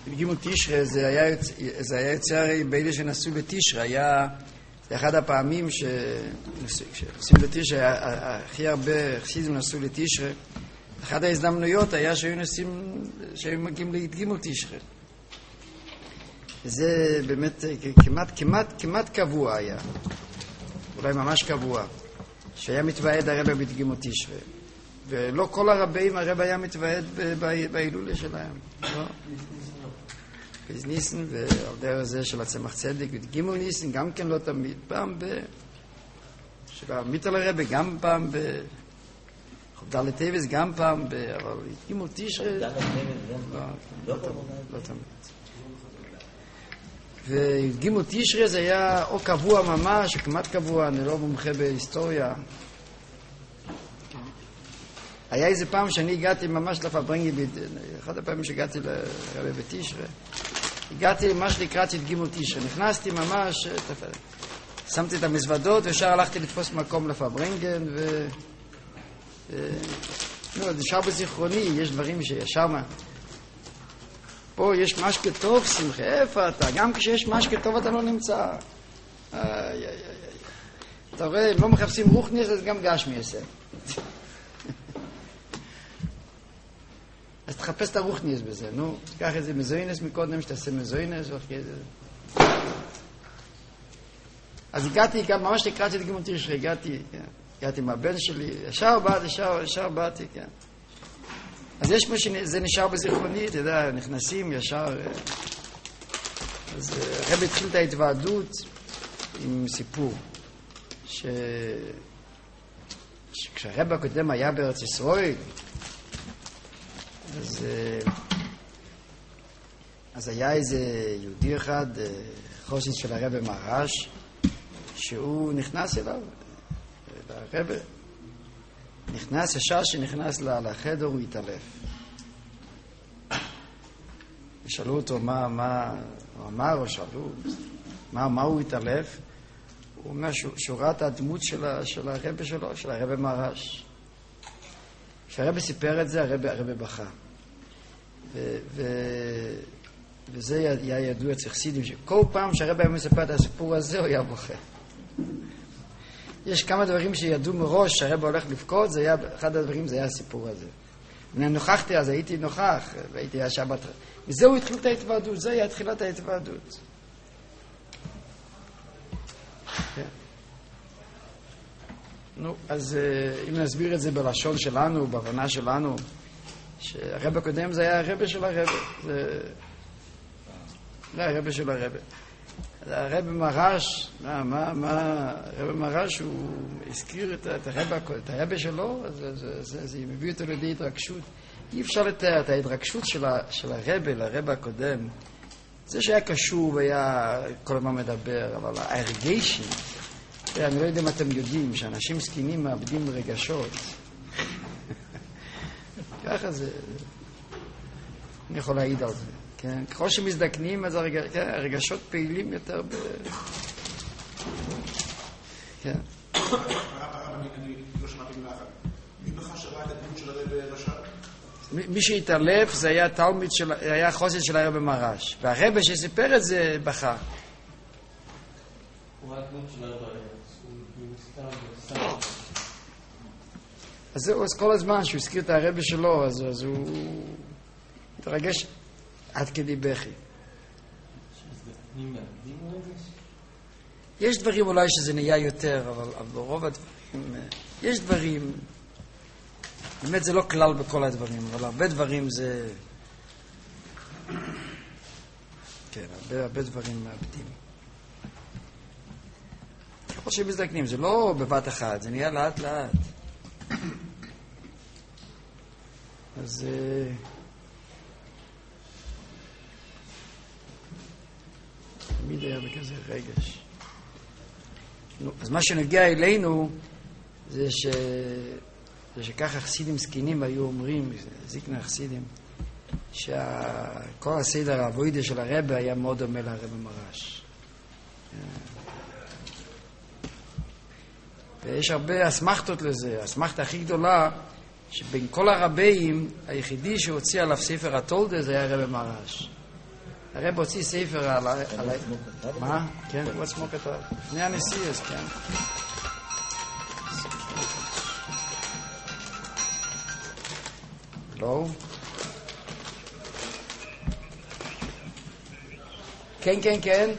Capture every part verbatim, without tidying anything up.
גימול תשרי זה היה יוצא, זה היה יוצא הרי באלה שנסעו בתשרי, היה זה אחד הפעמים שעושים בתשרי, הכי הרבה חסידים נסעו לתשרי, אחת ההזדמנויות היה שהיו נוסעים, שהיו מגיעים להתגימול תשרי. זה באמת כמעט, כמעט, כמעט קבוע היה, אולי ממש קבוע, שהיה מתוועד הרבה בתגימול תשרי. ולא כל הרבים הרב היה מתוועד בהילולה שלהם. לא? אז ניסן, ועל דרך זה של הצמח צדק, ותגימול ניסן, גם כן לא תמיד, פעם ב... של המיטל הרב, גם פעם ב... חובדל טייבס, גם פעם ב... אבל גימול תשרי... לא, לא תמיד. וגימול תשרי זה היה או קבוע ממש, או כמעט קבוע, אני לא מומחה בהיסטוריה. היה איזה פעם שאני הגעתי ממש לפברנגי, אחד הפעמים שהגעתי לרבי בתשרי, הגעתי ממש לקראת את גימול תשרי, נכנסתי ממש, שמתי את המזוודות וישר הלכתי לתפוס מקום לפברנגן ו... נו, נשאר בזיכרוני, יש דברים שישר מה... פה יש משקה טוב, שמחה, איפה אתה? גם כשיש משקה טוב אתה לא נמצא. איי, איי, איי. אתה רואה, לא מחפשים רוחניס, אז גם גשמי יעשה. אז תחפש את הרוחניס בזה, נו. תקח איזה מזוינס מקודם, שתעשה מזוינס, ואחרי זה... אז הגעתי, ממש לקראת את גימול תשרי, הגעתי, כן. הגעתי מהבן שלי, ישר באתי, ישר, ישר באתי, כן. אז יש מה שזה נשאר בזיכרוני, אתה יודע, נכנסים ישר... אז הרב התחיל את ההתוועדות עם סיפור, ש... שכשהרב הקודם היה בארץ ישראל, אז, אז היה איזה יהודי אחד, חוסן של הרב מרש, שהוא נכנס אליו, הרב נכנס, ישר שנכנס לחדר הוא התעלף. ושאלו אותו מה, מה, הוא אמר או שאלו, מה, מה הוא התעלף? הוא אומר שהוא ראה את הדמות של, של הרב שלו, של הרב מרש. כשהרב סיפר את זה, הרב, הרב בכה. ו, ו, וזה היה ידוע אצל חסידים, שכל פעם שהרב היה מספר את הסיפור הזה, הוא היה בוכה. יש כמה דברים שידעו מראש שהרב הולך לבכות, זה היה, אחד הדברים זה היה הסיפור הזה. אני נוכחתי אז, הייתי נוכח, והייתי השבת. וזהו התחיל את ההתוועדות, זה היה תחילת ההתוועדות. כן. נו, אז אם נסביר את זה בלשון שלנו, בהבנה שלנו, שהרב הקודם זה היה הרב של הרב. זה, זה הרב של הרב. הרב מרש, מה, מה, מה, הרב מרש הוא הזכיר את, את, הרב, את הרב שלו, אז זה, זה, זה מביא אותו לידי התרגשות. אי אפשר לתאר את ההתרגשות של, ה, של הרב, לרב הקודם. זה שהיה קשור והיה כל הזמן מדבר, אבל ההרגשים, אני לא יודע אם אתם יודעים, שאנשים סכינים מאבדים רגשות. ככה זה, אני יכול להעיד על זה. כן, ככל שמזדקנים, אז הרג... כן, הרגשות פעילים יותר ב... כן. אני לא שמעתי מילה אחת. מי בכך שראה את הדמות של הרב רש"ב? מי שהתעלף זה היה תלמיד של... היה חוסן של הרב מרש. והרב שסיפר את זה בכה. הוא היה דמות של הרב מרש. אז זהו, אז כל הזמן שהוא הזכיר את הרב שלו, אז, אז הוא התרגש עד כדי בכי. יש דברים אולי שזה נהיה יותר, אבל, אבל ברוב הדברים, יש דברים, באמת זה לא כלל בכל הדברים, אבל הרבה דברים זה, כן, הרבה, הרבה דברים מאבדים. ככל שמזדקנים, זה לא בבת אחת, זה נהיה לאט לאט. אז תמיד היה בכזה רגש. נו, אז מה שנגיע אלינו זה, ש... זה שככה חסידים סקינים היו אומרים, זיקנה חסידים, שכל הסדר העבודה של הרב היה מאוד דומה לרב מרש. ויש הרבה אסמכתות לזה. האסמכתה הכי גדולה שבין כל הרבים היחידי שהוציא עליו ספר התולדה זה היה הרב מרש. הרב הוציא ספר על... מה? כן, הוא עצמו כתב. לפני הנשיאס, כן. לא? כן, כן, כן.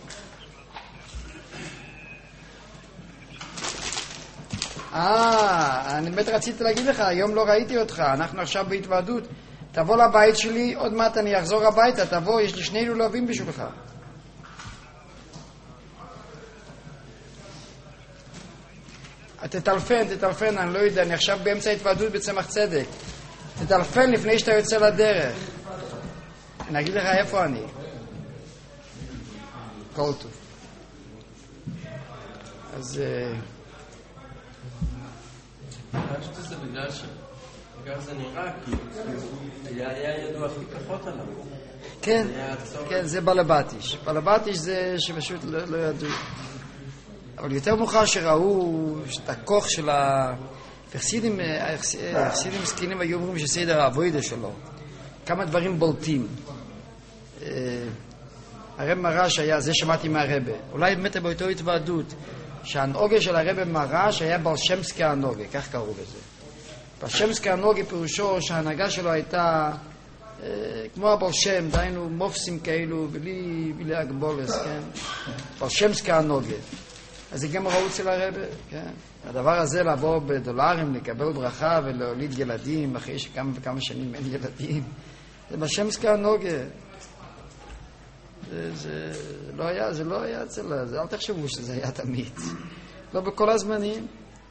אה, אני באמת רציתי להגיד לך, היום לא ראיתי אותך, אנחנו עכשיו בהתוועדות. תבוא לבית שלי, עוד מעט אני אחזור הביתה, תבוא, יש לי שני לולבים בשבילך. תטלפן, תטלפן, אני לא יודע, אני עכשיו באמצע התוועדות בצמח צדק. תטלפן לפני שאתה יוצא לדרך. אני אגיד לך איפה אני. כל טוב. אז... אני חושב שזה בגלל ש... בגלל זה נראה, כי היה ידוע הכי פחות עליו. כן, כן, זה בלבטיש. בלבטיש זה שפשוט לא ידעו. אבל יותר מאוחר שראו את הכוח של החסידים, החסידים מסכנים היו אומרים שסדר העבודה שלו. כמה דברים בולטים. הרב מרש היה, זה שמעתי מהרבא. אולי באמת באותו התוועדות, שהנוגה של הרבא מרש היה בל שמסקי הנוגה, כך קראו לזה. בל שמסקי הנוגה פירושו שההנהגה שלו הייתה אה, כמו הבל שם, דיינו מופסים כאלו, בלי, בלי הגבולס, כן? בל שמסקי הנוגה. אז זה גם ראו אצל הרבא, כן? הדבר הזה לבוא בדולרים, לקבל ברכה ולהוליד ילדים, אחרי שכמה וכמה שנים אין ילדים, זה בל שמסקי הנוגה. זה, זה לא היה, זה לא היה אצל, זה, אל תחשבו שזה היה תמיד. לא בכל הזמנים.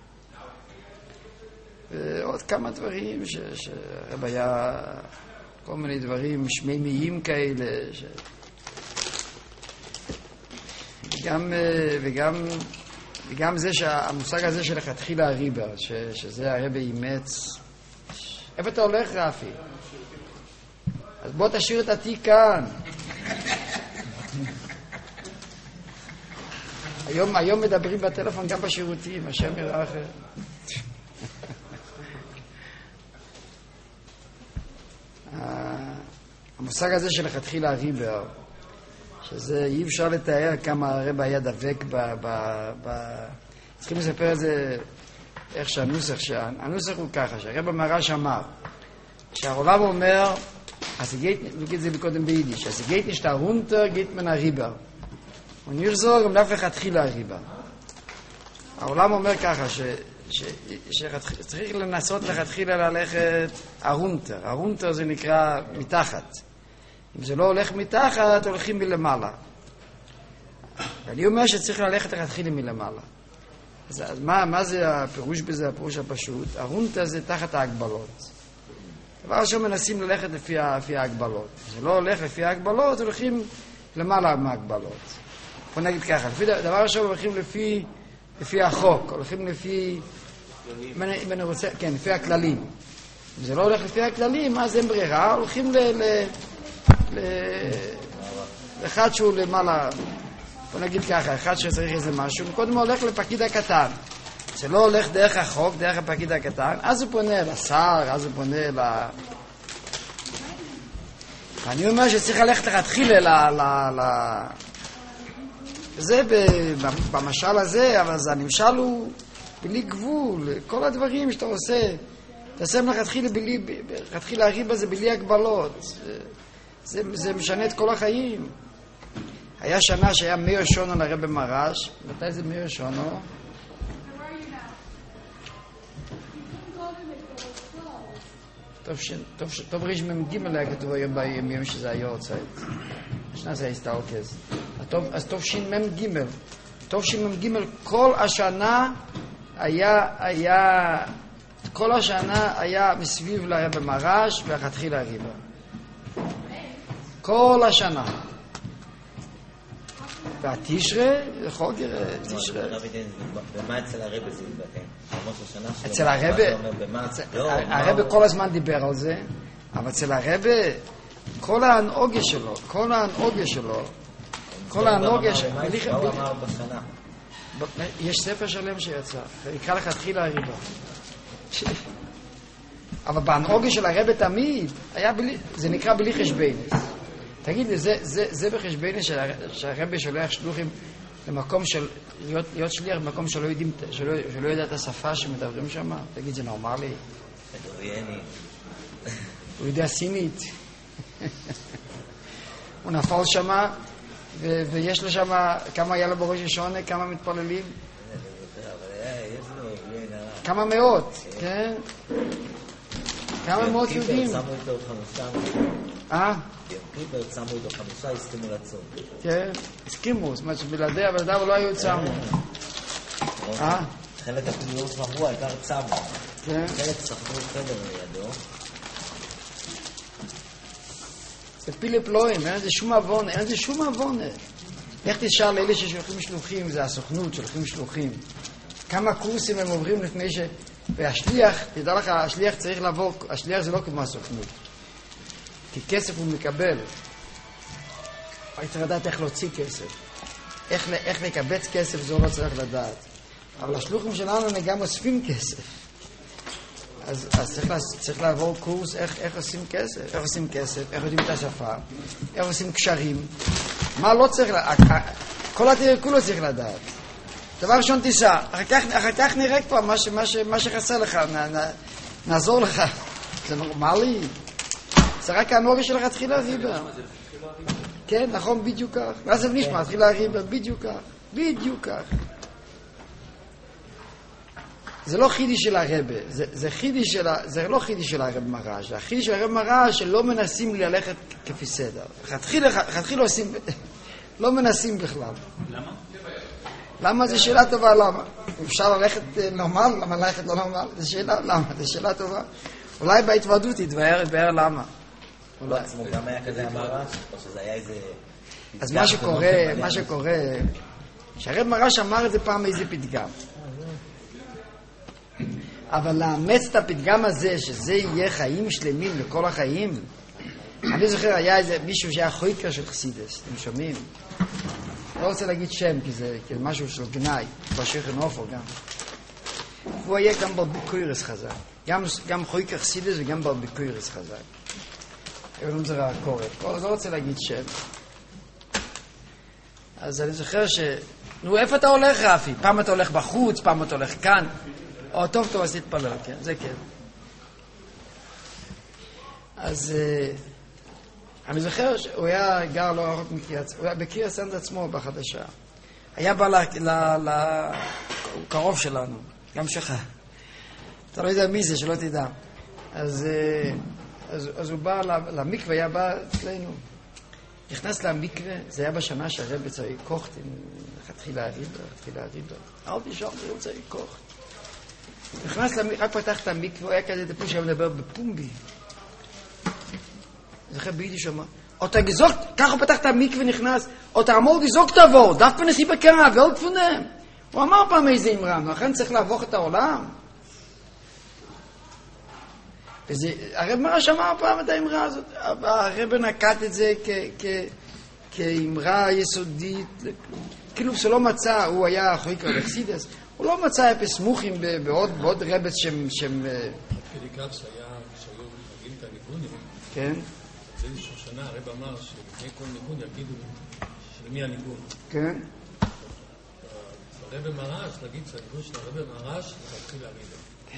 ועוד כמה דברים, שהרב היה כל מיני דברים שמימיים כאלה, ש... וגם, וגם, וגם זה שהמושג הזה של התחילה הריבה, ש, שזה הרב אימץ. איפה אתה הולך, רפי? אז בוא תשאיר את התיק כאן. היום, היום מדברים בטלפון גם בשירותים, השם יראה אחר. המושג הזה של התחילה הריבר, שזה אי אפשר לתאר כמה הרב היה דבק ב... ב, ב צריכים לספר את זה איך שהנוסח, שהנוסח הוא ככה, שהרב מרש אמר, שהעולם אומר, אז geht, wie geht es קודם ביידיש, אז geht nicht darunter, geht man darüber. Und ich sage, man darf לכתחילה הריבה. העולם אומר ככה, ש, ש, שצריך לנסות לכתחילה ללכת הרונטר. הרונטר זה נקרא מתחת. אם זה לא הולך מתחת, הולכים מלמעלה. ואני אומר שצריך ללכת לכתחילה מלמעלה. אז, אז מה, מה זה הפירוש בזה, הפירוש הפשוט? הרונטר זה תחת ההגבלות. דבר שמנסים ללכת לפי, לפי ההגבלות. זה לא הולך לפי ההגבלות, הולכים למעלה מההגבלות. בוא נגיד ככה, לפי, דבר ראשון הולכים לפי, לפי החוק, הולכים לפי, אם אני, אם אני רוצה, כן, לפי הכללים. אם זה לא הולך לפי הכללים, אז אין ברירה, הולכים ל, ל, ל, לאחד שהוא למעלה, בוא נגיד ככה, אחד שצריך איזה משהו, קודם הוא הולך לפקיד הקטן. זה לא הולך דרך החוק, דרך הפקיד הקטן, אז הוא פונה לשר, אז הוא פונה ל... אני אומר שצריך ללכת להתחיל ל... ל... זה במשל הזה, אבל זה הנמשל הוא בלי גבול, כל הדברים שאתה עושה, תעשה מלכתחילה בלי, מלכתחילה הריבה זה בלי הגבלות, זה, זה, זה משנה את כל החיים. היה שנה שהיה מאיר שונו לרב מרש, מתי זה מאיר שונו? טוב, טוב, טוב ריש ממג' היה כתוב היום בימים שזה היה הוצאת. השנה זה הסתלקז. אז טוב שין ממג' טוב שין ממג' כל השנה היה, היה, כל השנה היה מסביב לרב מרש והתחילה הריבה. כל השנה. והתשרה, חוגר, תשרה. ומה אצל הרב זה יתבטא? אצל הרב, הרב כל הזמן דיבר על זה, אבל אצל הרב, כל ההנהוגה שלו, כל ההנהוגה שלו, כל ההנהוגה שלו, הוא אמר בשנה. יש ספר שלם שיצא, יקרא לך תחילה הריבה. אבל בהנהוגה של הרב תמיד, זה נקרא בלי חשבנס. תגיד לי, זה, זה, זה בחשבון שהרבי שולח שלוחים למקום של, להיות, להיות שליח במקום שלא יודעים, שלא, שלא יודע את השפה שמדברים שם? תגיד, זה נורמלי? מדברייני. הוא יודע סינית. הוא נפל שם, ו- ויש לו שם, כמה היה לו בראש השונה, כמה מתפללים? כמה מאות, כן? כמה מאות יהודים? שמו איתו חמישה. אה? קיבר שמו איתו חמישה, הסכימו לצום. כן, הסכימו, זאת אומרת שבלעדי הבלעדיו לא היו צמו. אה? חלק אפילו לא שמרו, העיקר צמו. כן. חלק שכרו חדר לידו. זה פילי פלואים, אין לזה שום עוון, אין לזה שום עוון. איך תשאר לאלה ששולחים שלוחים, זה הסוכנות, שולחים שלוחים. כמה קורסים הם עוברים לפני ש... והשליח, תדע לך, השליח צריך לעבור, השליח זה לא כמו הסוכנות. כי כסף הוא מקבל. הוא צריך לדעת איך להוציא כסף. איך, איך לקבץ כסף זה לא צריך לדעת. אבל השלוחים שלנו גם אוספים כסף. אז, אז צריך, לה, צריך לעבור קורס איך, איך עושים כסף, איך עושים כסף, איך יודעים את השפה, איך עושים קשרים. מה לא צריך לדעת? כל התיאור כולו צריך לדעת. דבר ראשון תיסע, אחר כך, אחר כך נראה כבר מה, ש, מה, ש, מה שחסר לך, נ, נ, נעזור לך. זה נורמלי. זה רק הנוגע שלך התחיל להריבה. כן, נכון, בדיוק כך. ואז זה נשמע, התחיל להריבה, בדיוק כך. בדיוק כך. זה לא חידי של הרבה, זה, זה, חידי של, זה לא חידי של הרב מרש, זה חידי של הרב מרש שלא מנסים ללכת כפי סדר. חתחיל לא עושים, לא מנסים בכלל. למה? למה? זו שאלה טובה, למה? אפשר ללכת נורמל, למה ללכת לא נורמל? זו שאלה, למה? זו שאלה טובה. אולי בהתוועדות יתבהר, יתבהר למה. הוא עצמו גם היה כזה המרש, או שזה היה איזה... אז מה שקורה, מה שקורה, שהרב מרש אמר את זה פעם איזה פתגם. אבל לאמץ את הפתגם הזה, שזה יהיה חיים שלמים לכל החיים. אני זוכר, היה איזה מישהו שהיה חויקר של חסידס, אתם שומעים? לא רוצה להגיד שם, כי זה משהו של גנאי, בשכן אופו גם. הוא היה גם בביקוירס חזק. גם, גם חויקר חסידס וגם בביקוירס חזק. אבל זה רע קורת. לא רוצה להגיד שם. אז אני זוכר ש... נו, איפה אתה הולך, רפי? פעם אתה הולך בחוץ, פעם אתה הולך כאן. או, טוב, טוב, אז תתפלל, כן, זה כן. אז אני זוכר שהוא היה גר לא רחוק מקריית, הוא היה בקריית סנד עצמו בחדשה. היה בא לקרוב שלנו, גם שלך. אתה לא יודע מי זה, שלא תדע. אז, אז, אז הוא בא למקווה, היה בא אצלנו. נכנס למקווה, זה היה בשנה שהרב צריך כוח, התחיל להריבה, התחיל להריבה. אל תשאר, זה רוצה כוח. נכנס למקווה, רק פתח את המקווה, היה כזה טיפול שהיה מדבר בפומבי. זוכר ביידיש שאומר, אתה גזוק, ככה פתח את המקווה ונכנס, אתה אמור גזוק תעבור, דווקא נשיא בקרה, ואל תפונם. הוא אמר פעם איזה אמרנו, לכן צריך להפוך את העולם. וזה, הרב מרש אמר פעם את האמרה הזאת, הרב נקט את זה כ, כ, כאמרה יסודית, כאילו שלא מצא, הוא היה חויקר לחסידס, הוא לא מצא אפס מוחים בעוד, בעוד רבץ שהם... שהם כדי כך שהיה, שהיו מגיעים את הניגונים, כן. זה איזושהי שנה, הרב אמר שלפני כל ניגון יגידו של מי הניגון. כן. הרב מרש, להגיד שהניגון של הרב מרש, זה מתחיל להריבה. כן.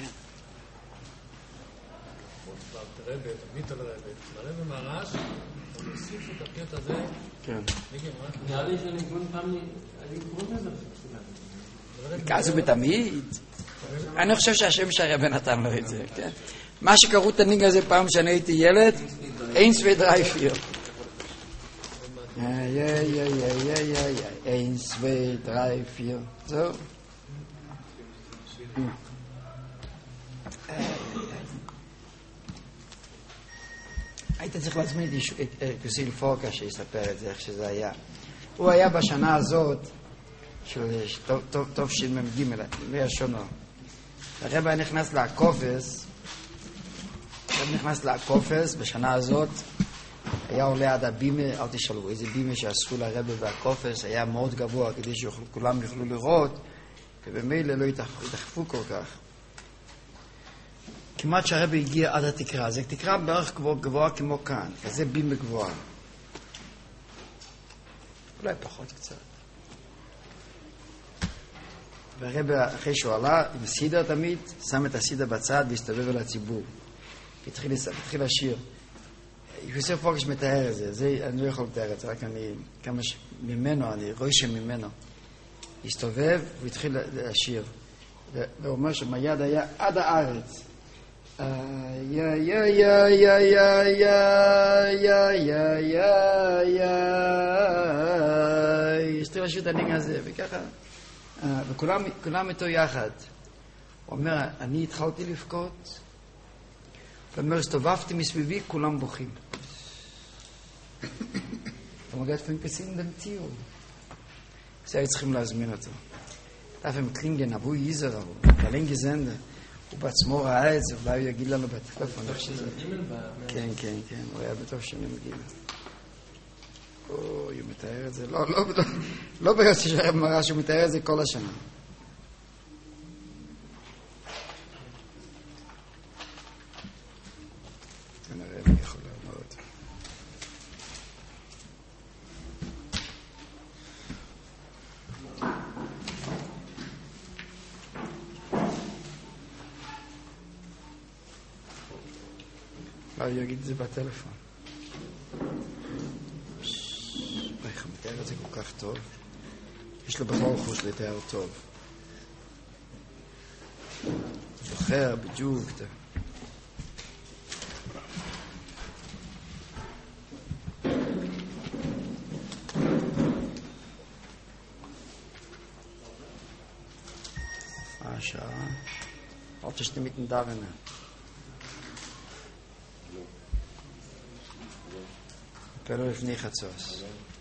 הרב, תמיד על הרב, הרב מרש, הוא הוסיף את הקטע הזה. כן. נראה לי שהניגון פעם, הניגון הזה. כזה בתמיד. אני חושב שהשם שהרבא נתן לו את זה, כן? מה שקראו את הניג הזה פעם שאני הייתי ילד, אין סווי דרי פיר. אין סווי דרי פיר. זהו. היית צריך להזמין את כוסיל פורקה שיספר את זה, איך שזה היה. הוא היה בשנה הזאת, טוב שמ"ג, לא ישונו. הרב היה נכנס לקופס, הרב נכנס לקופס בשנה הזאת, היה עולה עד הבימה, אל תשאלו, איזה בימה שעשו לרב והקופס, היה מאוד גבוה כדי שכולם יוכלו לראות, ובמילא לא יתחפו כל כך. כמעט שהרב הגיע עד התקרה, זה תקרה בערך גבוה, גבוה כמו כאן, כזה בימה גבוהה. אולי פחות קצת. והרבא, אחרי שהוא עלה, עם סידר תמיד, שם את הסידר בצד והסתובב אל הציבור. התחיל, התחיל לשיר. יוסף פוקש מתאר את זה, זה אני לא יכול לתאר את זה, רק אני, כמה ש... ממנו, אני רואה שממנו. הסתובב והתחיל לשיר. והוא אומר שמיד היה עד הארץ. יא יא יא יא יא יא יא יא יא הסתכל לשיר את הנגן הזה, וככה, וכולם כולם איתו יחד. הוא אומר, אני התחלתי לבכות, הוא אומר, הסתובבתי מסביבי, כולם בוכים. אתה מגעת פעמים פסים דמתיו. זה היו צריכים להזמין אותו. דף הם קלינגן, אבו יזר, אבו, דלן גזנדה. הוא בעצמו ראה את זה, אולי הוא יגיד לנו בטלפון. כן, כן, כן, הוא היה בטוב שמגיע. אוי, הוא מתאר את זה. לא, לא, לא, לא ביוסי של הרב מרש, הוא מתאר את זה כל השנה. כנראה אני יכול לומר את זה. אולי הוא יגיד את זה בטלפון. איך הוא מתאר את זה כל כך טוב. יש לו בכל חוש לתאר טוב. זוכר בדיוק. מה השעה? אל תשתה מתנדרנה. פלו לפני חצוס.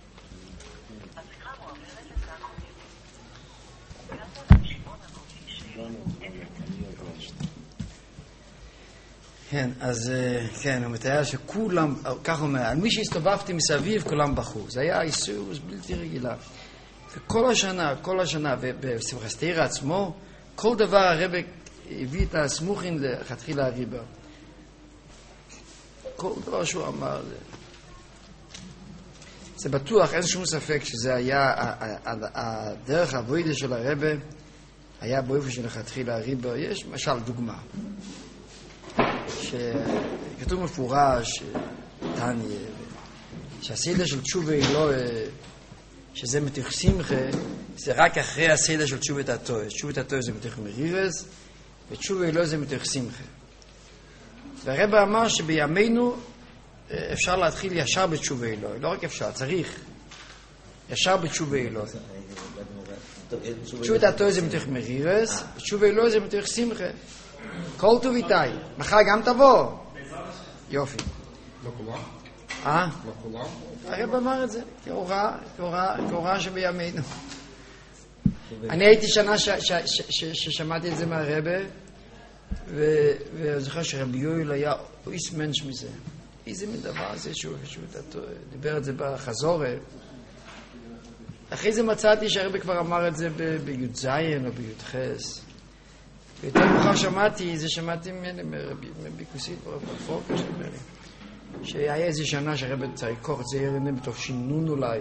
כן, אז כן, הוא מתאר שכולם, כך הוא אומר, על מי שהסתובבתי מסביב כולם בחו. זה היה איסור בלתי רגילה. וכל השנה, כל השנה, ובשמחת תורה עצמו, כל דבר הרב הביא את הסמוכין לכתחילה הריבה. כל דבר שהוא אמר, זה בטוח, אין שום ספק שזה היה, הדרך העבודה של הרב היה באופן שלכתחילה הריבה. יש למשל דוגמה. שכתוב מפורש, תניא, שהסדר של תשובה אלוהי, שזה מתוך שמחה, זה רק אחרי הסדר של תשובת התורה. תשובת התורה זה מתוך מרירס, ותשובה אלוהי זה מתוך שמחה. והרב אמר שבימינו אפשר להתחיל ישר בתשובה אלוהי, לא רק אפשר, צריך ישר בתשובה אלוהי. תשובת התורה זה מתוך מרירס, ותשובה אלוהי זה מתוך שמחה. כל טוב איתי, מחר גם תבוא. יופי. לא כולם? אה? לא כולם? הרב אמר את זה, כהוראה, כהוראה, כהוראה שבימינו. אני הייתי שנה ששמעתי את זה מהרבה, ואני זוכר שרבי יואל היה איס מנש מזה. איזה מין דבר זה שהוא דיבר את זה בחזורה. אחרי זה מצאתי שהרבה כבר אמר את זה בי"ז או בי"ח. ויותר מאוחר שמעתי, זה שמעתי מביקוסית בפורקה של מרי, שהיה איזה שנה שהרבא צריך לקוח את זה ירנה בתוך שינון אולי.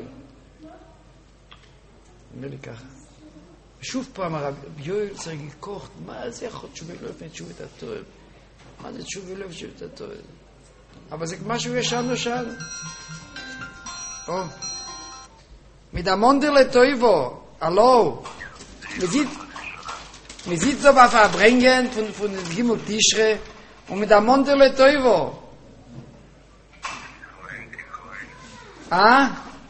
נראה לי ככה. ושוב פעם הרב יואל צריך לקוח, מה זה יכול תשובה לא לפני תשובת התורה? מה זה תשובה לא לפני תשובת התורה? אבל זה משהו ישן נושן. או, מדמונדר לטויבו, הלו, מזית, Wir sind so bei Verbringen von, von dem Himmel Tischre und mit der Mondele Teuvo. Ah?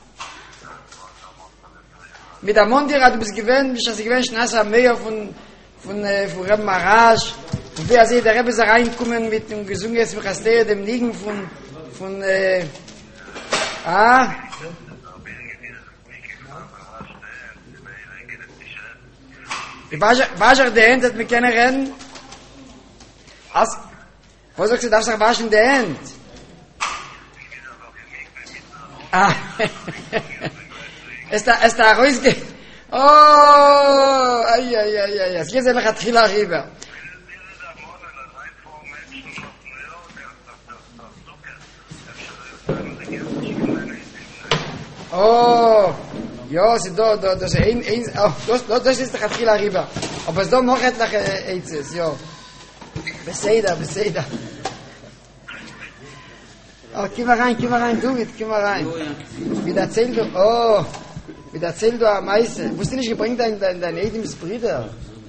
Mit der Mondele hat es gewöhnt, bis das gewöhnt Schnasser mehr von, von, äh, von Reb Marasch. Und wie er sieht, der Rebbe ist reingekommen mit dem Gesungen jetzt mit Chastere, dem Liegen von, von, äh, ah? Was er der Hand hat mir keine Rennen? Was? Was sagst du, darfst du waschen der Hand? Ah. Es da es da rausge. Oh, ay ay ay ay. Es geht nach Tkhila Riba. Oh. Ja, sie da, da, das ist ein, ein, oh, das, das ist der Chila Riba. Aber es da noch etwas Eizes, ja. Beseida, Beseida. Oh, komm mal rein, komm mal rein, David, komm mal rein. Wie erzähl du, oh, wie erzähl du am meisten. Wusst du nicht, gebringt dein, dein, dein Edims Brüder?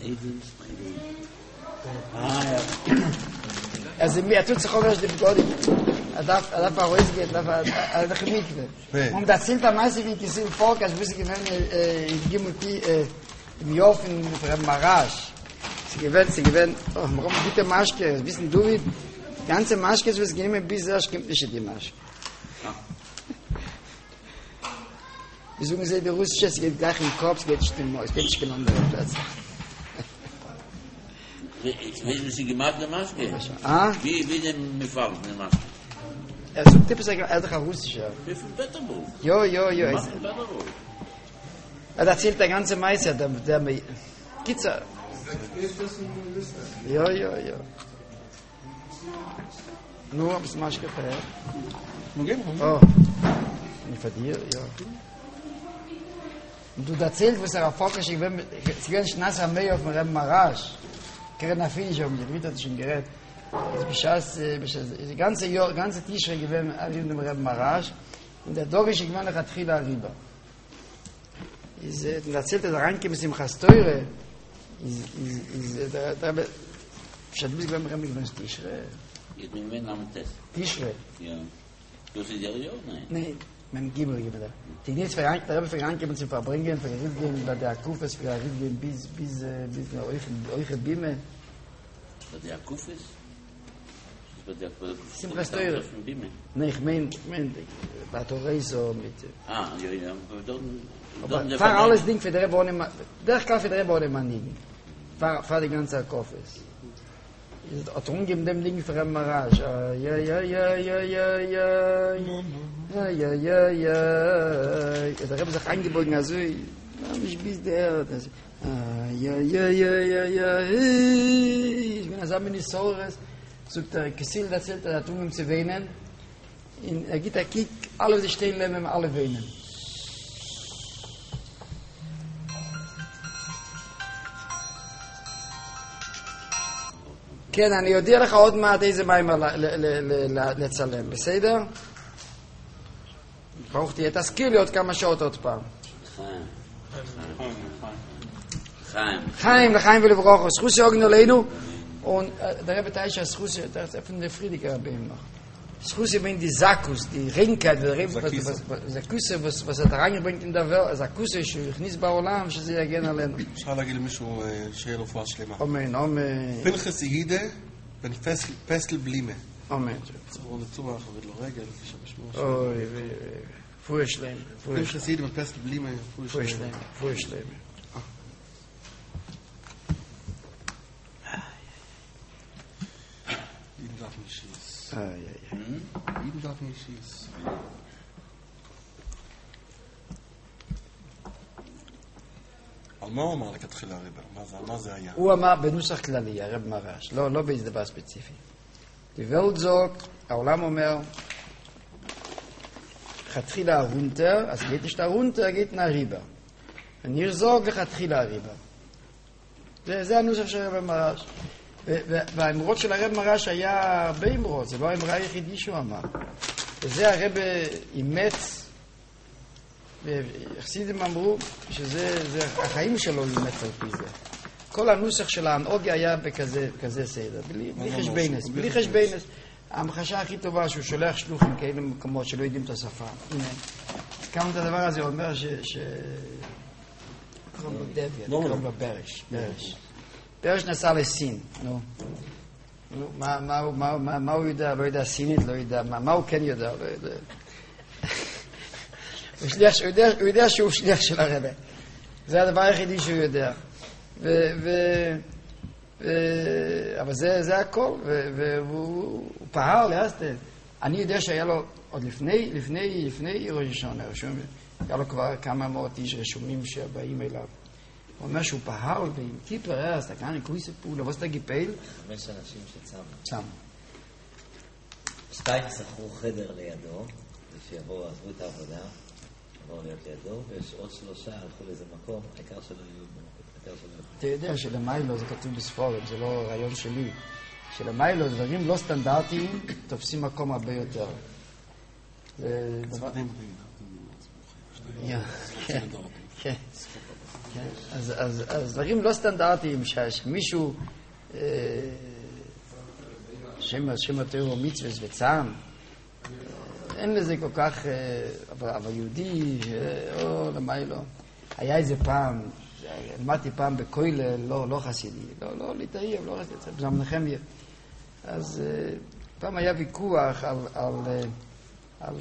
Ah, ja. Also, mir tut sich auch erst die Begodi. Er darf, er darf auch rausgehen, er darf, er darf nicht mehr. Und das erzählt am meisten, wie ich im Volk, als wusste ich, wenn ich gehe mit die, im Jof in Marasch. Sie gewinnt, sie gewinnt, oh, warum gute Maschke, wissen du, wie, die ganze Maschke ist, was ich nehme, bis das kommt nicht die Maschke. Wie sagen sie, die Russische, es geht gleich im Kopf, es geht nicht im Maus, es geht nicht in anderen Plätzen. Wie ist sie gemacht, der Maske? Ah? Wie, wie denn mit Farben, der Maske? Er sucht etwas, er hat doch Russischer. Wie viel Betterbuch? Jo, jo, jo. Mach ein Betterbuch. Er erzählt der ganze Meister, der, der mir, gibt's er? Jo, jo, jo. Nur, ob es Maschke verhält. Oh. Nicht für dir, ja. Und du erzählst, was er erfolgreich ist, wenn sie gehen schnass am Meer auf dem Reben Marasch. Gerät nach Finish, um die Ritter schon gerät. Es beschaß, die ganze Jahr, ganze Tischre gewesen, alle in dem Reben Marasch. Und der Dorische gewinnt nach Atchila Riba. Und erzählt, dass er reinkommt im Chasteure, ist der Rebbe, ich bis beim Reben gewinnt Tischre. Ich bin mit einem Test. Tischre. Ja. Du sie dir ja, nein? Nein. Mein Gimel gibt da. Die nicht für der Rebbe für Reinkommen zu verbringen, für Riven bei der Kufes, für Riven bis bis bis euch euch Bime. Bei der Kufes? Bei der Kufes. Sim Chasteure. Nein, ich mein, mein, bei Torreiso mit... Ah, ja, ja. Aber fahr alles Ding für der Rebbe ohne Mann... Der kann für der Rebbe ohne Mann liegen. Fahr, fahr die ganze Kofes. Ist auch drum geben dem Ding für ein Marage. Ja, ja, ja, ja, ja, ja. Ja, ja, ja, ja. Der Rebbe sich eingebogen, also... Ich bis der... Ja, ja, ja, ja, ja. Ich bin zusammen in Sores. Sagt der Kessil, erzählt er, er tun ihm zu weinen. Er geht ein Kick, alle die stehen leben, alle weinen. כן, אני אודיע לך עוד מעט איזה מים לצלם, בסדר? ברוך תהיה, תזכיר לי עוד כמה שעות עוד פעם. חיים. חיים, לחיים ולברוך. זכוס יוגן עלינו. Und der Rebbe Teich, das Schuss, das ist von der Friediger bei ihm noch. Schuss bin die Sakus, die Ringkeit, der Rebbe, was Küsse, was was er da reinbringt in der Welt, das Küsse, ich nicht bei Olam, dass sie gerne lernen. אפשר להגיד למישהו שיהיה רפואה שלמה. Amen, Amen. פנחס יהידה, בן פסל בלימה. Amen. צברו לצומח, עובד לו רגל, שבשמור שלו. אוי, פוי שלם, פנחס יהידה, בן פסל בלימה, פוי פוי שלם. שלם, פוי שלם. Jeden darf nicht schießen. איי, איי. Jeden darf nicht schießen. על מה הוא אמר לכתחילה ריבר? מה זה היה? הוא אמר בנוסח כללי, הרב מרש, לא, לא באיזה דבר ספציפי. Die Welt sagt, העולם אומר, לכתחילה runter, אז geht nicht da runter, geht nach rüber. Und ihr sagt, לכתחילה rüber. זה, זה הנוסח של הרב מרש. והאמרות של הרב מרש היה הרבה אמרות, זה לא האמרה היחידי שהוא אמר. וזה הרב אימץ, וחסידים אמרו שזה זה, החיים שלו אימץ על פי זה. כל הנוסח של האנוגיה היה בכזה כזה סדר, בלי, בלי חשבנס, בלי חשבנס. ההמחשה הכי טובה שהוא שולח שלוחים כאלה מקומות שלא יודעים את השפה. הנה, כמה את הדבר הזה, הוא אומר ש... ש... קוראים לו דביה, קוראים לו ברש, ברש. ברש נסע לסין, נו. נו, מה, מה, מה, מה, מה הוא יודע? לא יודע סינית, לא יודע, מה, מה הוא כן יודע? לא יודע. הוא שליח, הוא יודע, הוא יודע שהוא שליח של הרבי. זה הדבר היחידי שהוא יודע. ו, ו, ו, אבל זה, זה הכל, ו, והוא פעל, לאסטל. אני יודע שהיה לו, עוד לפני, לפני, לפני ראש השנה, רשום, היה לו כבר כמה מאות איש רשומים שבאים אליו. הוא אומר שהוא פעל, ועם קיפר, אז אתה כאן, קויסה פעולה, ואז אתה גיפל? חמש אנשים שצמו. צמו. שתיים שכרו חדר לידו, ושיבואו, עזבו את העבודה, לעבור להיות לידו, ויש עוד שלושה הלכו לאיזה מקום, העיקר שלא יהיו במקום, שלא יהיו. אתה יודע שלמיילו, זה כתוב בספורם, זה לא רעיון שלי, שלמיילו דברים לא סטנדרטיים תופסים מקום הרבה יותר. זה דבר... כן, כן. אז דברים לא סטנדרטיים, שמישהו שם התיאור מצווה וצעם, אין לזה כל כך, אבל יהודי, או למיילו. היה איזה פעם, למדתי פעם בכולל, לא, לא חסידי, לא, לא להתאהב, לא חסידי, זה מנחמיה. אז פעם היה ויכוח על, על, על,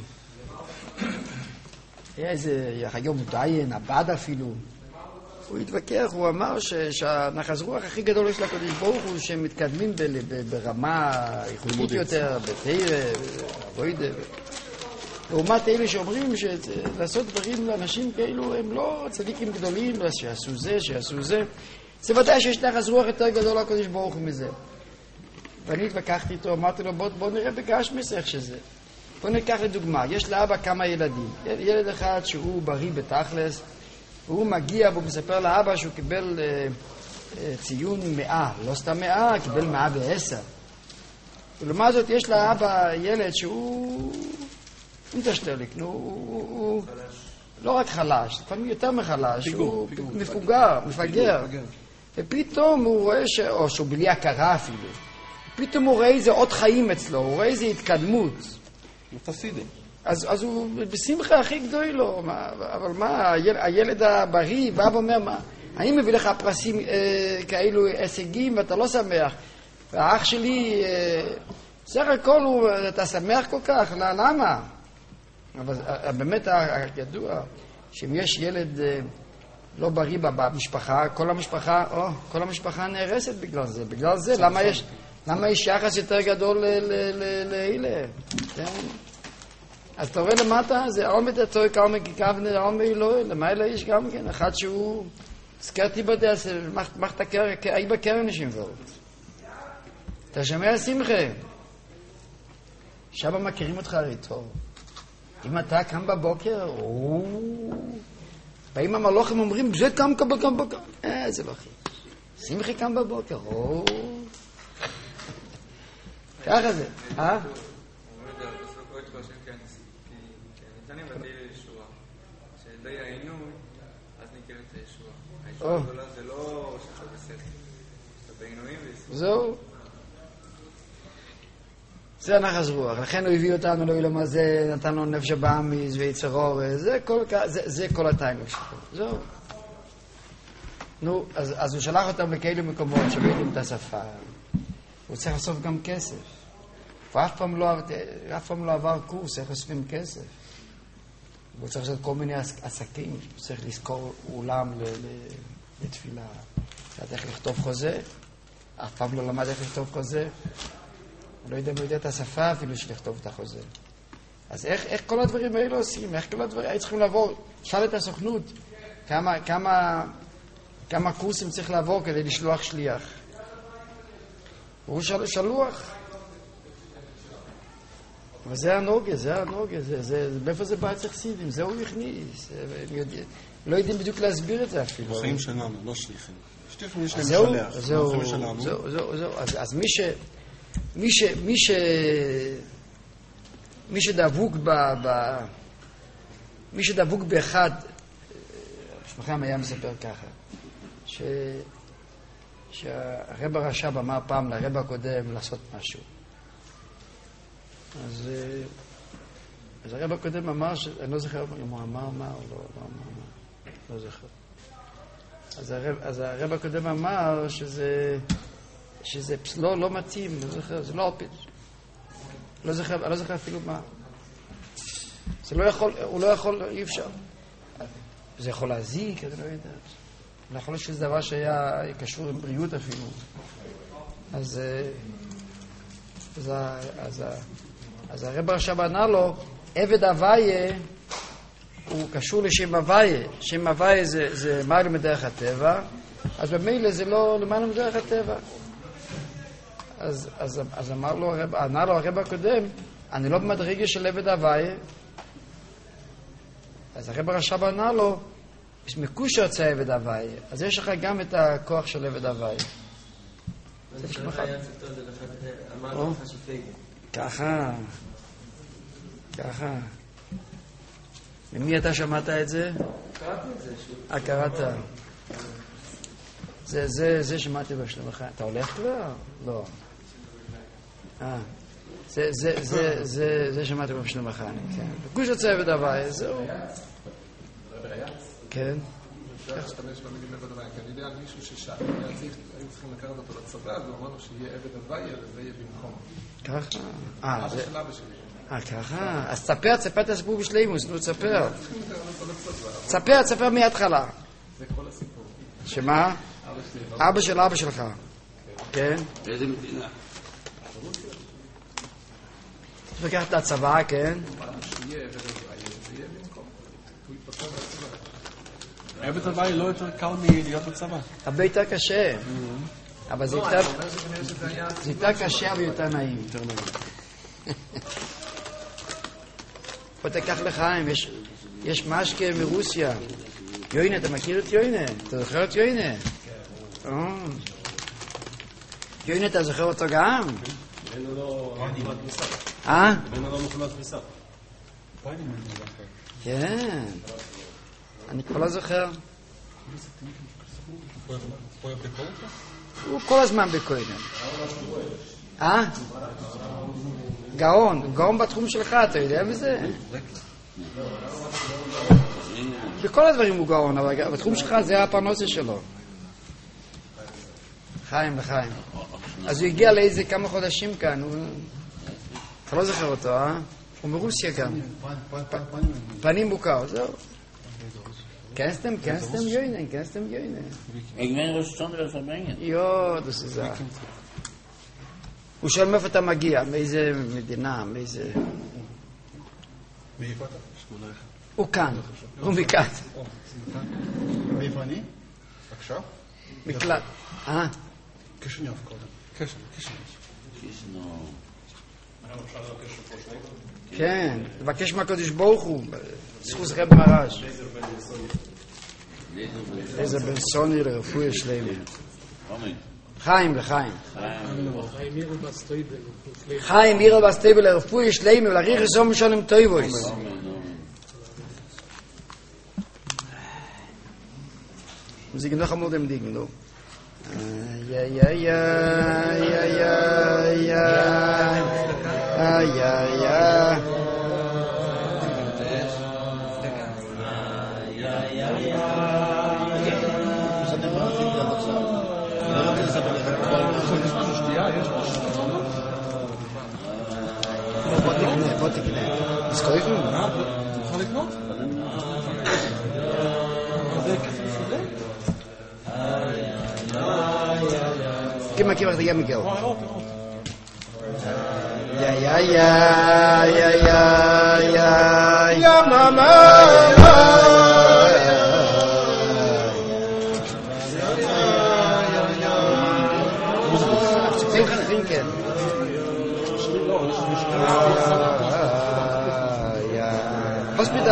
היה איזה היום דיין, הבד אפילו. הוא התווכח, הוא אמר שהנחס רוח הכי גדול יש לקדוש ברוך הוא, שהם מתקדמים ברמה איכותית יותר, בתירה, בוידה. לעומת אלה שאומרים שלעשות דברים לאנשים כאלו הם לא צדיקים גדולים, שיעשו זה, שיעשו זה. זה ודאי שיש נחס רוח יותר גדול לקדוש ברוך הוא מזה. ואני התווכחתי איתו, אמרתי לו, בוא, בוא נראה בגשמיס איך שזה. בוא ניקח לדוגמה, יש לאבא כמה ילדים. ילד אחד שהוא בריא בתכלס, והוא מגיע והוא מספר לאבא שהוא קיבל אה, אה, ציון מאה, לא סתם מאה, קיבל מאה ועשר. ולמה זאת יש לאבא ילד שהוא מתשתליק, הוא, הוא, הוא לא רק חלש, לפעמים יותר מחלש, פיגור, הוא פיגור, מפוגר, מפגר. פיגור, ופתאום הוא רואה, ש... או שהוא בלי הכרה אפילו, פתאום הוא רואה איזה עוד חיים אצלו, הוא רואה איזה התקדמות. חסידים. אז, אז הוא בשמחה הכי גדול לו, מה, אבל מה, היל, הילד הבריא בא ואומר, מה, אני מביא לך פרסים אה, כאלו הישגים ואתה לא שמח. והאח שלי, אה, סך הכל הוא, אתה שמח כל כך, למה? אבל באמת הידוע, שאם יש ילד אה, לא בריא במשפחה, כל המשפחה, או, כל המשפחה נהרסת בגלל זה. בגלל זה, למה יש, למה יש יחס יותר גדול לאלה? כן? אז אתה רואה למטה, זה עומד הצוי כמה ככוונה, עומד אלוהי, למעלה יש גם כן, אחד שהוא סקרתי בדס, מחת הקרן, אי בקרן נשים ועוד. אתה שומע שמחה? שבה מכירים אותך הרי טוב. אם אתה קם בבוקר, באים המלוכים אומרים, זה קם קם קם בבוקר. אה, זה לא הכי. שמחי קם בבוקר, או... ככה זה, אה? זה לא שאתה בסדר, אתה בעינויים זהו. זה הנחס רוח. לכן הוא הביא אותנו לעולם הזה, נתן לו נפש הבאמיס ויצרור, זה כל, זה, זה כל התיינוק שלו. זהו. נו, אז, אז הוא שלח אותם לכאלו מקומות שלא יודעים את השפה. הוא צריך לעשות גם כסף. הוא אף פעם לא, אף פעם לא עבר קורס, איך עושים כסף. הוא צריך לעשות כל מיני עסקים. הוא צריך לזכור אולם ל, ל, לתפילה. לדעת איך לכתוב חוזה. אף פעם לא למד איך לכתוב חוזה. הוא לא יודע מי יודע את השפה אפילו של לכתוב את החוזה. אז איך, איך כל הדברים האלה עושים? איך כל הדברים האלה צריכים לעבור? שאל את הסוכנות, כמה, כמה, כמה קורסים צריך לעבור כדי לשלוח שליח? הוא של, שלוח. וזה הנוגה, זה הנוגה, זה, זה, זה, באיפה זה בא אצל חסידים? זה הוא הכניס. יודע, לא יודעים בדיוק להסביר את זה אפילו. בחיים שלנו, לא שליחים. שליחים יש להם זהו, שלח. זהו, זהו, זהו, זהו, זהו. אז, אז מי ש... מי ש... מי ש... מי שדבוק ב... ב... מי שדבוק באחד, שמכם היה מספר ככה, ש... שהרב הרש"ב אמר פעם לרב הקודם לעשות משהו. אז, אז הרב הקודם אמר, ש... אני לא זוכר אם הוא אמר מה או לא, לא אמר מה, לא זוכר. אז הרב, אז הרב הקודם אמר שזה... שזה לא, לא מתאים, לא זוכר, זה לא עופד. לא זוכר, אני לא זוכר אפילו מה. זה לא יכול, הוא לא יכול, אי אפשר. זה יכול להזיק, אני לא יודעת. לא יכול להיות שזה דבר שהיה קשור עם בריאות אפילו. אז, אז, אז, אז הרב הרש"ב ענה לו, עבד הוויה הוא קשור לשם הוויה. שם הוויה זה, זה מעלה מדרך הטבע, אז במילא זה לא למעלה מדרך הטבע. אז, אז, אז אמר לו, ענה לו הרב הקודם, אני לא במדרגה של עבד הוויה, אז הרב הרש"ב ענה לו, יש מקושר יוצא עבד הוואי, אז יש לך גם את הכוח של עבד הוואי. זה שלך היה צפתו, זה לך, אמרנו לך שפייגן. ככה, ככה. ממי אתה שמעת את זה? קראתי את זה שוב. אה, קראת. זה, זה, זה שמעתי בשלום החיים. אתה הולך כבר? לא. אה. זה, זה, זה, זה, זה שמעתי בשלום החיים, כן. גוש יוצא עבד הוואי, זהו. כן. אפשר להשתמש במילים עבד הוואי, כי אני יודע על מישהו ששאל, היו צריכים לקחת אותו לצבא, אז הוא אמר לו שיהיה עבד הוואי, וזה יהיה במקום. ככה? אה, אבא זה... של אבא שלי. אה, ככה? אז תספר, תספר את הסיפור בשלימוס, נו, תספר. תספר, תספר מההתחלה. זה כל הסיפור. שמה? אבא שלי. אבא של אבא שלך. כן? באיזה מדינה? צריך לקחת את הצבא, כן? שיהיה עבד הוואי, וזה יהיה במקום. הוא יתפצע בצבא. עבד הוואי לא יותר קל מלהיות בצבא. הרבה יותר קשה. אבל זה יותר... זה יותר קשה ויותר נעים. יותר נעים. פה תקח לחיים, יש, יש משקה מרוסיה. יוינה, אתה מכיר את יוינה? אתה זוכר את יוינה? כן. יוינה, אתה זוכר אותו גם? אין לו מכונת כביסה. אה? אין לו מכונת כביסה. כן. אני כבר לא זוכר. הוא כל הזמן בכהן. אה? גאון, גאון בתחום שלך, אתה יודע מזה? בכל הדברים הוא גאון, אבל בתחום שלך זה הפרנסה שלו. חיים לחיים. אז הוא הגיע לאיזה כמה חודשים כאן, אתה לא זוכר אותו, אה? הוא מרוסיה גם. פנים בוקר, זהו. Kennst du, kennst du Jönen, kennst du Jönen? Ik ben Russland verbringen. Ja, das ist er. הוא שואל מאיפה אתה מגיע, מאיזה מדינה, מאיזה... מאיפה אתה? שמונה אחד. הוא כאן, הוא מכאן. מאיפה אני? עכשיו? מקלט. אה? קשניוב קודם. קשניוב, קשניוב. Kisno. כן, לבקש מהקדוש ברוך הוא, זכות רב מרש. איזה בן סוני לרפואי שלמה. חיים לחיים. חיים מירו בסטייבל לרפואי שלמה ולריח סום שלם טויבויס. מוזיק noch einmal dem Ding, no. Ja ja ja ja ja ja. Ah ja ja. בוא תקנה. אז קוראים לו? תוכל לקנות? זה כסף מסודר? כמה כמה אתה גם מגיע? יא יא יא יא יא יא יא מאמא Was bitte?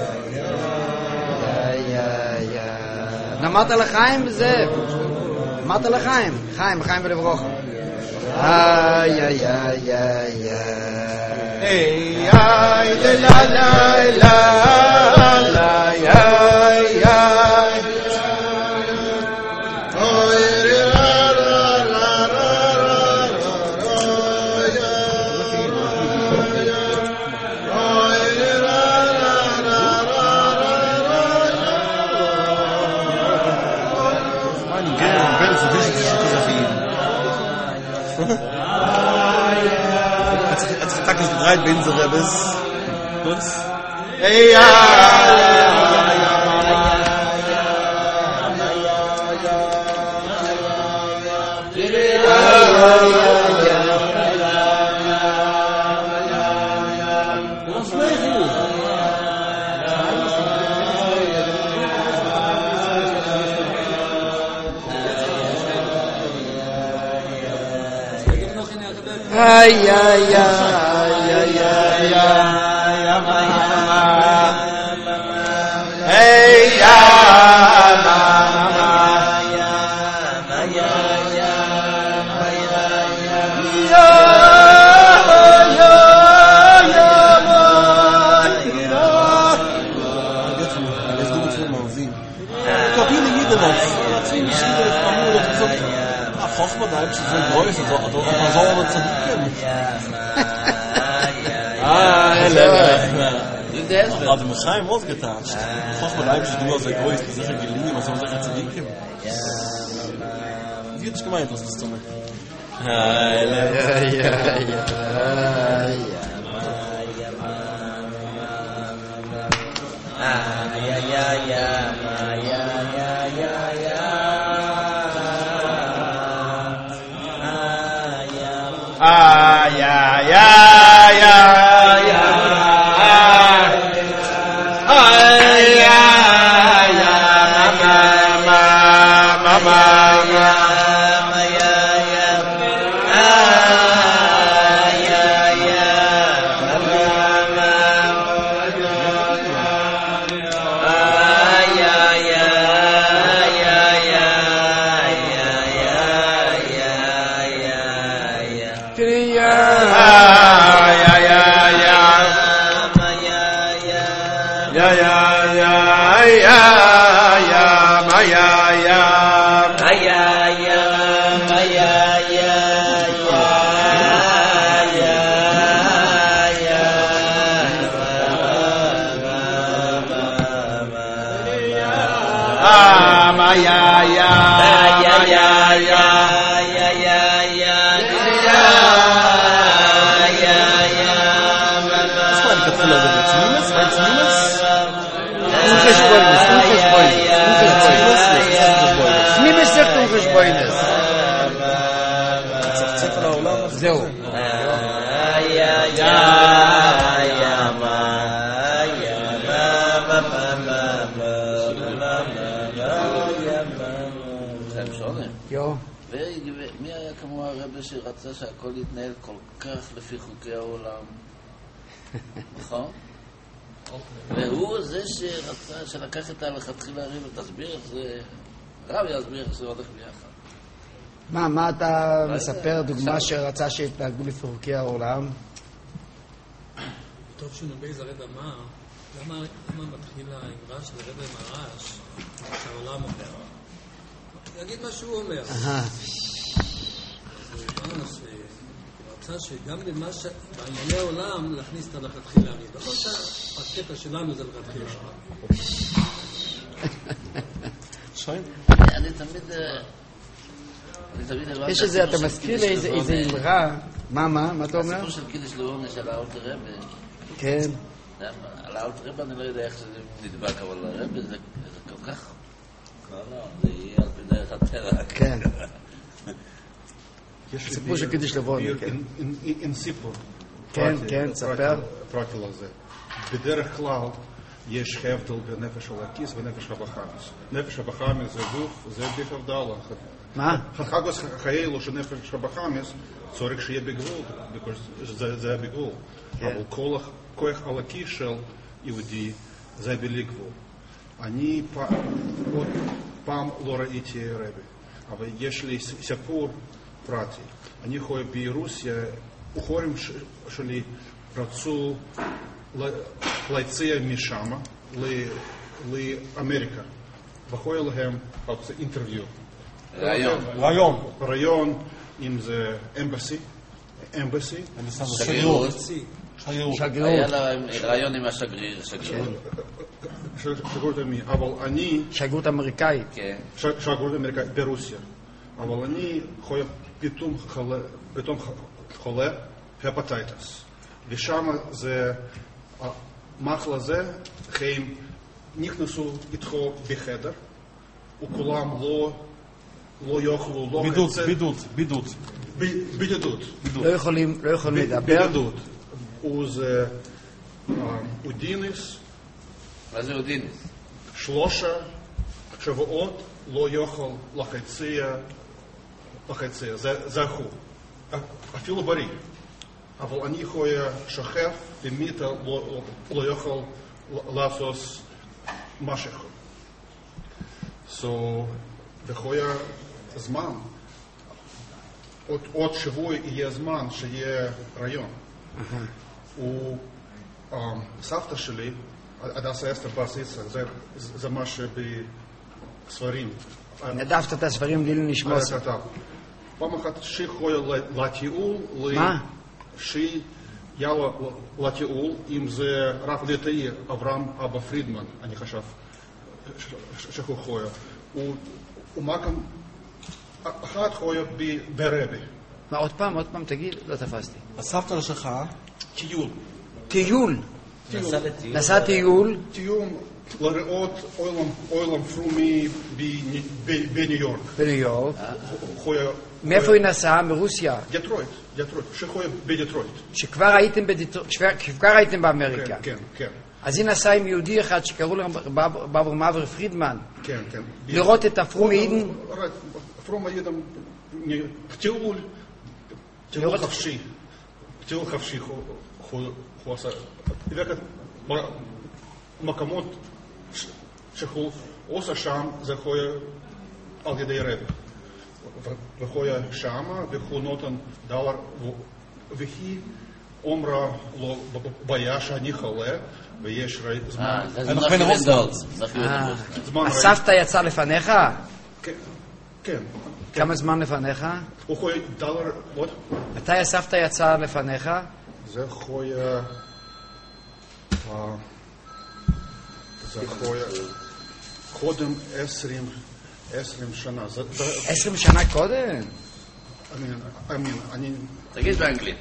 Ja, ja, ja. Na, mata l'chaim, Zev. Mata l'chaim. Chaim, Chaim v'levrocha. Ah, ja, ja, ja, ja. Hey, ay, la, la, la, la, ya, ya. Drei Binser bis was? Hey ja Ay ay ay ay ay ay ay רצים שידר התאמו לחזור. החוכמה די שזה גרויס, אז עזור לצדיקים. אה, אלה. Aber der Moschaim was getauscht. Hoch mal leibst du als Egoist, das ist gelingen, was soll sagen Tzadikim? Wie hat es gemeint, was das zu machen? Ja, ja, ja, ja. Ah, ja, ja, ja, ja. זהו. יו. ומי היה כמו הרבי שרצה שהכל יתנהל כל כך לפי חוקי העולם? נכון? והוא זה שרצה, שלקח את הלכתחילה הרי ותסביר איך זה, רב יסביר איך זה הולך ביחד. מה, מה אתה מספר דוגמה שרצה שהתנהגו לפי חוקי העולם? טוב שנובי זה רב אמר, למה מתחיל האמרה של רב מרש שהעולם אומר? יגיד מה שהוא אומר. רצה שגם בענייני העולם להכניס את הלכתחילה הרי. בכל שהקטע שלנו זה לכתחילה. שוין? אני תמיד... יש איזה, אתה מזכיר לי איזה אמרה. מה, מה? מה אתה אומר? הסיפור של קידוש לאורנה של האלטר רבי. כן. על האלטר רבי אני לא יודע איך זה נדבק, אבל הרבי זה כל כך... לא, לא, זה יהיה על פי דרך הטרע. כן. סיפור של קידוש לאורנה, כן. אין סיפור. כן, כן, ספר. פרטי לזה. בדרך כלל יש הבדל בין נפש הלקיס ונפש הבחמיס. נפש הבחמיס זה גוף, זה ביף הבדלה. מה? חגוס חיילו של נפש הבחמיס צורך שיהיה בגבול, זה בגבול. אבל כל כוח הלקי של יהודי זה בלי גבול. אני פעם לא ראיתי רבי, אבל יש לי סיפור פרטי. אני חי ברוסיה, החברים שלי רצו להציע משם לאמריקה, והוא להם אינטרוויו. רעיון. רעיון. רעיון, אם זה אמבסי, אמבסי. שגרירות. שגרירות. היה לה רעיון עם השגריר, שגרירות. שגרירות אמי, אבל אני... שגרירות אמריקאית. כן. שגרירות אמריקאית ברוסיה. אבל אני חי פתאום חולה, הפטייטס. ושם זה, המחלה זה, הם נכנסו איתו בחדר, וכולם לא, לא יוכלו, לא בידוד, בידוד, בידוד. בידוד. לא יכולים, לא יכולים לדבר. בידוד. וזה אודינס. מה זה אודינס? שלושה שבועות לא יוכל לחצייה, לחצייה, זה הוא. אפילו בריא. אבל אני יכול שכב במיטה, לא יכול לעשות משהו. So, ויכול זמן, עוד שבוע יהיה זמן שיהיה רעיון. וסבתא שלי, הדסה אסתר בת יצחק, זה מה ספרים. נדפת את הספרים בלי לשמוס. כתב. פעם אחת שיחויה לטיול, מה? שיהיה לטיול, אם זה רב ליטאי אברהם אבא פרידמן, אני חושב, שיחויה. הוא מקם אחד חויה ברבי. מה, עוד פעם, עוד פעם, תגיד, לא תפסתי. הסבתא שלך, טיול. טיול. נסע טיול. טיול לראות אוילם פרומי בניו יורק. בניו יורק. חויה... מאיפה היא נסעה? מרוסיה? דטרויט, דטרויט, שחויה בדטרויט. שכבר הייתם בדטרויט, שכבר הייתם באמריקה. כן, כן. אז היא נסעה עם יהודי אחד שקראו לו אברהם אבא פרידמן. כן, כן. לראות את הפרומי עידן. פרומי עידן, טיול, טיול חפשי. טיול חפשי הוא עשה. וכת מקומות שהוא עושה שם, זה חויה על ידי רב. וחויה שמה, והוא נותן דולר, והיא אומרה לו בעיה שאני חולה, ויש זמן. זה זמן הסבתא יצא לפניך? כן. כמה זמן לפניך? הוא חויה דולר, עוד? מתי הסבתא יצא לפניך? זה חויה... זה חויה... קודם עשרים... עשרים שנה. עשרים שנה קודם? אמין, אני... תגיד באנגלית.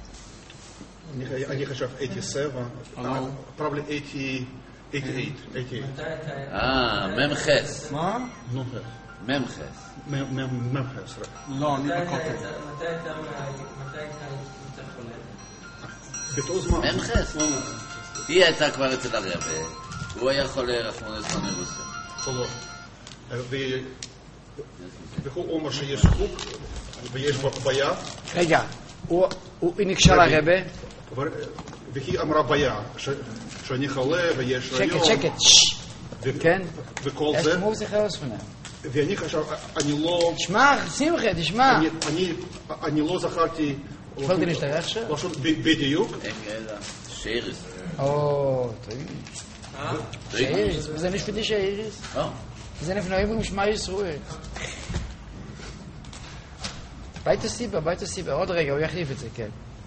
אני חושב eighty-seven, probably eighty, eighty-eight, eighty-eight. אה, ממחס. מה? ממחס. ממחס, רק. לא, אני בכותל. מתי הייתה יותר חולה? באותו זמן. ממחס? היא הייתה כבר אצל הרבה. הוא היה חולה רחמון לזמן מרוסיה. חולו. והוא אומר שיש חוק ויש בעיה. רגע, הוא ניגשה לרבה? והיא אמרה בעיה, שאני חולה ויש רעיון. שקט, שקט. כן? וכל יש זה. מוזיקה אוספנה. ואני חושב, אני לא... תשמע, שמחה, תשמע. אני לא זכרתי... יכולתי להשתרח שם? בדיוק. שאיריס. או, תגיד. שאיריס? זה נשפטי שאיריס? לא. זה נפנועים במשמע ישראל. בית הסיבה, בית הסיבה. עוד רגע, הוא יחליף את זה, כן.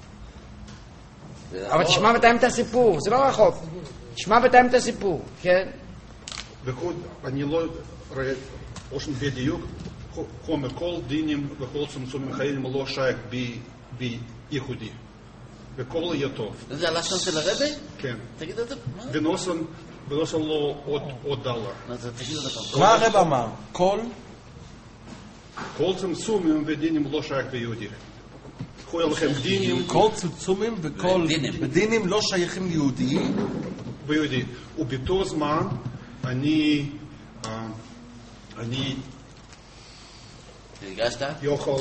אבל תשמע בינתיים את הסיפור, זה לא רחוק. תשמע בינתיים את הסיפור, כן? וכוד, אני לא רואה, אושן בדיוק, חומר, כל דינים וכל צמצומים חיים לא שייך בייחודי. וכל יהיה טוב. זה הלשון של הרבי? כן. תגיד את זה. ונוסן, ונוסן לו עוד דולר. תגיד את זה. מה הרב אמר? כל? כל צמצומים ודינים לא שייך ביהודי. קחו לכם דינים. כל צמצומים וכל דינים לא שייכים ליהודי. ביהודי. ובאותו זמן אני, אני הרגשת? יכול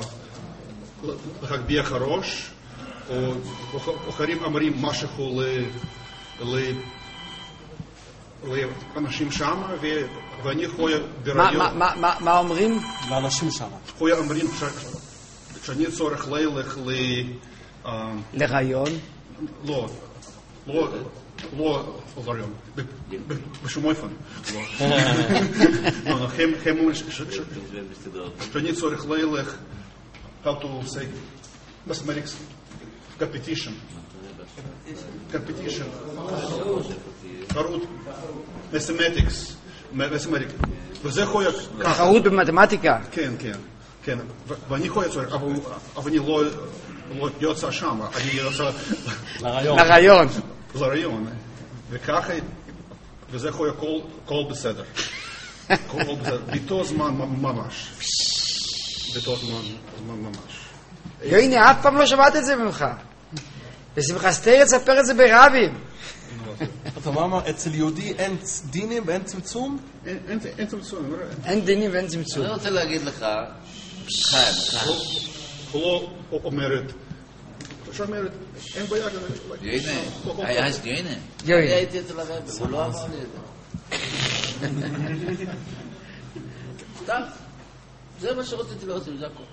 להגביח הראש, או אחרים אומרים משהו לאנשים שם, ואני יכול ברעיון... מה אומרים? לאנשים שם. יכול אומרים שאני צורך ללך ל... לרעיון? לא, לא, לא לרעיון, בשום אופן. הם אומרים שאני צורך ללך, how to say, mathematics, competition, competition, תחרות, mathematics, mathematics, וזה יכול להיות ככה. תחרות במתמטיקה. כן, כן, כן, ואני יכול להיות, אבל אני לא יוצא שם, אני יוצא לרעיון. לרעיון, וככה, וזה יכול להיות כל בסדר. כל בסדר, באותו זמן ממש. באותו זמן ממש. יויני, אף פעם לא שמעת את זה ממך. בשמחה סתר תספר את זה ברבים. אתה אומר, אצל יהודי אין דינים ואין צמצום? אין צמצום. אין דינים ואין צמצום. אני רוצה להגיד לך, חיים, חיים. הוא לא אומרת, שאומרת, אין בעיה. יויני, היה יש יויני. יויני. הייתי אצל הרב, הוא לא אמר לי את זה. טוב, זה מה שרציתי לראות עם ז'קו.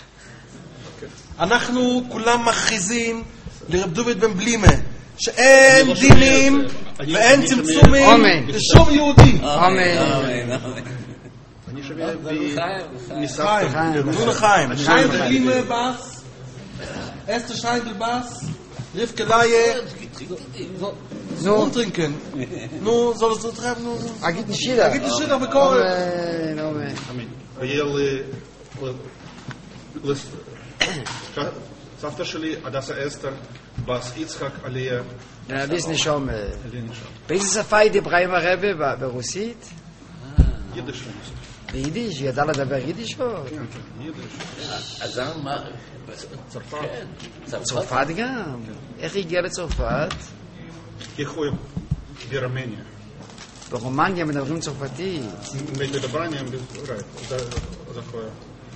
אנחנו כולם מכריזים לרב דוד בן בלימה שאין דינים ואין צמצומים לשום יהודי. אמן. schon wie Chaim, nur Chaim. Chaim Begimme Bas, Esther Scheindl Bas, Rivke Laie, so trinken. Nur soll es so treffen, nur... אגיד נשידה. אגיד נשידה בקורא. אמן, אמן. Weil סבתא שלי, הדסה אסתר, בס יצחק עליה. ביס נשום. עליה נשום. באיזה שפה היא דיברה עם הרבה? ברוסית? יידיש. ביידיש? היא ידעה לדבר יידיש פה? כן, כן, יידיש. אז מה? צרפת. צרפת גם? איך היא הגיעה לצרפת? כחוי ברומניה. ברומניה מדברים צרפתית. מדברים, זה חוי.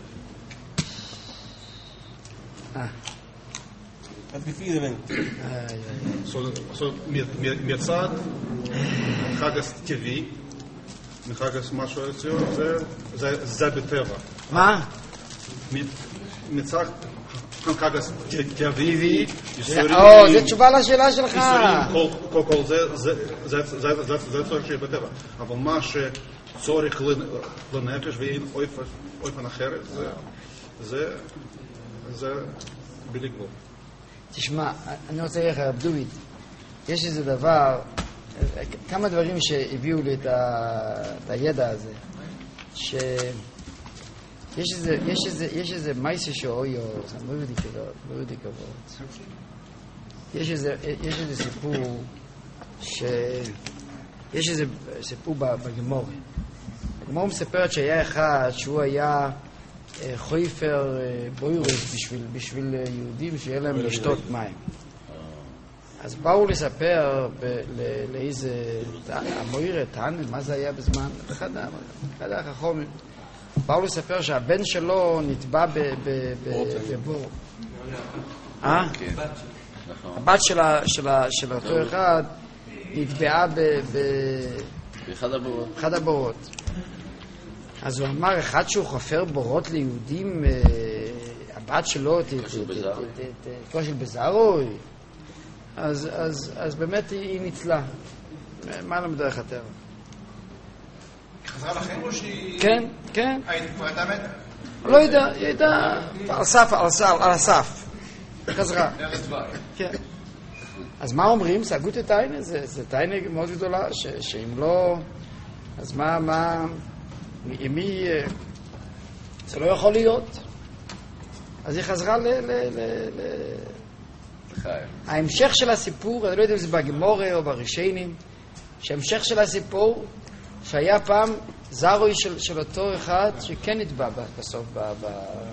אה. את בפידה בין. מצד חגס טבעי, מחגס משהו זה בטבע. מה? מצד חגס טבעי, או, זה תשובה לשאלה שלך. כל זה צורך שיהיה בטבע. אבל מה שצורך לנפש ואין אופן אחרת, זה בלי גבול. תשמע, אני רוצה להגיד לך, רב דוד, יש איזה דבר, כמה דברים שהביאו לי את, ה, את הידע הזה, שיש איזה, יש איזה, יש איזה מייסה שאויו, זה מאוד כבוד, מאוד כבוד. יש איזה, יש איזה סיפור, ש... יש איזה סיפור בגמור. הגמור מספרת שהיה אחד שהוא היה חויפר בוירס בשביל, בשביל יהודים שיהיה להם לשתות מים. אז באו לספר ב- ל- לאיזה המוירה, תענה, מה זה היה בזמן? אחד החכמים. באו לספר שהבן שלו נטבע ב- ב- ב- בבור. אה? הבת של ה- של ה- של אותו אחד נטבעה ב- ב- באחד הבורות. באחד הבורות. אז הוא אמר, אחד שהוא חופר בורות ליהודים, הבת שלו כושר בזרוי, אז, אז, אז באמת היא, היא ניצלה. מה לא מדרך הטבע? היא חזרה לכם או שהיא... כן, כן. היית כבר הייתה מתה? לא יודע, היא הייתה על סף, על סף, על הסף. חזרה. כן. אז מה אומרים? סגות את העין? זה, זה טיינה מאוד גדולה, ש, שאם לא... אז מה, מה... אם היא... זה לא יכול להיות. אז היא חזרה ל... ל, ל, ל... ההמשך של הסיפור, אני לא יודע אם זה בגמורה או ברישיינים, שההמשך של הסיפור, שהיה פעם זרוי של, של אותו אחד שכן נטבע בסוף ב... ב...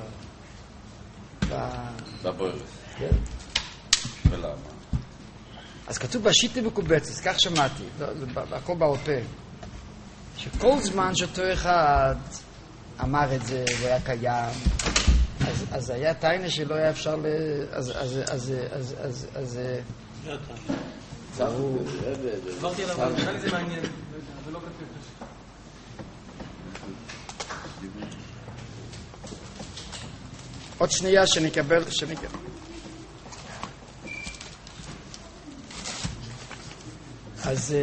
ב... בבורת. כן. ולמה? אז כתוב בשיטה מקובצת, כך שמעתי, לא, זה הכל בעל פה, שכל זמן שאותו אחד אמר את זה והיה קיים, אז, אז היה טיינה שלא היה אפשר ל... אז... אז... אז... אז... אז... אז... זהו... עברתי עליו, נראה לי זה מעניין, ולא כתוב. עוד שנייה שנקבל... שנקבל. אז...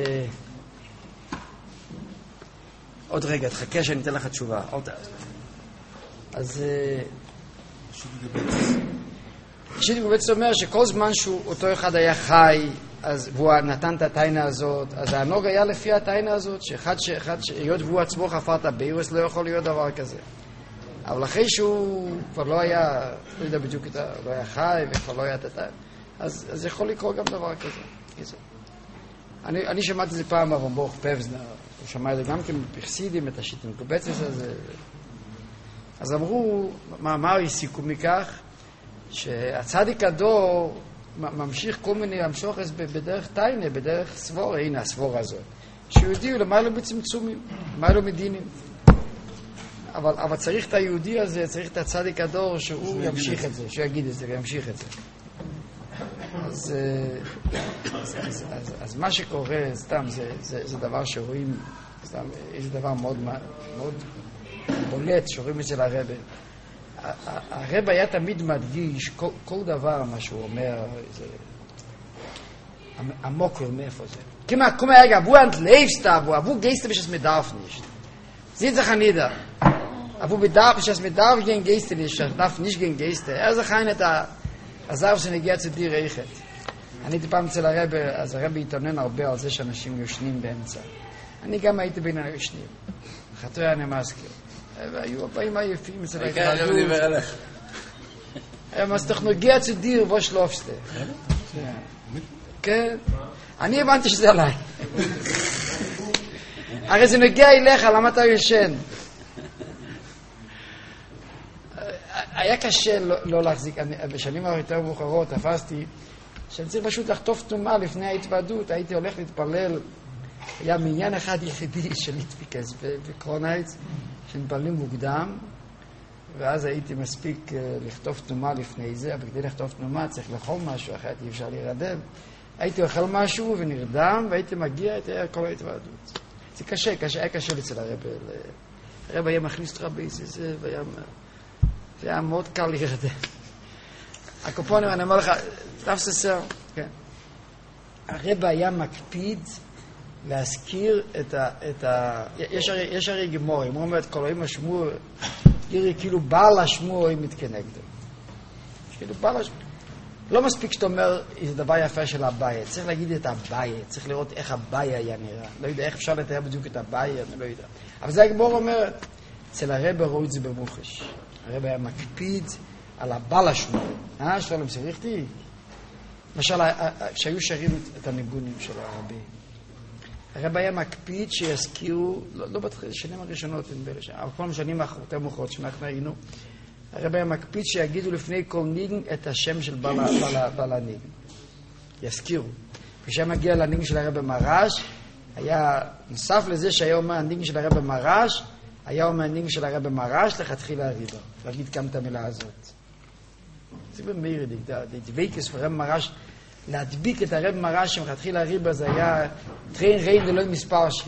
עוד רגע, תחכה שאני אתן לך תשובה. עוד... אז... שיטי מקובצת אומר שכל זמן שאותו אחד היה חי, אז והוא נתן את הטיינה הזאת, אז הנוג היה לפי הטיינה הזאת, שאחד שאחד, היות והוא עצמו חפר את הבירוס, לא יכול להיות דבר כזה. אבל אחרי שהוא כבר לא היה, לא יודע בדיוק, לא היה חי וכבר לא היה את הטיינה, אז, אז יכול לקרות גם דבר כזה. כזה. אני, אני שמעתי את זה פעם הרמב"ם פבזנר, הוא שמע את זה גם כן פרסידים, את השיטי מקובצת הזה. אז אמרו, מה, מה הסיקו מכך? שהצדיק הדור ממשיך כל מיני המשוחס בדרך טיינה, בדרך סבורה, הנה הסבורה הזאת, שיהודי הוא למעלה בצמצומים, למעלה מדינים. אבל, אבל צריך את היהודי הזה, צריך את הצדיק הדור שהוא ימשיך את זה, שהוא יגיד את זה וימשיך את זה. אז, אז, אז, אז, אז מה שקורה, סתם, זה, זה, זה דבר שרואים, סתם, איזה דבר מאוד, מאוד בולט, שרואים אצל הרבי. הרב היה תמיד מדגיש כל, כל דבר מה שהוא אומר, זה המוקר מאיפה זה. כמה, כמה רגע, wo ein lebst da, wo, wo gehst du, bis es mir darf nicht. Sieht sich nieder. Aber mit darf ich das mit darf gegen Geste nicht, darf nicht gegen Geste. Er sagt eine da, azar שאני אגיע צדי רייכת. אני הייתי פעם אצל הרב, אז הרב התעונן הרבה על זה שאנשים יושנים באמצע. אני גם הייתי בין היושנים. חתוי אני מזכיר. והיו הבאים עייפים אצל ההתרדות. אז טכנולוגיה צדי רבו שלופסטה. כן. אני הבנתי שזה עליי. הרי זה נגיע אליך, למה אתה יושן? היה קשה לא, לא להחזיק, אני, בשנים היותר מאוחרות תפסתי שאני צריך פשוט לחטוף תומה לפני ההתוועדות, הייתי הולך להתפלל, היה מעניין אחד יחידי של ליטפיקס בקרונייץ, שמתפללים מוקדם, ואז הייתי מספיק לכתוב תומה לפני זה, אבל כדי לכתוב תומה צריך לאכול משהו, אחרת אי אפשר להירדם. הייתי אוכל משהו ונרדם, והייתי מגיע את כל ההתוועדות. זה קשה, קשה, היה קשה אצל הרב. הרב היה מכניס אותך באיזה זה, והיה... זה היה מאוד קל להירדם. הקופונים, אני אומר לך, תפס הסר, כן. הרב היה מקפיד להזכיר את ה... את ה יש, הרי, יש הרי גמור, אם הוא אומר את קולואים השמור, ירי כאילו בעל השמור היא מתכנגדו. כאילו בעל השמור. לא מספיק שאתה אומר איזה דבר יפה של הבית, צריך להגיד את הבית, צריך לראות איך הבית היה נראה. לא יודע איך אפשר לתאר בדיוק את הבית, אני לא יודע. אבל זה הגמור אומר, אצל הרב ראו את זה במוחש. הרב היה מקפיד על הבעל השמור. אה, שלום סריחתי? למשל, שהיו שרים את הניגונים של הרבי. הרב היה מקפיד שיזכירו, לא, לא בתחיל, שנים הראשונות, אבל כל השנים האחרונות המאוחרות שאנחנו היינו, הרב היה מקפיד שיגידו לפני כל ניגן את השם של בעל, בעל, בעל הניגן. יזכירו. כשהיה מגיע לניגן של הרב מרש, היה נוסף לזה שהיה אומר הניגן של הרב מרש, היה אומר הניגן של הרב מרש לכתחילה הריבה. להגיד כאן את המילה הזאת. זה במהיר, דוויקס ורב מרש, להדביק את הרב מרש שמכתחילה הריבה, זה היה טריין ריין ולא מספר שם.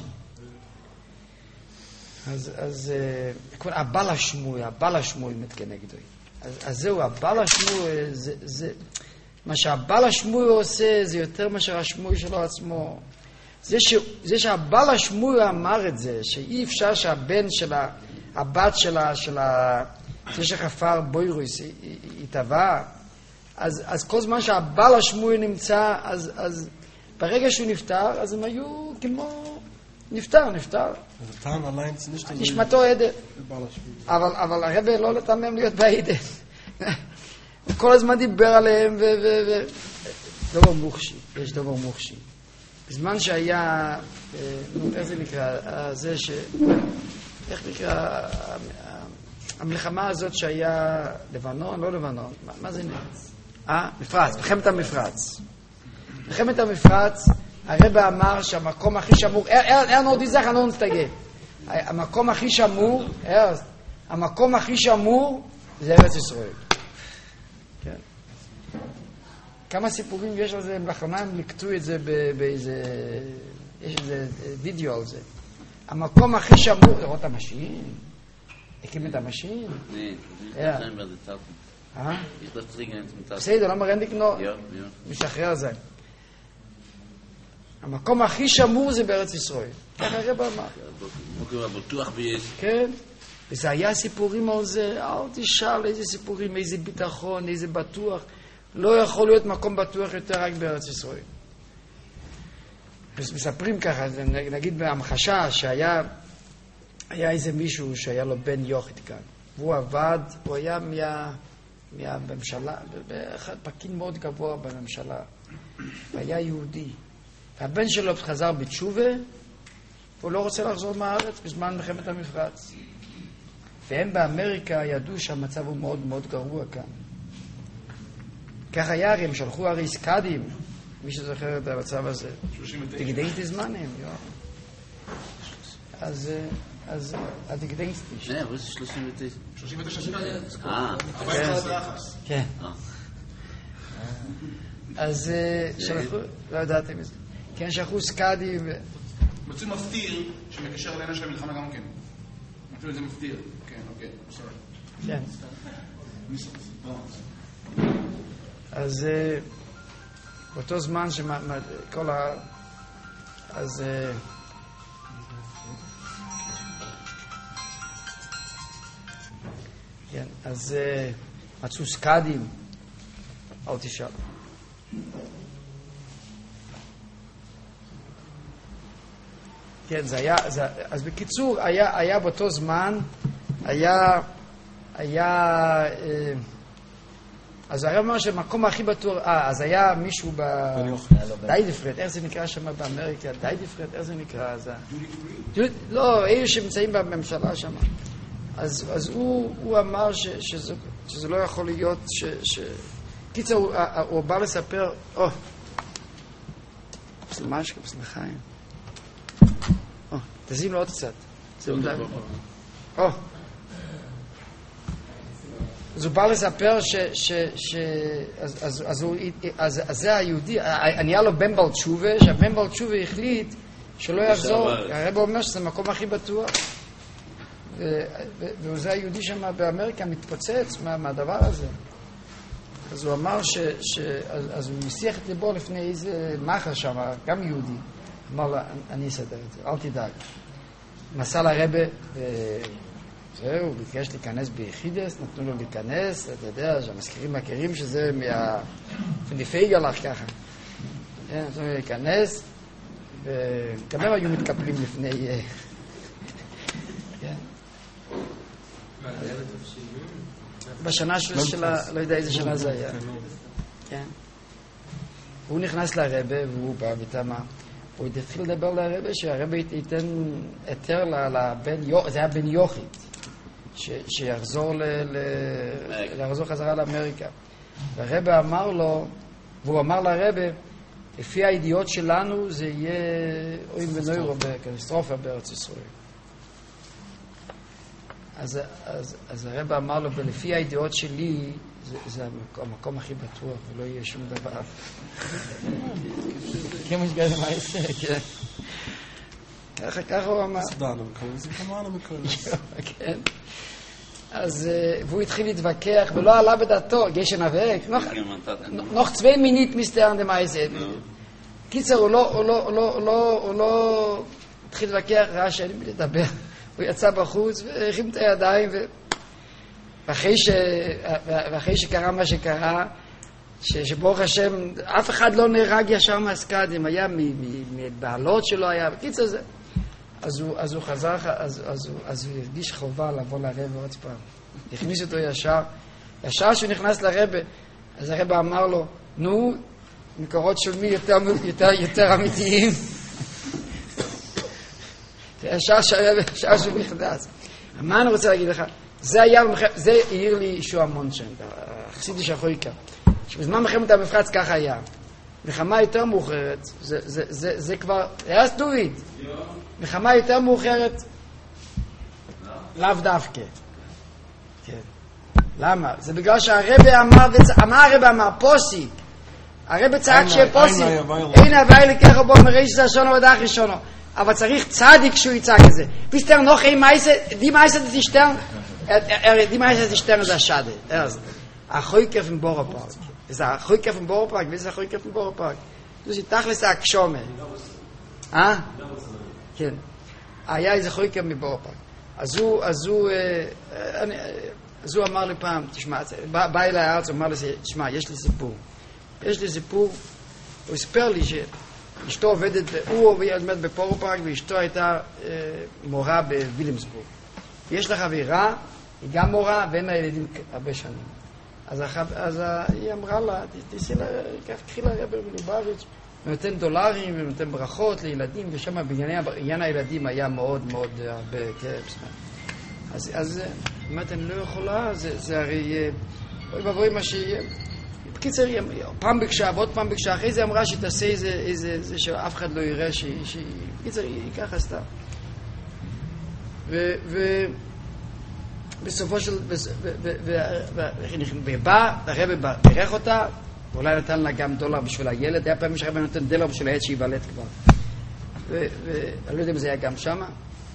אז, אז הבעל השמוי, הבעל השמוי מתכנגדו. אז, אז זהו, הבעל השמוי, זה, זה, מה שהבעל השמוי עושה, זה יותר מאשר השמוי שלו עצמו. זה, ש, זה שהבעל השמוי אמר את זה, שאי אפשר שהבן של הבת שלה, של ה... זה שחפר בוירוס, היא טבעה. אז, אז כל זמן שהבעל השמוי נמצא, אז, אז ברגע שהוא נפטר, אז הם היו כמו... נפטר, נפטר. נשמתו עדת. אבל, אבל הרב לא לתמם להיות בעדת. הוא כל הזמן דיבר עליהם, ו... ו, ו דבר מוחשי, יש דבר מוחשי. בזמן שהיה, נו, איך זה נקרא, זה ש... איך נקרא, המלחמה הזאת שהיה לבנון, לא לבנון, מה, מה זה נקרא? אה? מפרץ, מלחמת המפרץ. מלחמת המפרץ, הרב אמר שהמקום הכי שמור, אין עוד איזך, אני לא נסתגל. המקום הכי שמור, המקום הכי שמור זה ארץ ישראל. כן. כמה סיפורים יש על זה, לאחרונה הם לקטו את זה באיזה, יש איזה וידאו על זה. המקום הכי שמור, לראות את המשין, הקים את המשין. אה? בסדר, לא מרנדיק נו, משחרר זה. המקום הכי שמור זה בארץ ישראל. ככה הרב אמר. כן. וזה היה סיפורים על זה, אל תשאל איזה סיפורים, איזה ביטחון, איזה בטוח. לא יכול להיות מקום בטוח יותר רק בארץ ישראל. מספרים ככה, נגיד בהמחשה שהיה היה איזה מישהו שהיה לו בן יוחד כאן. והוא עבד, הוא היה מה, מהממשלה, פקיד מאוד גבוה בממשלה. והיה יהודי. והבן שלו חזר בתשובה, והוא לא רוצה לחזור מהארץ בזמן מלחמת המפרץ. והם באמריקה ידעו שהמצב הוא מאוד מאוד גרוע כאן. כך היה, הם שלחו הרי סקאדים, מי שזוכר את המצב הזה. תגדנתי זמנים, יו. אז, אז, תגדנתי. שני, אבל זה שלושים ותשע. שלושים ותשע סקאדים. אה. כן. אז שלחו, לא ידעתם את זה. כן, שלחו סקאדים. מצאו מפתיר שמקשר לעניין של המלחמה גם כן. מצאו את זה מפתיר. כן, אוקיי, בסדר. כן. אז באותו זמן שכל ה... אז כן, אז מצאו סקאדים, אל תשאל. כן, זה היה, זה, אז בקיצור, היה, היה באותו זמן, היה, היה, אה, אז הרב אומר שהמקום הכי בטוח, אה, אז היה מישהו ב... דיידיפרט, איך זה נקרא שם באמריקה? דיידיפרט, איך זה נקרא? לא, אלה שנמצאים בממשלה שם. אז, אז הוא, הוא אמר ש, שזה, שזה לא יכול להיות, ש... ש... קיצר, הוא, הוא בא לספר, או, סלמשקה, סלחיים. או, תזין לו עוד קצת. או. אז הוא בא לספר ש... ש, ש אז, אז, אז, הוא, אז, אז זה היהודי, אני היה לו בן בעל תשובה, שהבן בעל תשובה החליט שלא יחזור. הרב אומר שזה המקום הכי בטוח. וזה היהודי שם באמריקה מתפוצץ מה, מהדבר הזה. אז הוא אמר ש... ש אז, אז הוא מסיח את ליבו לפני איזה מחר שם, גם יהודי. אמר לו, אני אסדר את זה, אל תדאג. מסע לרבה, וזהו, ביקש להיכנס ביחידס, נתנו לו להיכנס, אתה יודע, שהמזכירים מכירים שזה מה... פניפייג הלך ככה. נתנו לו להיכנס, וגם הם היו מתקפלים לפני... בשנה של... לא יודע איזה שנה זה היה. כן. הוא נכנס לרבה, והוא בא ותמה. הוא התחיל לדבר לרבה, שהרבה ייתן היתר לבן, זה היה בן יוחית, שיחזור לחזור חזרה לאמריקה. והרבה אמר לו, והוא אמר לרבה, לפי הידיעות שלנו זה יהיה אוים ונוירו בקטסטרופה בארץ ישראל. אז, אז, אז הרב אמר לו, ולפי הידיעות שלי, זה, זה המקום, המקום הכי בטוח, ולא יהיה שום דבר. כמו שגאי זה מה יעשה, כן. ככה, ככה הוא אמר. סדרנו מקודם, זה כמובן מקודם. כן. אז, והוא התחיל להתווכח, ולא עלה בדעתו, גשן אבק, נוח צווי מינית מסתרן דמה יעשה. קיצר, הוא לא, הוא לא, הוא לא, הוא לא, הוא לא התחיל להתווכח, ראה שאין לי לדבר. הוא יצא בחוץ והרים את הידיים ו... ואחרי, ש... ואחרי שקרה מה שקרה, ש... שברוך השם, אף אחד לא נהרג ישר מהסקאדים, היה מבעלות שלו היה, בקיצור זה. אז הוא, אז הוא חזר, אז, אז, הוא, אז הוא הרגיש חובה לבוא לרבא עוד פעם. הכניס אותו ישר. ישר שהוא נכנס לרבא, אז הרבא אמר לו, נו, מקורות של מי יותר, יותר, יותר אמיתיים? ישר שעה שהוא נכנס. מה אני רוצה להגיד לך? זה היה, זה העיר לי ישוע מונשן, החסידי של החויקה. שבזמן מלחמת המפרץ ככה היה. מלחמה יותר מאוחרת, זה, זה, זה, זה כבר, היה סדורית. מלחמה יותר מאוחרת, לאו דווקא. כן. למה? זה בגלל שהרבא אמר, אמר הרבא אמר, פוסי. הרבא צעק שיהיה פוסי. אין הווי לקחו בו מראש זה השונו ודח ראשונו. אבל צריך צדיק שהוא יצעק את זה. ביסטר נוח אין מייסה, די מייסה די שטרן, די מייסה די שטרן זה השדה. אחוי כיף עם בורו פארק. זה אחוי כיף עם בורו פארק, וזה אחוי כיף עם בורו פארק. זה תכלס הקשומה. אה? כן. היה איזה אחוי כיף מבורו פארק. אז הוא, אז הוא, אז הוא אמר לי פעם, תשמע, בא אליי הארץ, הוא אמר לי, תשמע, יש לי סיפור. יש לי סיפור, הוא הספר לי ש... אשתו עובדת, הוא עובד בפורו פארק, ואשתו הייתה אה, מורה בווילימסבורג. יש לה חברה, היא גם מורה, ואין לה ילדים הרבה שנים. אז, החב... אז היא אמרה לה, תעשי לה, קחי לה רבי מלובביץ', ונותן דולרים ונותן ברכות לילדים, ושם בעניין הילדים היה מאוד מאוד הרבה כיף. אז, אז באמת אני לא יכולה, זה, זה הרי, אוי ואבוי מה שיהיה. בקיצר, פעם ביקשה, ועוד פעם ביקשה, אחרי זה אמרה שתעשה איזה, איזה, איזה שאף אחד לא יראה, שהיא, שהיא, בקיצר, היא ככה עשתה. ו, ו, בסופו של, ובא, הרבי ברך אותה, ואולי נתן לה גם דולר בשביל הילד, היה פעמים שהרבי נותן דולר בשביל הילד שיוולד כבר. ואני לא יודע אם זה היה גם שמה,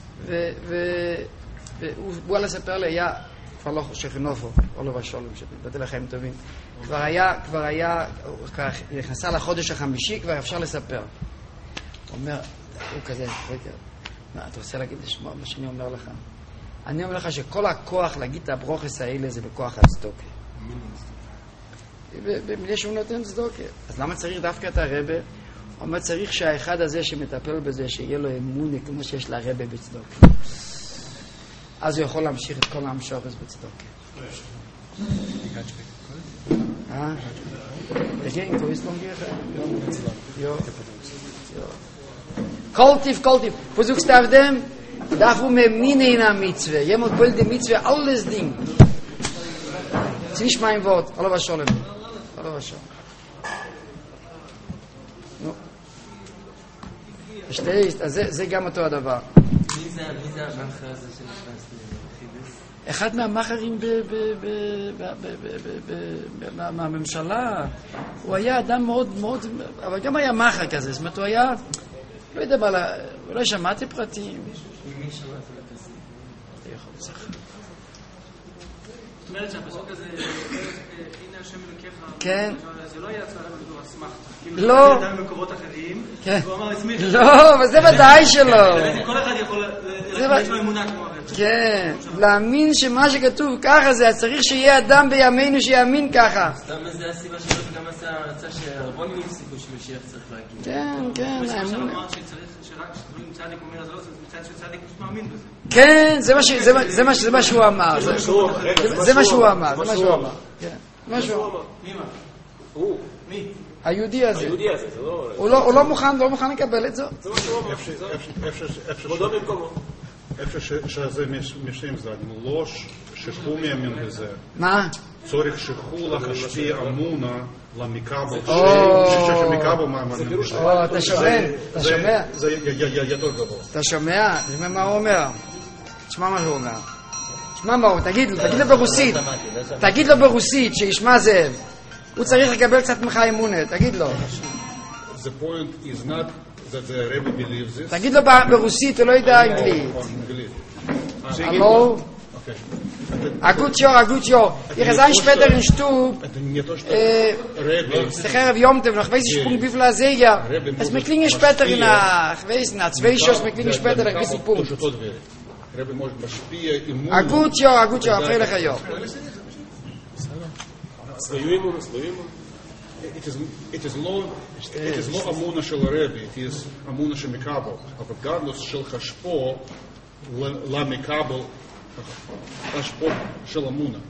והוא בא לספר לי, היה, כבר לא שכנופו, עולו ושולם, שבאתי לחיים טובים. כבר היה, כבר היה, כבר נכנסה לחודש החמישי, כבר אפשר לספר. הוא אומר, הוא כזה, רגע, מה, אתה רוצה להגיד לשמוע מה שאני אומר לך? אני אומר לך שכל הכוח להגיד את הברוכס האלה זה בכוח הצדוקה. במילה שהוא נותן צדוקה. אז למה צריך דווקא את הרבה? הוא אומר צריך שהאחד הזה שמטפל בזה שיהיה לו אמונה כמו שיש לרבה בצדוקה. אז הוא יכול להמשיך את כל המשורס בצדוקה. אה? דגן, קוראים סלונגיך? יו. קולטיף, קולטיף. פוזוק סתעבדם? דאפו ממין אין המצווה. ימות פועל די מצווה, alles דינג. צניש מים ועוד, אלו ושולם. אלו ושולם. נו. שתייסט, אז זה גם אותו הדבר. מי זה המאחר הזה שנכנס לחידוש? אחד מהמאחרים מהממשלה. הוא היה אדם מאוד מאוד, אבל גם היה מאחר כזה. זאת אומרת, הוא היה, לא יודע מה, אולי שמעתי פרטים. מי שמעתי לפסים? אתה יכול לצחק. זאת אומרת שהפסוק הזה, הנה השם אלוקיך, כן. זה לא היה הצלחה בדור אסמכתה. לא. כאילו, זה היה במקורות אחרים, והוא אמר הסמיך. לא, אבל זה ודאי שלא. כל אחד יכול, יש לו אמונה כמו אחרת. כן, להאמין שמה שכתוב ככה זה, צריך שיהיה אדם בימינו שיאמין ככה. סתם זה הסיבה שלו וגם הצעה שהרבונים הפסיקו שמשיח צריך להגיד. כן, כן, האמונה. האמונה. הוא אמר שצריך שרק שדברים צדיק אומר, אז לא, זה מצד שצדיק פשוט מאמין בזה. כן, זה מה שהוא אמר. זה מה שהוא אמר, זה מה שהוא אמר. מה שהוא אמר. מי מה? הוא. מי? היהודי הזה. היהודי הזה, זה לא... הוא לא מוכן, לא מוכן לקבל את זה. זה מה שהוא אמר. כבודו במקומו. איפה שזה משני צדדים, לא שהוא מאמין בזה. מה? צורך שהוא להשפיע אמונה למקבל, שמקבל מאמין בזה. או, אתה שומע? אתה שומע? זה יותר גבוה. אתה שומע? תשמע מה הוא אומר. תשמע מה הוא אומר. תשמע מה הוא, תגיד לו, תגיד לו ברוסית. תגיד לו ברוסית, שישמע זאב. הוא צריך לקבל קצת ממך אמונה, תגיד לו. The point is not that the Rebbe believes this. תגיד לו ברוסית, הוא לא יודע אנגלית. הלו? אגות יור, אגות יור. Ich sei später in Stub. Der Herr Yom Tov, noch weiß ich Punkt wie viel er Seger. Es mir klinge später nach, weiß nach zwei Schuss mir klinge später ein bisschen Punkt. Rebbe может משפיע אמונה. אגות יור, אגות יור, אחרי לך יור. свою иммуну, свою иммуну. It is it is לא it is לא אמונה של הרבי, it is אמונה של מקבל. אבל גדלוס של חשפו למקבל, חשפו של אמונה.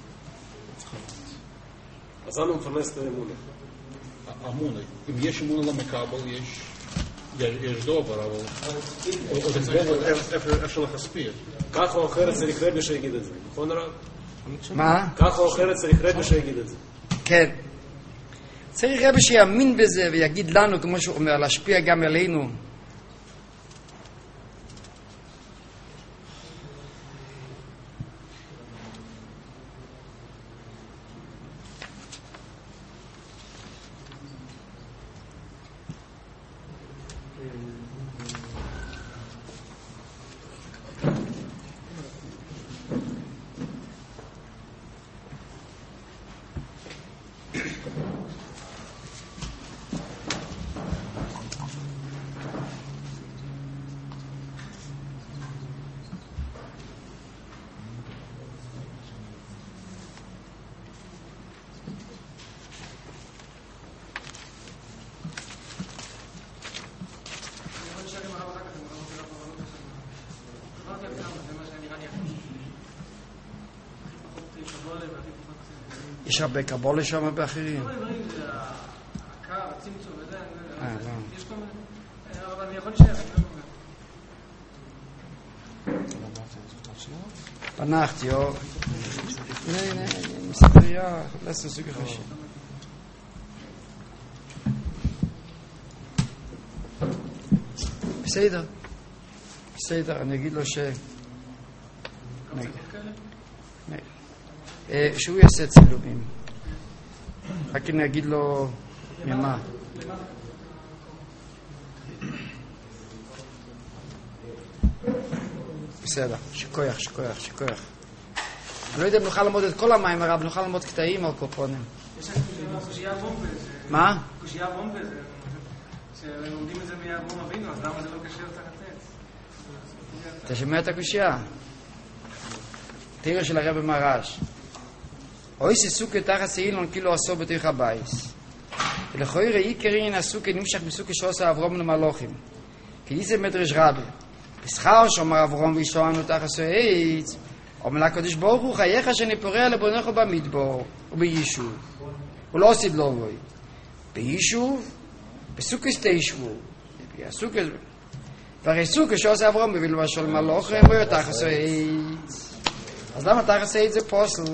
אז אנו מפרנס את האמונה. אמונה. אם יש אמונה למקבל, יש יש דובר, אבל איפה להסביר? ככה או אחרת צריך רבי שיגיד את זה, נכון הרב? מה? ככה או אחרת צריך רבי שיגיד את זה. כן. צריך רבי שיאמין בזה ויגיד לנו, כמו שהוא אומר, להשפיע גם עלינו. יש הרבה קבולה שם באחרים? הקר, הצמצום, וזה, יש כל מיני, אבל אני יכול להישאר, אני לא פנחת, יו. הנה, הנה, מספריה, לסת סוג החשי. בסדר. בסדר, אני אגיד לו ש... שהוא יעשה צילומים. רק אני אגיד לו ממה. בסדר, שכוח, שכוח, שכוח. אני לא יודע אם נוכל ללמוד את כל המים הרב, נוכל ללמוד קטעים או קופונים. יש קושייה בומבה. מה? קושייה בומבה, שלומדים את זה מאברהם אבינו, אז למה זה לא קשר תחת עץ? אתה שומע את הקושייה? תראה של הרב מרש. אוי ססוק תחת סאילון כאילו עשו בתוך הבייס. ולכוי ראי קרין הסוק נמשך בסוק שעושה אברום למלוכים. כי זה מדרש רבי. בשכר שאומר אברום וישוענו תחת סאיץ. אומר לקדוש ברוך הוא חייך שאני פורע לבונך במדבור וביישוב. הוא לא עושה לו בוי. ביישוב, בסוקס תיישבו. בסוקס... והרי סוקס שעושה אברום בבילבה של מלוכים הוא תחת סאיץ. אז למה תחת סאיץ זה פוסל?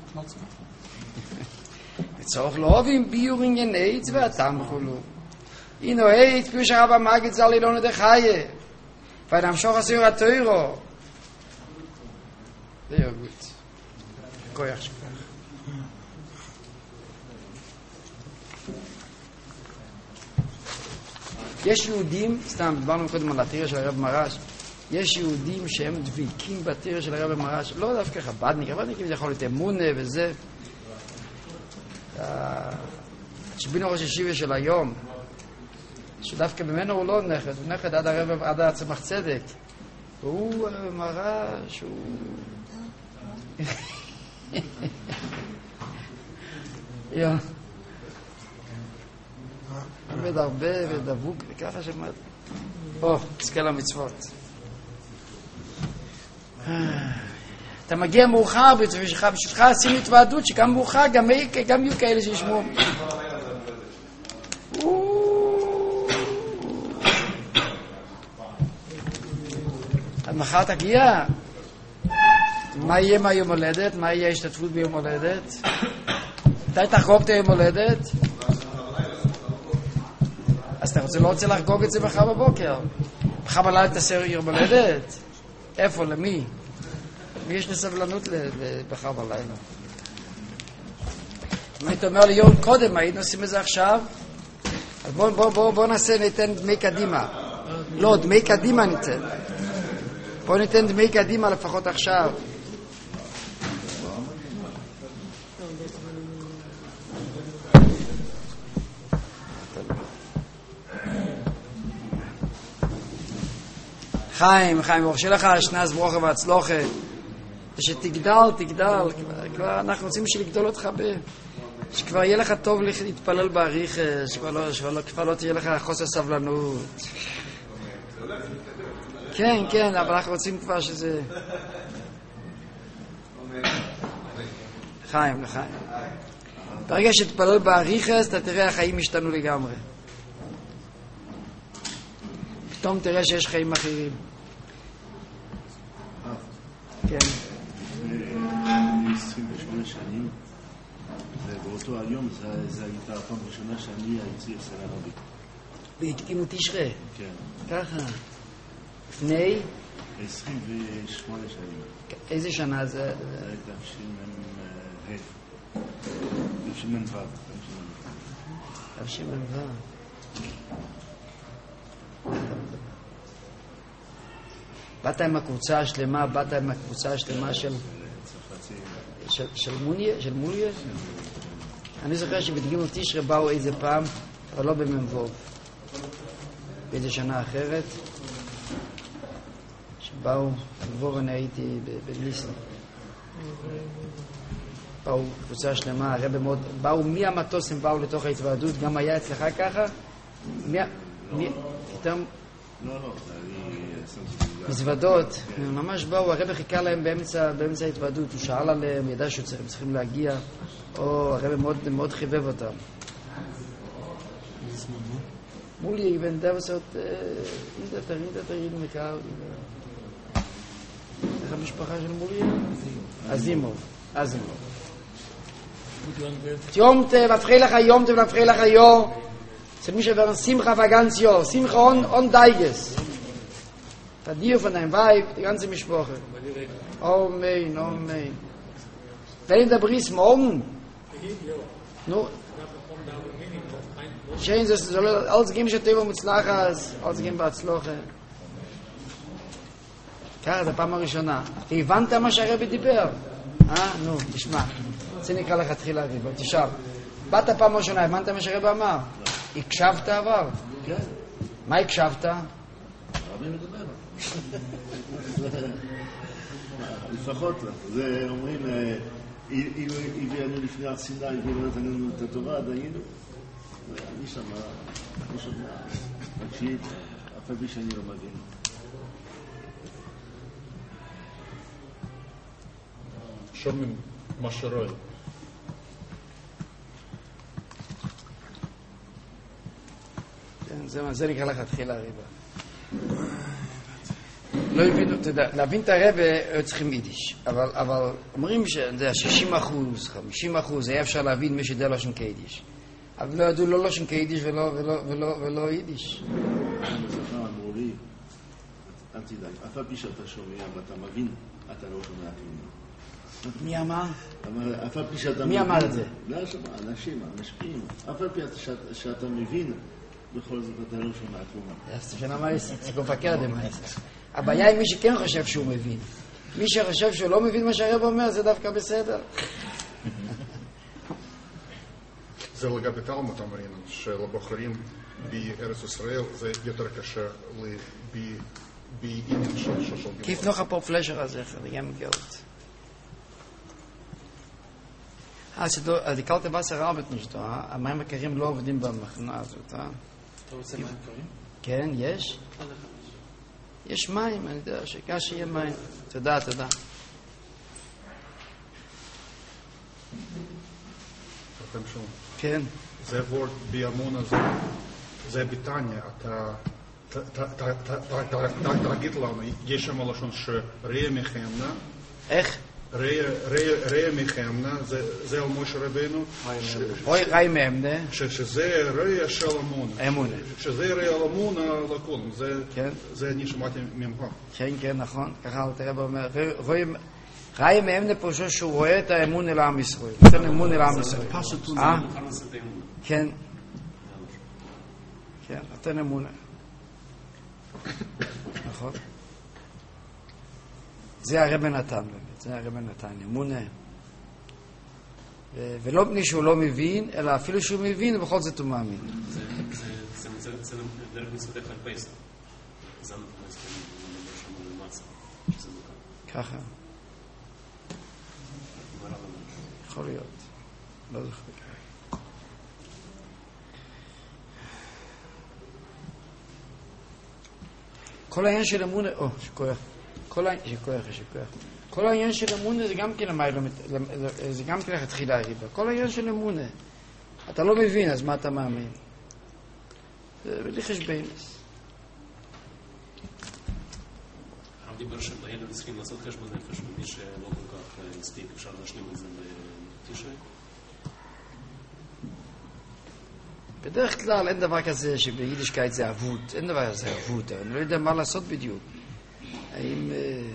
צורך לא אוהבים ביור ענייני צבאתם חולו. אינו היית פיוש הרב המגיד זל אילונו דחיה. ונמשוך עשיר התוירו. זה יוגות. כוח שכך. יש יהודים, סתם, דיברנו קודם על התירה של הרב מרש, יש יהודים שהם דביקים בתירה של הרב מרש, לא דווקא חבדניק, חבדניקים זה יכול להיות אמונה וזה. שבינו ראש ישיבה של היום, שדווקא ממנו הוא לא נכד, הוא נכד עד הרב, עד הצמח צדק. והוא מרש, הוא... יו. עומד הרבה ודבוק, וככה שמעת. או, תזכה למצוות. אתה מגיע מאוחר, בשבילך עשינו התוועדות, שגם מאוחר, גם יהיו כאלה שישמעו. עד מחר תגיע. מה יהיה מהיום הולדת? מה יהיה השתתפות ביום הולדת? מתי תחגוג את היום הולדת? אז אתה רוצה, לא רוצה לחגוג את זה מחר בבוקר. מחר בלילה תעשה יום הולדת? איפה? למי? מי יש לסבלנות לבחר בלילה? אם היית אומר לי יום קודם, היינו עושים את זה עכשיו? אז בוא, בוא, בוא, בוא נעשה, ניתן דמי קדימה. לא, דמי קדימה ניתן. בוא ניתן דמי קדימה לפחות עכשיו. חיים, חיים, ברוך שלך שנה זברוכה והצלוחה. ושתגדל, תגדל. כבר אנחנו רוצים שלגדול אותך ב... שכבר יהיה לך טוב להתפלל בעריך, שכבר לא, שכבר לא, כבר לא תהיה לך חוסר סבלנות. כן, כן, אבל אנחנו רוצים כבר שזה... חיים, לחיים. ברגע שתתפלל בעריכס, אתה תראה החיים השתנו לגמרי. פתאום תראה שיש חיים אחרים. כן. עשרים ושמונה שנים, ובאותו היום זה הייתה הפעם ראשונה שאני הייתי אצל הרבי. והתקימו תשרה? כן. ככה. לפני? עשרים ושמונה שנים. איזה שנה זה? זה הייתה תשמ"ו. תשמ"ו. באת עם הקבוצה השלמה, באת עם הקבוצה השלמה של... של, של מוליה? של מוליה? אני זוכר שבדגימו תשרה באו איזה פעם, אבל לא במנבוב. באיזה שנה אחרת. שבאו, במנבוב אני הייתי בניסן. באו קבוצה שלמה, הרבה מאוד, באו מי המטוס הם באו לתוך ההתוועדות, גם היה אצלך ככה? מי... מי... יותר... לא, לא, מזוודות, ממש באו, הרב חיכה להם באמצע, באמצע ההתוועדות, הוא שאל עליהם, ידע שהם צריכים להגיע, או הרב מאוד, מאוד חיבב אותם. מולי, בן דבסות, אינטרטר, אינטרטר, אינטרטר, איך המשפחה של מולי? אזימוב, אזימוב. יום טב, הפכי לך יום טב, הפכי לך יום. זה מי שעבר שמחה והגנץ יור, שמחה און, און דייגס. תדיר von deinem Weib, die ganze Mischwoche. Oh mein, oh mein. Wenn der Bris morgen, no, schön, das soll alles geben, dass du mit Slachas, alles geben bei Zloche. ככה, זה פעם הראשונה. הבנת מה שהרבי דיבר? אה? נו, תשמע. זה נקרא לך תחילה הריבו, תשאב. באת פעם ראשונה, הבנת מה שהרבי אמר? הקשבת עבר? כן. מה הקשבת? רבי מדבר. לפחות, זה אומרים, אם הביאנו לפני הר סיני, אם נתנו את התורה, דיינו. אני שמה, אני שומע, תקשיב, אף על פי שאני לא מבין. שומעים מה שרואים. זה נקרא לך תחילה הריבה. לא הבינו, אתה יודע, להבין את הרבה היו צריכים יידיש, אבל אומרים שזה שישים אחוז, חמישים אחוז, היה אפשר להבין מי שידע לשון כיידיש. אבל לא ידעו לא לשון כיידיש ולא יידיש. אמרו לי, אל תדאג, אף על פי שאתה שומע ואתה מבין, אתה לא שומע כלום. מי אמר? אף על פי שאתה מבין... מי אמר את זה? לא שומע, אנשים, המשפיעים. אף על פי שאתה מבין, בכל זאת אתה לא שומע כלום. זה שנה מה יש, זה גופקר דמייס. הבעיה היא מי שכן חושב שהוא מבין. מי שחושב שהוא לא מבין מה שהרב אומר, זה דווקא בסדר. זה לגבי תלמוד אומרים, שלבוחרים בארץ ישראל זה יותר קשה בעניין של גימור. כיף נוח פה פלשר הזה, זה גם גאות. אז דיקלת בסר הרבה נשתו, המים הקרים לא עובדים במכנה הזאת, אה? אתה רוצה מים קרים? כן, יש. יש מים, אני יודע, שיקה שיהיה מים. תודה, תודה. אתם שומעים? כן. זה וורד ביאמונה, זה ביטניה, אתה תגיד לנו, יש שם לשון שריה מחמנה. איך? ריה מחמנה, זה על משה רבינו. אוי, ראי מחמנה. שזה ריה של אמונה. אמונה. שזה ריה על אמונה לכולם, זה אני שמעתי ממך. כן, כן, נכון. ככה תראה אומר, ראי מחמנה פרושו שהוא רואה את האמון אל העם ישראל. נותן אמון אל העם ישראל. אה? כן. כן, נותן אמונה. נכון. זה הרב נתן באמת, זה הרב נתן, אמונה. ולא בני שהוא לא מבין, אלא אפילו שהוא מבין, ובכל זאת הוא מאמין. זה דרך מסודך על פייסר. זה נתן ככה. יכול להיות. לא זוכר. כל העניין של אמונה, או, שכוח. כל העניין, שכוח, שכוח. כל העניין של אמונה זה גם כן המיילה, זה גם כן התחילה הריבה. כל העניין של אמונה. אתה לא מבין, אז מה אתה מאמין? זה בלי חשבנס. הרב דיבר שבילד צריכים לעשות חשבון נפש, ומי שלא כל כך הספיק, אפשר להשלים את זה בתשרי? בדרך כלל אין דבר כזה שביידישקייט זה אבות, אין דבר כזה אבות, אני לא יודע מה לעשות בדיוק. האם...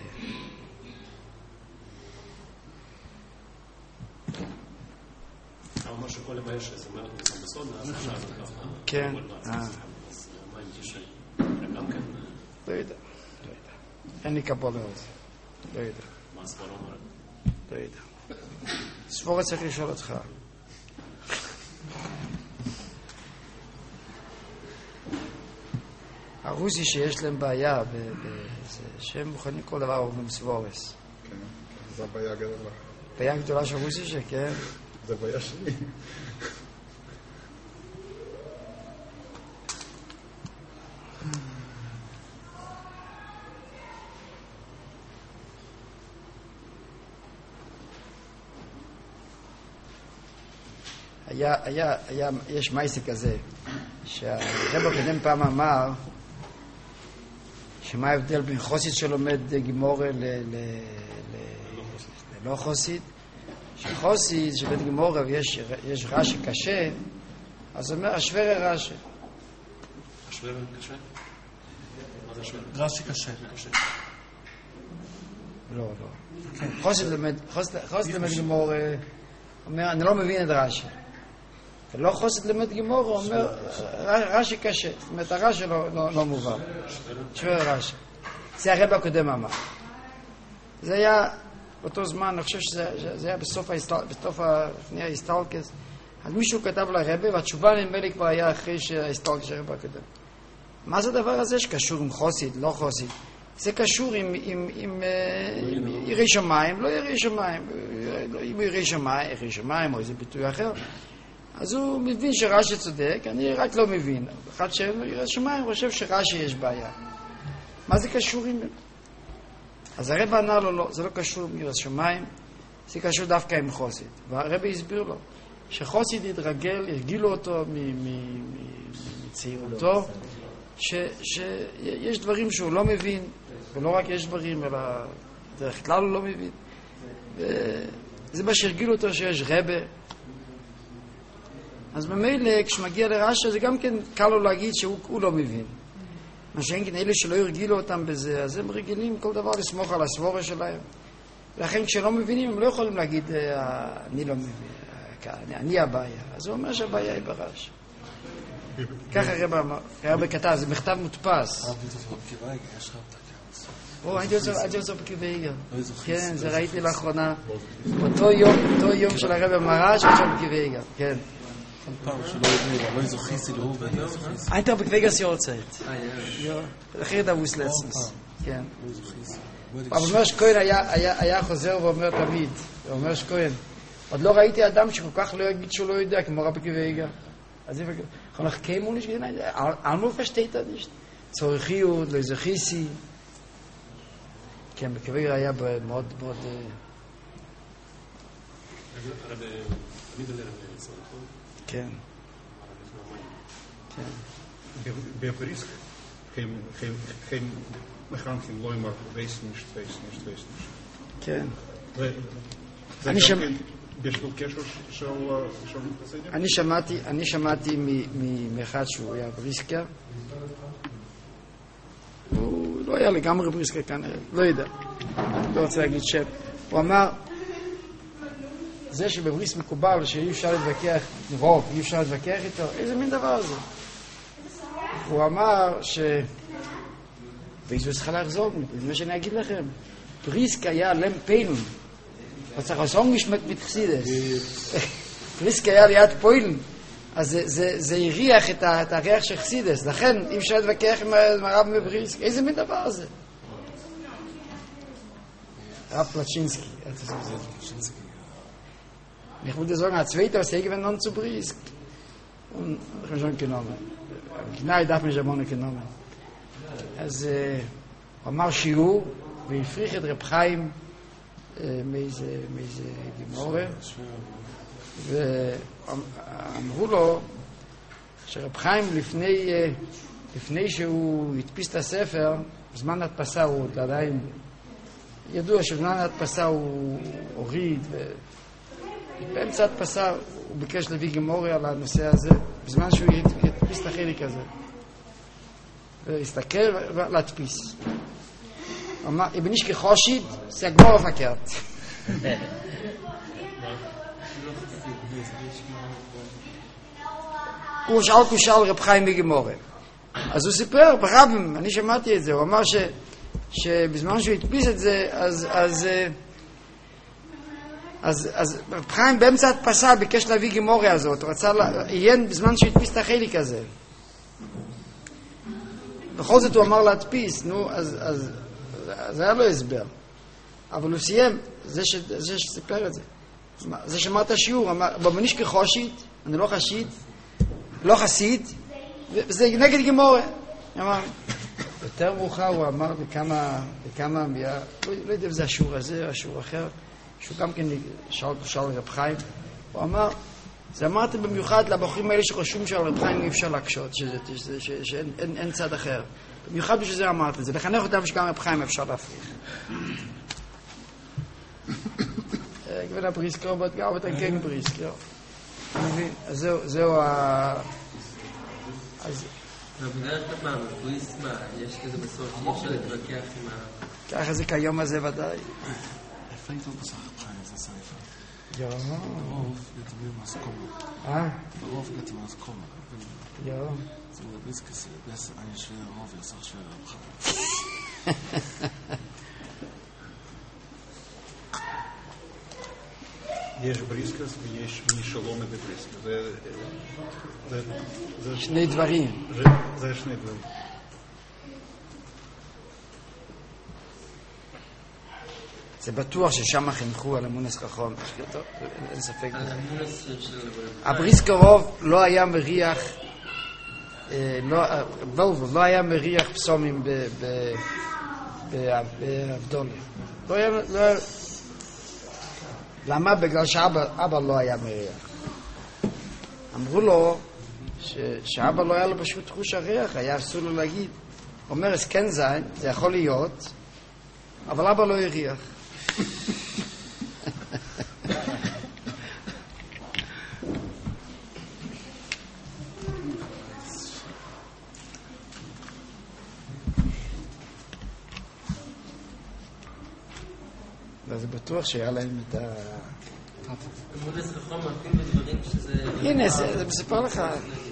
אבל משהו כל הבעיה שזה אומרת מזה בסוד, אז עכשיו זה ככה... כן, אה. אז מה עם תשרי? גם כן... לא יודע, לא יודע. אין לי קבולה על זה. לא יודע. מה הסבורה אומרת? לא יודע. סבורה צריך לשאול אותך. הרוסי שיש להם בעיה, שהם מוכנים כל דבר עוברים סבורס. כן, זו הבעיה גדולה. בעיה גדולה של רוסי שכן. זה בעיה שלי. היה, היה, היה, יש מייסי כזה, שהרב הקודם פעם אמר, שמה ההבדל בין חוסית שלומד גימורה ללא חוסית? שחוסית שלומד גימורה ויש רש"י קשה, אז הוא אומר, השוורה רש"י. השוורה קשה? מה זה השוורה? רש"י קשה. לא, לא. חוסית למד גימורה, אומר, אני לא מבין את רש"י. ולא חוסית למד גימורה, הוא אומר, רש"י קשה. זאת אומרת, הרש"י לא מובן. שוורה רש"י. זה הרב הקודם אמר. זה היה, באותו זמן, אני חושב שזה היה בסוף לפני ההסטלקס, אז מישהו כתב לרבי, והתשובה נדמה לי כבר היה אחרי שההסטלקס של הרב הקודם. מה זה הדבר הזה שקשור עם חוסיד, לא חוסיד? זה קשור עם, עם, עם, עם יראי שמיים, לא יראי שמיים. אם הוא יראי שמיים, יראי שמיים או איזה ביטוי אחר, אז הוא מבין שרש"י צודק, אני רק לא מבין. אחד שירא שמיים חושב שרש"י יש בעיה. מה זה קשור עם... אז הרב ענה לו, לא, זה לא קשור עם ירא שמיים, זה קשור דווקא עם חוסיד. והרב הסביר לו שחוסיד התרגל, הרגילו אותו מצעירותו, שיש דברים שהוא לא מבין, ולא רק יש דברים, אלא דרך כלל הוא לא מבין. וזה מה שהרגילו אותו שיש רבה. אז ממילא כשמגיע לרש"י זה גם כן קל לו להגיד שהוא לא מבין. מה שאין כן אלה שלא הרגילו אותם בזה, אז הם רגילים כל דבר לסמוך על הסבורה שלהם. ולכן כשלא מבינים הם לא יכולים להגיד אני לא מבין, אני הבעיה. אז הוא אומר שהבעיה היא ברש"י. ככה הרב אמר, הרב כתב, זה מכתב מודפס. או, הייתי רוצה בקריבי איגר. כן, זה ראיתי לאחרונה. אותו יום של הרב מרש, עכשיו בקריבי איגר. כן. פעם שלא יודעים, לא איזוכיסי לא עובד. היית בקריבי איגר שיורצאת. אחרת אבוס לצנס. כן. אבל אומר שכהן היה חוזר ואומר תמיד, אומר שכהן, עוד לא ראיתי אדם שכל כך לא יגיד שהוא לא יודע, כמו רב בקריבי איגר. אז איפה... Noch käme nicht gesehen, einmal versteht er nicht. צורכיות, לא איזוכיסי. כן, בקוויר היה מאוד מאוד... כן. כן. בבריסק, הם מחנכים לא אמר וייס נישט, וייס נישט, וייס נישט. כן. אני שם... בשביל קשר של בסדר? אני שמעתי, אני שמעתי מאחד שהוא היה בריסקר. הוא לא היה לגמרי בריסקר כנראה, לא יודע. לא רוצה להגיד שם. הוא אמר, זה שבבריס מקובל שאי אפשר להתווכח, רוב, אי אפשר להתווכח איתו, איזה מין דבר זה? הוא אמר ש... ואיזו צריכה לחזור, זה מה שאני אגיד לכם. בריסק היה לם פיילן. was er aus Ongeschmeckt mit Chsides. פריסק היה ליד פוילן, אז זה הריח את הריח של חסידס. לכן, אם אפשר להתווכח עם הרב מבריסק, איזה מין דבר זה? הרב פלצ'ינסקי. Ich würde sagen, als Zweiter, was er gewann zu Brisk. Und ich habe schon genommen. Gnai darf mich aber nicht genommen. אז הוא אמר שיעור, והפריך את רב חיים מאיזה גימורה. ואמרו לו שרב חיים לפני, לפני שהוא הדפיס את הספר, בזמן הדפסה הוא עדיין ידוע שבזמן הדפסה הוא הוריד, ובאמצע הדפסה הוא ביקש להביא גימורה על הנושא הזה, בזמן שהוא הדפיס את החלק הזה. והסתכל ולהדפיס. הוא אמר, אם אני שכחושיד, זה הגמורה פקרת. הוא שאל כושל רב חיים בגימורה. אז הוא סיפר ברבים, אני שמעתי את זה, הוא אמר ש, שבזמן שהוא הדפיס את זה, אז, אז, אז, אז רב חיים באמצע הדפסה ביקש להביא גימורה הזאת, הוא רצה לעיין בזמן שהוא הדפיס את החלק הזה. בכל זאת הוא אמר להדפיס, נו, אז, אז, אז היה לו הסבר. אבל הוא סיים, זה, ש, זה שסיפר את זה. זה שמע את השיעור, אמר, במניש כחושית, אני לא חשית, לא חסיד, וזה נגד גימורה. אמר, יותר מאוחר הוא אמר בכמה, בכמה, לא, לא יודע אם זה השיעור הזה או השיעור אחר, שהוא גם כן שאל, שאל רב חיים, הוא אמר, זה אמרתם במיוחד לבחורים האלה שחושבים שעל רב חיים אי אפשר להקשות, שזה, שזה, שזה, שאין אין, אין צד אחר. במיוחד בשביל זה אמרת את זה, לחנך אותם שגם רב חיים אפשר להפריך. גבין הבריסקר, אבל גם אתה כן בריסקר. אני מבין, אז זהו, זהו ה... אז... בגלל כמה, בריס מה, יש כזה בסוף, אי אפשר להתווכח עם ה... ככה זה כיום הזה ודאי. איפה איתו בסך הבחיים, זה סייפה? יו. ברוב גתמי מסקומה. אה? ברוב גתמי מסקומה. יו. זה הוא בריסקס, בס, אני שווי הרוב, יסח שווי הרב. יש בריסקס ויש מי שלא מבריסקס. זה... זה... שני דברים. זה שני דברים. זה בטוח ששם חינכו על אמונס חכם, אין ספק. הבריס קרוב לא היה מריח, וולבו לא היה מריח פסומים בעבדולה. לא היה, למה? בגלל שאבא לא היה מריח. אמרו לו שאבא לא היה לו פשוט חוש הריח, היה אסור לו להגיד. הוא אומר, אז כן זין, זה יכול להיות, אבל אבא לא יריח. זה בטוח שהיה להם את ה... אמונס חכם מאפין בדברים שזה... הנה, זה מספר לך.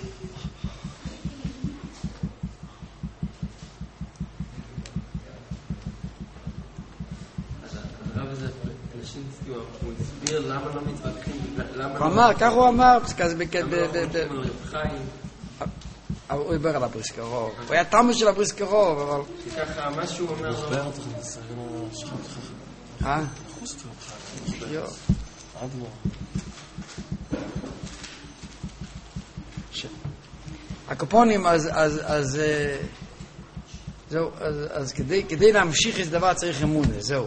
הוא הסביר למה לא מתווכחים, הוא אמר, כך הוא אמר, הוא דיבר על הבריס קרוב, הוא היה תלמיד של הבריס קרוב, אבל... ככה, מה שהוא אומר לו... אה? יו. הקופונים, אז זהו, אז כדי להמשיך את דבר צריך אמונה, זהו.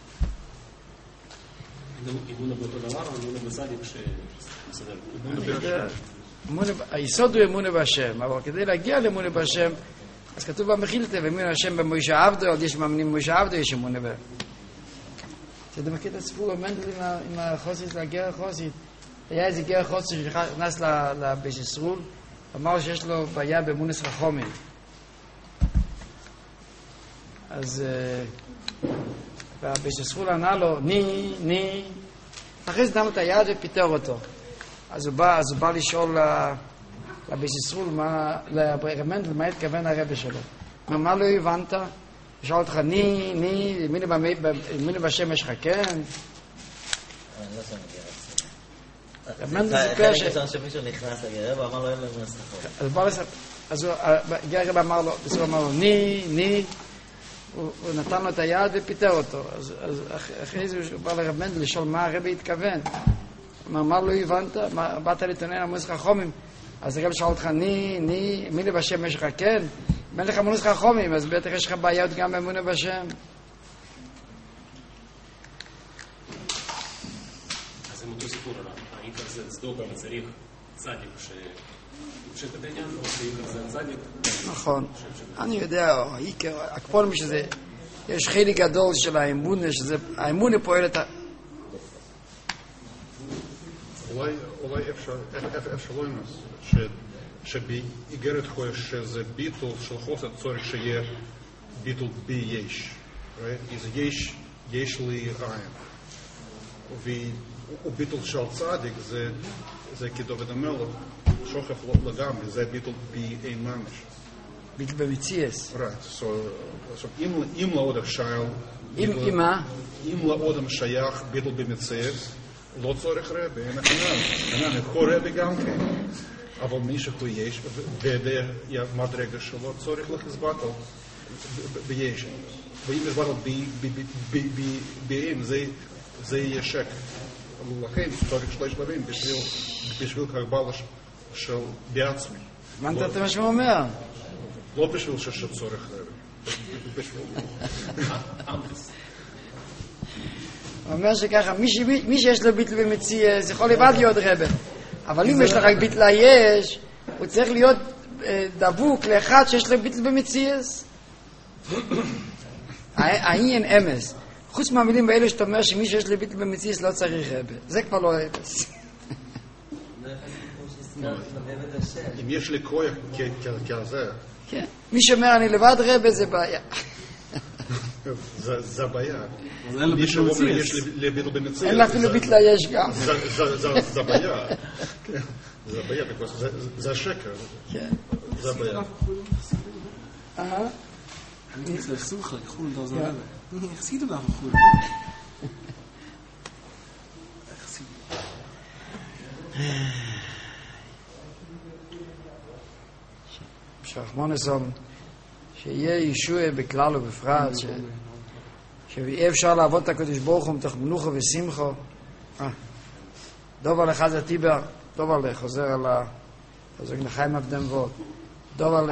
אמונה באותו דבר, או אמונה בצדיק שמסדר? היסוד הוא אמונה בהשם, אבל כדי להגיע לאמונה בהשם, אז כתוב במחילתא, ואמונה השם במוישה עבדו, עוד יש מאמינים במוישה עבדו, יש אמונה בה. אתה מכיר את הסיפור המנדל עם החוסית, הגר החוסית. היה איזה גר החוסית שנכנס לבית ישרול, אמר שיש לו בעיה באמונס חכמים. אז והבית ישרול ענה לו, ני, ני, אחרי זה דם את היד ופיטר אותו. אז הוא בא, אז הוא בא לשאול לבית ישרול, לרב מנדל, מה התכוון הרבי שלו. מה לא הבנת? שאל אותך, ני, ני, מיני בשם יש לך, כן? אני לא שם מגיע. חלק ראשון שמישהו נכנס לגרב, הוא אמר לו, אין לו אמונס חכם. אז הרב אמר לו, בסוף אמר לו, ני, ני, הוא נתן לו את היד ופיטר אותו. אז אחרי זה הוא בא לרב מנדל לשאול מה הרבי התכוון. מה לא הבנת? באת להתעניין אמונס חכמים. אז הרב שאל אותך, ני, ני, מיני בשם יש לך, כן? אם אין לך אמונס חכמים, אז בטח יש לך בעיות גם באמונה בשם. אז אם אותו סיפור, האם כזה צדוק גם צריך צדיק שימשך את העניין, או שאם כזה צדיק... נכון. אני יודע, הקפון שזה, יש חלק גדול של האמונה, שזה, האמונה פועלת... אולי אפשר לא ימס, שבאיגרת חוש שזה ביטול של חוסר צורך שיהיה ביטול בי יש. אז יש, יש לי עין. וביטול של צדיק זה כדוד המלך, שוכף לגמרי, זה ביטול בי אין ממש. ביטול במציאס. Right, so, אם לאודם שייל... אם מה? אם לאודם שייך ביטול במציאס, לא צורך רבי, אין החינם. חינם, יכול רבי גם כן. אבל מי שכו יש, וידע מדרגה שלו, צורך לחזבטל ביש. ואם יזבטל באם, זה יהיה שק. לכן צריך שלי שלבים בשביל קרבלה של בעצמי. הבנת את מה שהוא אומר? לא בשביל שצורך רבי. בשביל... הוא אומר שככה, מי שיש לו ביטל במציאס, יכול לבד להיות רבי. אבל אם יש לך רק ביטל היש, הוא צריך להיות דבוק לאחד שיש לו ביטל במציאס. העניין אמס. חוץ מהמילים באלה שאתה אומר שמי שיש לו ביטל במציאס לא צריך רבי. זה כבר לא אמס. אם יש לי כוח כזה... כן. מי שאומר אני לבד רבי זה בעיה. זה בעיה. מי שאומר יש לי ביטל במציאס... אין לה אפילו ביטל היש גם. זה בעיה. זה בעיה, זה השקר. זה בעיה. אה? אני צריך לסוך לחול את זה. איך עשיתם לך לחול? איך עשיתם? שרחמון אסום, שיהיה ישוע בכלל ובפרט, שאי אפשר לעבוד את הקדוש ברוך הוא מתוך מנוחה ושמחו. דובר לך זה טיבר, דובר לך, חוזר על ה... חוזר לחיים אבדם ועוד. דובר ל...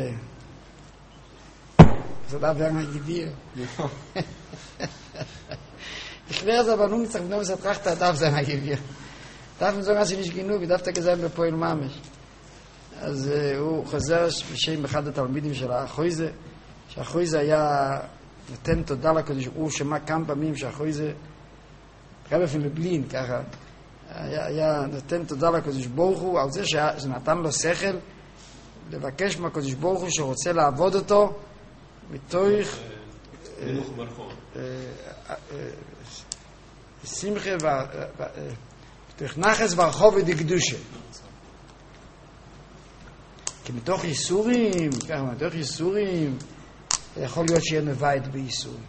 זה דבר מהגידיר. Ich werde aber nun gesagt, wenn es tracht darf sein eigentlich. Darf man sagen, dass ich nicht genug, darf der gesagt בפועל ממש. אז הוא חוזר בשם אחד התלמידים של האחויזה, שהאחויזה היה נותן תודה לקדוש, הוא שמע כמה פעמים שהאחויזה, רב אפילו מבלין ככה, היה, היה נותן תודה לקדוש ברוך הוא על זה שנתן לו שכל לבקש מהקדוש ברוך הוא שרוצה לעבוד אותו מתוך שמחה מתוך נחס ורחוב ודקדושה. כי מתוך ייסורים, ככה, מתוך ייסורים, יכול להיות שיהיה מבית בייסורים.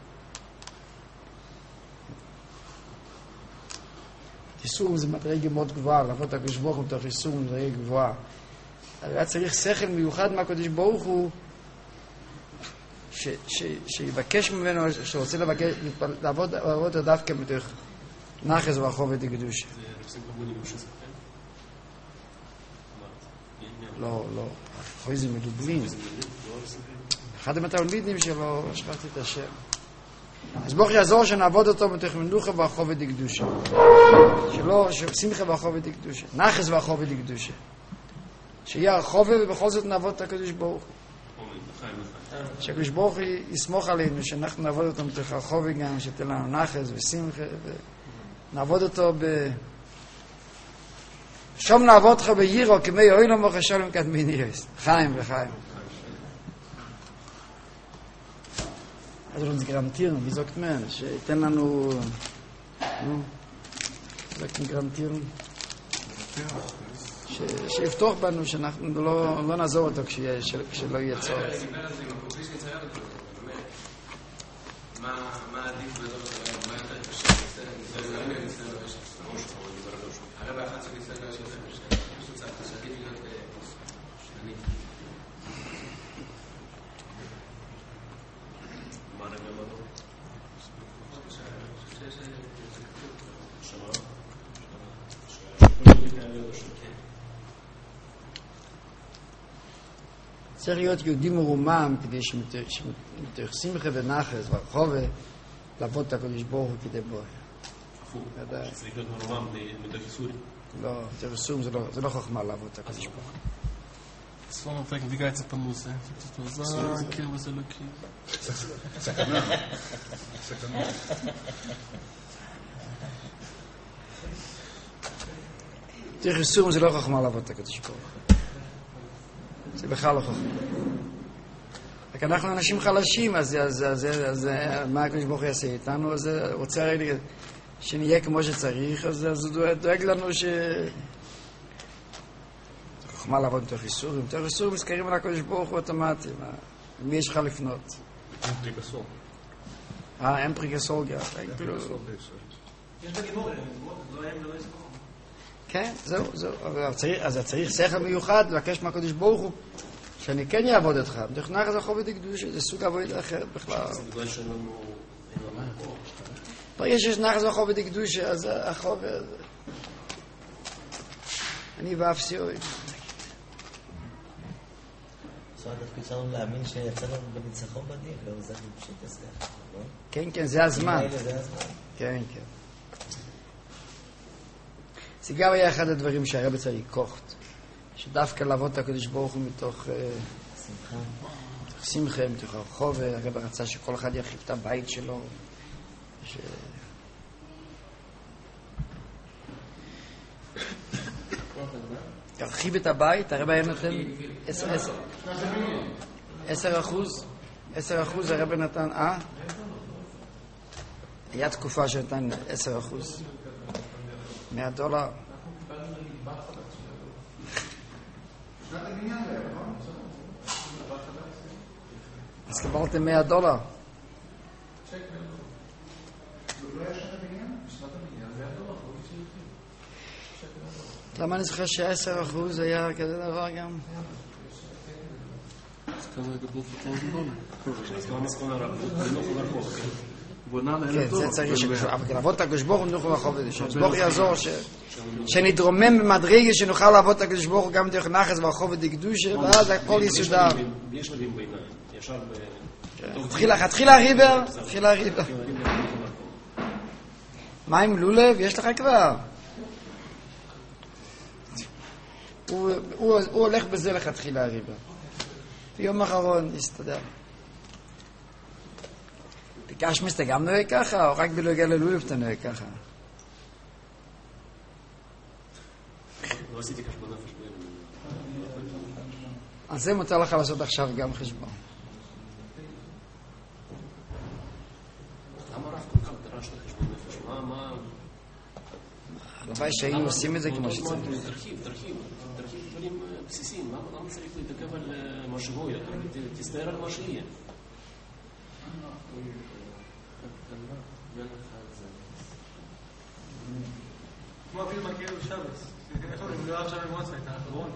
ייסורים זה מדרגה מאוד גבוהה, לעבוד את הקדוש ברוך הוא מתוך ייסורים זה מדרגה גבוהה. היה צריך שכל מיוחד מהקדוש ברוך הוא, שיבקש ממנו, שרוצה לבקש, לעבוד את דווקא מתוך נחס ורחוב ודקדושה. לא, לא, אחרי זה מדובלין. אחד מהתלמידים שלו, שכחתי את השם. אז ברוך יעזור שנעבוד אותו מתוך מנוחה ורחוב ודקדושה. שלא, שמחה ורחוב ודקדושה. נחס ורחוב ודקדושה. שיהיה הרחוב ובכל זאת נעבוד את הקדוש ברוך הוא. שהקדוש ברוך הוא יסמוך עלינו, שאנחנו נעבוד אותו מתוך הרחוב גם, שתן לנו נחס ושמחה, ונעבוד אותו ב... שום נעבוד אותך בירו, כמי אוהלו מוך השלום קדמי נירס. חיים וחיים. אז uns garantieren, wie sagt man, שייתן לנו, נו, sagt garantieren, שיפתוח בנו, שאנחנו לא נעזור אותו כשלא יהיה צורך. מה עדיף בדור, מה יותר קשה, זה לא ניסיון לרשת, הרב האחד צריך להסתכל על השאלה, פשוט צריך לשתית להיות שני. מה הרב אמרו? צריך להיות יהודי מרומם כדי שמתוך שמחה ונחס ורחובה לעבוד את הקדוש ברוך הוא כדי בו. צריך להיות מרומם מתוך ייסורים. לא, מתוך ייסורים זה לא חוכמה לעבוד את הקדוש ברוך הוא. Das war noch fragen, wie geht's bei Musa? Das war so, okay, was er lucky. סכנה. סכנה. מתוך ייסורים זה לא חוכמה לעבוד את הקדוש ברוך הוא. זה בכלל לא חוכמה. רק אנחנו אנשים חלשים, אז מה הקדוש ברוך הוא יעשה איתנו? אז הוא רוצה הרי שנהיה כמו שצריך, אז הוא דואג לנו ש... חוכמה לעבוד מתוך ייסורים. מתוך ייסורים מזכרים על הקדוש ברוך הוא אוטומטי. מי יש לך לפנות? אין פריקסול. אה, אין פריקסול גם. יש בגימור, לא הם ולא יזכור. כן, זהו, זהו. אז צריך שכל מיוחד לבקש מהקדוש ברוך הוא שאני כן אעבוד אותך. מתוך נחס ורחוב ודקדושה, זה סוג עבודה אחרת בכלל. זה בגלל שלנו... ברגע שיש נחס ורחוב ודקדושה, אז החוב... אני ואפסי אוהב. עכשיו התפקיד שלנו להאמין שיצא לנו בניצחון בדין, לא זה פשוט הסתך, לא? כן, כן, זה הזמן. זה הזמן. כן, כן. זה גם היה אחד הדברים שהרב צריך לקוחת, שדווקא לעבוד את הקדוש ברוך הוא מתוך שמחה, מתוך שמחה, מתוך הרחוב. הרב רצה שכל אחד ירחיב את הבית שלו, ש... ירחיב את הבית. הרב היה נותן עשר, עשר. עשר אחוז. עשר אחוז הרב נתן, אה? היה תקופה שנתן עשר אחוז. מאה דולר. אז קיבלתם מאה דולר. למה אני זוכר שעשר אחוז היה כזה דבר גם? אז כמה גדול פתרון דולר. אז כמה מסכון הרב, זה לא חובר פה, כן? כן, זה צריך שקשור, אבל לעבוד את הקדוש ברוך הוא נוכל לחוב את זה, שהקדוש ברוך יעזור, שנתרומם במדרגה, שנוכל לעבוד את הקדוש ברוך הוא גם דרך נחס והחוב את הקדושה, ואז הכל יסודר. בלי שלבים בעיניים, ישר ב... תתחיל הריבר, תתחיל הריבר. מה עם לולב? יש לך כבר. הוא הולך בזה לכתחיל הריבר. ביום האחרון יסתדר. בקשמיס אתה גם נוהג ככה, או רק בלוגע ללולב אתה נוהג ככה? לא עשיתי חשבון נפש בהם. אז זה מותר לך לעשות עכשיו גם חשבון. למה רב כל כך דרש לחשבון נפש? מה, מה... הלוואי שהיינו עושים את זה כמו שצריך. תרחיב, תרחיב, תרחיב דברים בסיסיים. למה צריך להתעכב על מה שהוא יהיה? תסתער על מה שיהיה. כמו אפילו מגיע בשבס. איך אומרים, לא עכשיו במועצה, את האחרון.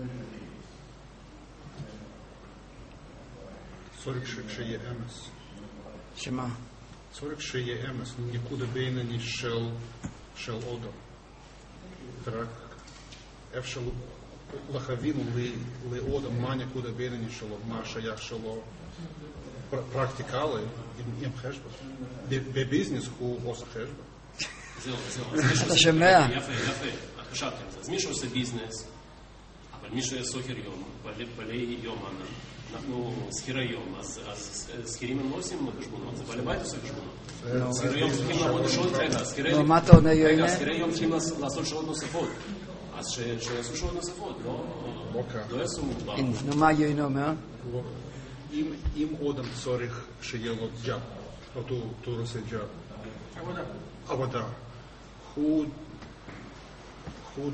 צריך שיהיה אמס. שמה? צריך שיהיה אמס, נקודה בינני של של אודו. ורק אפשר להבין לאודו מה נקודה בינני שלו, מה שייך שלו פרקטיקלי עם חשבון. בביזנס הוא עושה חשבון. זהו, זהו. אתה שומע? יפה, יפה. את חשבתם. אז מי שעושה ביזנס, אבל מי שעושה סוחר יום, בעלי יום, אנחנו שכירי יום, אז שכירים הם לא עושים חשבונות, זה בעלי בית עושה חשבונות. שכירי יום צריכים לעבוד שעות, רגע, שכירי יום צריכים לעשות שעות נוספות. אז שיעשו שעות נוספות, לא יעשו מוגבר. נו, מה יוינו אומר? אם אודם צריך שיהיה לו ג'אב, אותו עושה ג'אב, עבודה. עבודה, הוא הוא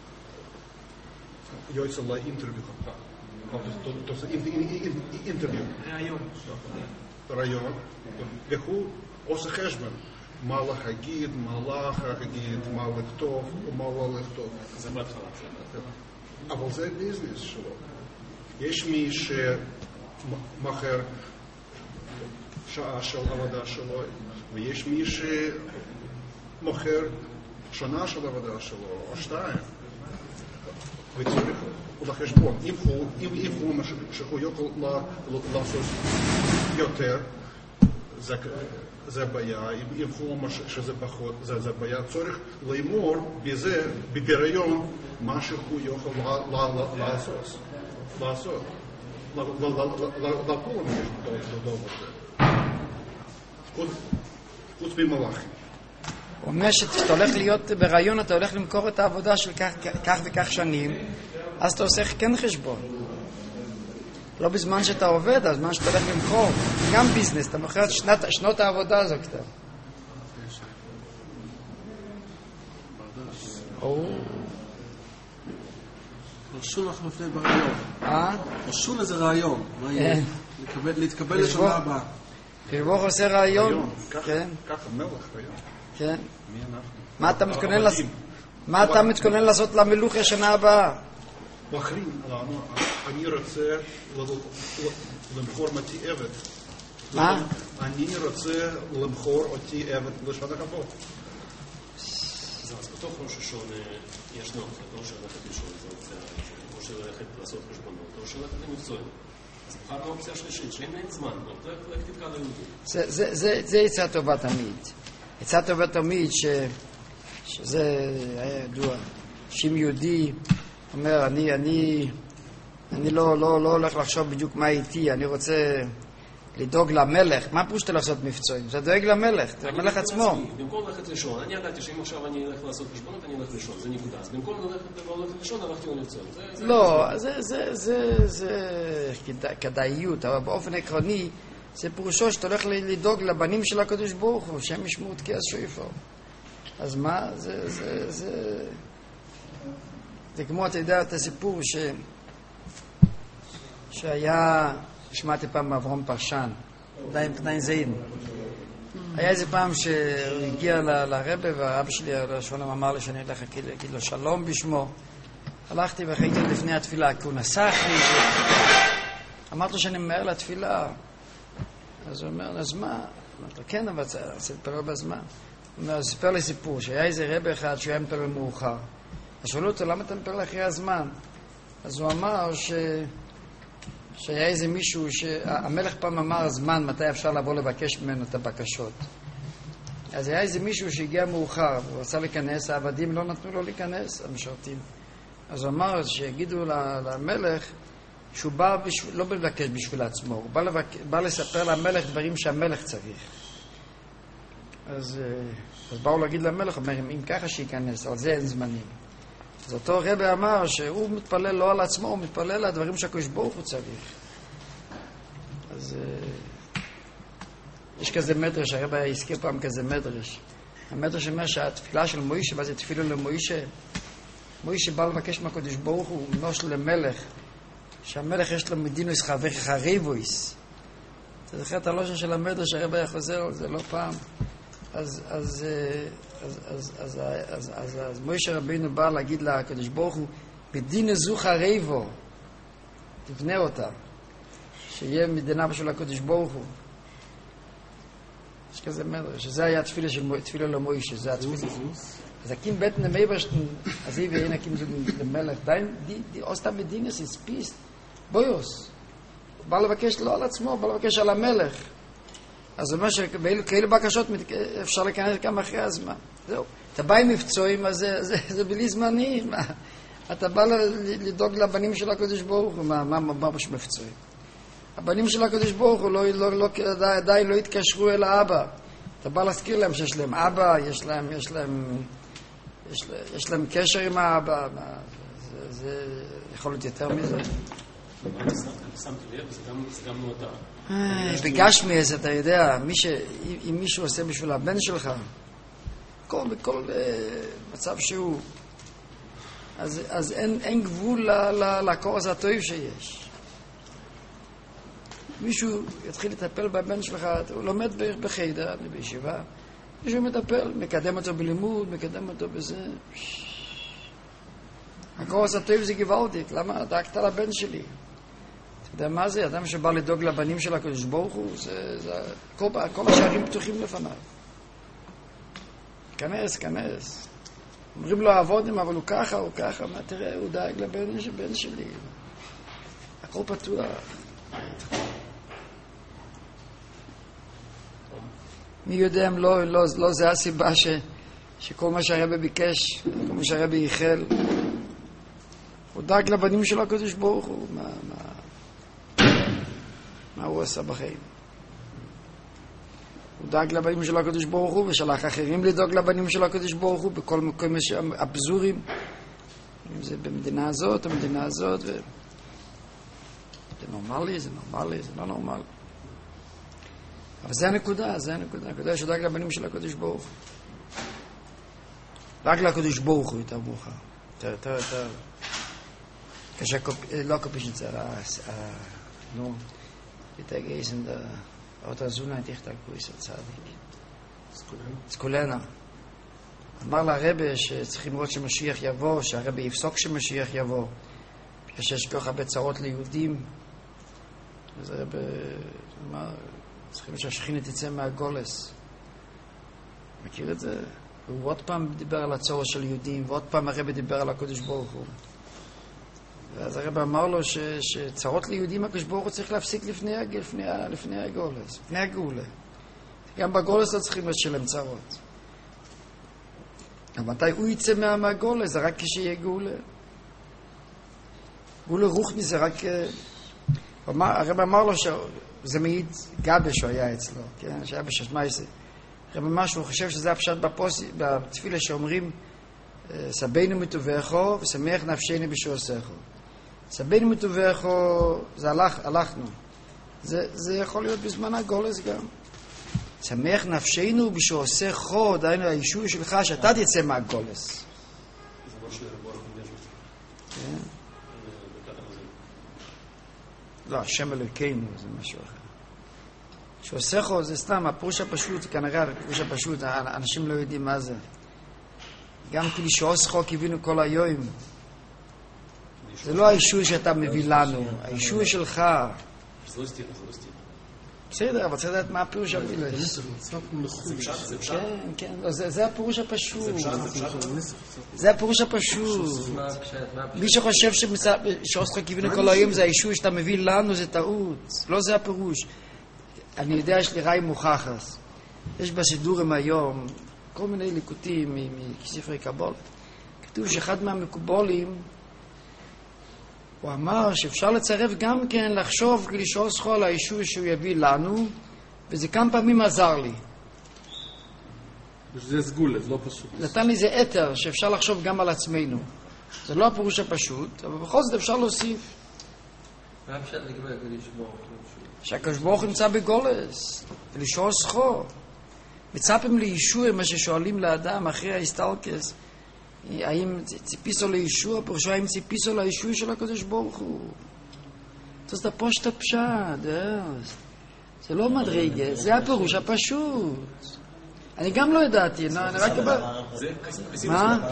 יוצא לאינטרוויו ככה. То есть интервью. רעיון. רעיון. והוא עושה חשבון. מה להגיד, מה להגיד, מה לכתוב, ומה לא לכתוב. זה בהתחלה. אבל זה ביזנס שלו. יש מי שמחר שעה של עבודה שלו, ויש מי שמחר שנה של עבודה שלו, או שתיים. וצריך לחשבון. אם הוא, אם הוא שהוא יכול לעשות יותר, זה בעיה. אם הוא אומר שזה פחות, זה בעיה. צריך לאמור בזה, בבריון, מה שהוא יכול לעשות. לעשות. לכולם יש דבר כזה. חוץ ממלאכים. הוא אומר שאתה הולך להיות ברעיון, אתה הולך למכור את העבודה של כך, כך וכך שנים, אז אתה עושה כן חשבון. לא בזמן שאתה עובד, אז בזמן שאתה הולך למכור. גם ביזנס, אתה מוכר את שנת, שנות העבודה הזו כתב. רשון לך מפנה ברעיון. אה? רשון איזה רעיון. להתקבל לשנה הבאה. חיבור עושה רעיון. כן. ככה מלך רעיון. כן. מה אתה מתכונן לעשות? מה אתה מתכונן לעשות למלוך השנה הבאה? בחרים לנו, אני רוצה למכור אותי עבד. מה? אני רוצה למכור אותי עבד לשנה הבאה. אז בתוך ראש השונה ישנו, או שהלכת לישון, או שהלכת לעשות חשבונות, או שהלכת למקצועים. אז בחר באופציה השלישית, שאין אין זמן, לא תתקע ליהודי. זה יצא טובה תמיד. יצא טובה תמיד שזה היה ידוע. שאם יהודי אומר, אני, אני, אני לא, לא, לא הולך לחשוב בדיוק מה איתי, אני רוצה לדאוג למלך. מה פושט לעשות מבצועים? זה דואג למלך, זה המלך עצמו. במקום ללכת לישון, אני ידעתי שאם עכשיו אני אלך לעשות חשבונות, אני אלך לישון, זה נקודה. אז במקום ללכת לישון, הלכתי למבצועים. לא, זה, זה, זה, זה כדאיות, אבל באופן עקרוני, זה פירושו שאתה הולך לדאוג לבנים של הקדוש ברוך הוא, שהם ישמעו את כעס שואפו. אז מה? זה, זה, זה... זה כמו, אתה יודע, את הסיפור ש... שהיה, שמעתי פעם מאברהם פרשן, עדיין פנאי זין. היה איזה פעם שהוא הגיע ל- לרבא, והרבא שלי הראשון אמר לי שאני הולך להגיד לו שלום בשמו. הלכתי והחייתי לפני התפילה, כי הוא נסח לי. אמרתי לו שאני ממהר לתפילה. אז הוא אומר, אז מה? אמרתי, כן, אבל צריך להתפלל בזמן. הוא אומר, סיפר לי סיפור, שהיה איזה רבי אחד שהוא היה מתפלל מאוחר. אז שאלו אותו, למה אתה מתפלל אחרי הזמן? אז הוא אמר ש... שהיה איזה מישהו, שהמלך פעם אמר זמן, מתי אפשר לבוא לבקש ממנו את הבקשות. אז היה איזה מישהו שהגיע מאוחר, הוא רצה להיכנס, העבדים לא נתנו לו להיכנס, המשרתים. אז הוא אמר שיגידו למלך שהוא בא בשביל, לא לבקש בשביל עצמו, הוא בא, לבק... בא לספר למלך דברים שהמלך צריך. אז, אז באו להגיד למלך, אומר, אם ככה שייכנס, על זה אין זמנים. אז אותו רבי אמר שהוא מתפלל לא על עצמו, הוא מתפלל על הדברים שהקדוש ברוך הוא צריך. אז יש כזה מדרש, הרבי הזכיר פעם כזה מדרש. המדרש אומר שהתפילה של מוישה, מה זה תפילו למוישה? מוישה בא לבקש מהקדוש ברוך הוא, נוש למלך, שהמלך יש לו מדינוס חבר חריבויס. אתה זוכר את הלושן של המדרש, הרבי היה חוזר על זה לא פעם. אז אז אז אז אז אז אז אז מוישה רבינו בא להגיד לקדוש ברוך הוא, בדין זו חריבו, תבנה אותה, שיהיה מדינה בשביל הקדוש ברוך הוא. יש כזה מדרש, שזה היה תפילה של תפילה למוישה, זה התפילה. אז הקים בית נמייברשטן, אז היא ואין הקים למלך, די, די, אוסטה מדינס, is peace, בויוס. בא לבקש לא על עצמו, בא לבקש על המלך. אז זה אומר שכאילו בקשות אפשר להיכנס גם אחרי הזמן. זהו. אתה בא עם מבצועים, אז זה, זה, זה בלי זמנים. אתה בא לדאוג לבנים של הקדוש ברוך הוא, מה, מה, מה יש מבצועים? הבנים של הקדוש ברוך הוא לא, לא, לא, עדיין לא התקשרו אל האבא. אתה בא להזכיר להם שיש להם אבא, יש להם, יש להם, יש, יש להם קשר עם האבא. זה, זה יכול להיות יותר מזה. שמתי לב, זה גם נועדה. בגשמי איזה, אתה יודע, אם מישהו עושה בשביל הבן שלך, בכל מצב שהוא, אז אין גבול לקורס הטוב שיש. מישהו יתחיל לטפל בבן שלך, הוא לומד בחיידר, בישיבה, מישהו מטפל, מקדם אותו בלימוד, מקדם אותו בזה. הקורס הטוב זה גבעודית, למה דאגת לבן שלי? אתה יודע מה זה? אדם שבא לדאוג לבנים של הקדוש ברוך הוא, זה, זה, כל, כל השערים פתוחים לפניו. כנס, כנס. אומרים לו עבודים, אבל הוא ככה, הוא ככה, מה תראה, הוא דאג לבן של בן שלי. הכל פתוח. מי יודע אם לא, לא, לא זה הסיבה ש, שכל מה שהרבי ביקש, כל מה שהרבי ייחל, הוא דאג לבנים של הקדוש ברוך הוא. מה, מה, מה הוא עשה בחיים? הוא דאג לבנים של הקדוש ברוך הוא ושלח אחרים לדאוג לבנים של הקדוש ברוך הוא בכל מקום אבזורים, אם זה במדינה הזאת או במדינה הזאת. ו... זה נורמלי, זה נורמלי, זה לא נורמלי. אבל זה הנקודה, זה הנקודה. הנקודה שדאג לבנים של הקדוש ברוך הוא. דאג לקדוש ברוך הוא יותר מאוחר. יותר, יותר, יותר. לא הקופישנצה, נו, ביתה גייסן דה, אותה זונה תכתל קויס הצדיק. סקולנה. אמר לרבי שצריכים לראות שמשיח יבוא, שהרבי יפסוק שמשיח יבוא. שיש כל כך הרבה צרות ליהודים. אז הרבי אמר, צריכים שהשכינה תצא מהגולס. מכיר את זה? הוא עוד פעם דיבר על הצורך של יהודים, ועוד פעם הרבי דיבר על הקדוש ברוך הוא. ואז הרבי אמר לו ש, שצרות ליהודים הקדוש ברוך הוא צריך להפסיק לפני, לפני, לפני הגולס, לפני הגאולה. גם בגולס לא צריכים לשלם צרות. אבל מתי הוא יצא מהגולס? זה רק כשיהיה גאולה. גאולה רוחני זה רק... הרבי אמר לו שזה מעיד גבי שהוא היה אצלו, כן? שהיה בששמייסי. הרבי אמר שהוא חושב שזה הפשט בפוסי, בתפילה שאומרים סבינו מטובחו ושמח נפשנו בשעושךו. סבינו מטובחו זה הלך, הלכנו. זה, זה יכול להיות בזמן הגולס גם. שמח נפשנו בשעושךו, דהיינו הישוע שלך שאתה תצא מהגולס. כן? לא, השם אלוקינו זה משהו אחר. שעושךו זה סתם, הפירוש הפשוט, כנראה הפירוש הפשוט, אנשים לא יודעים מה זה. גם כאילו שעושךו קיווינו כל היום. זה לא הישוע שאתה מביא לנו, הישוע שלך. זה לא סתירה, זה לא סתירה. בסדר, אבל צריך לדעת מה הפירוש המילה. כן, כן, זה הפירוש הפשוט. זה הפירוש הפשוט. מי שחושב שעוסק כיוונו כל היום זה הישוע שאתה מביא לנו, זה טעות. לא זה הפירוש. אני יודע, יש לי ראי מוכחס. יש בסידורים היום כל מיני ליקוטים מספרי קבול. כתוב שאחד מהמקובולים הוא אמר שאפשר לצרף גם כן לחשוב לשאול סחו על הישוע שהוא יביא לנו, וזה כמה פעמים עזר לי. זה סגולה, זה לא פשוט. נתן לי זה אתר שאפשר לחשוב גם על עצמנו. זה לא הפירוש הפשוט, אבל בכל זאת אפשר להוסיף. מה אפשר לגבי הקדוש ברוך הוא? שהקדוש ברוך הוא נמצא בגולס, ולשאול סחו. מצפים לישוע, מה ששואלים לאדם אחרי ההסתלקס, האם ציפיסו לישוע, פרשו האם ציפיסו לישוע של הקדוש ברוך הוא. זאת הפושט הפשט, זה לא מדרגה, זה הפירוש הפשוט. אני גם לא ידעתי, אני רק כבר... מה?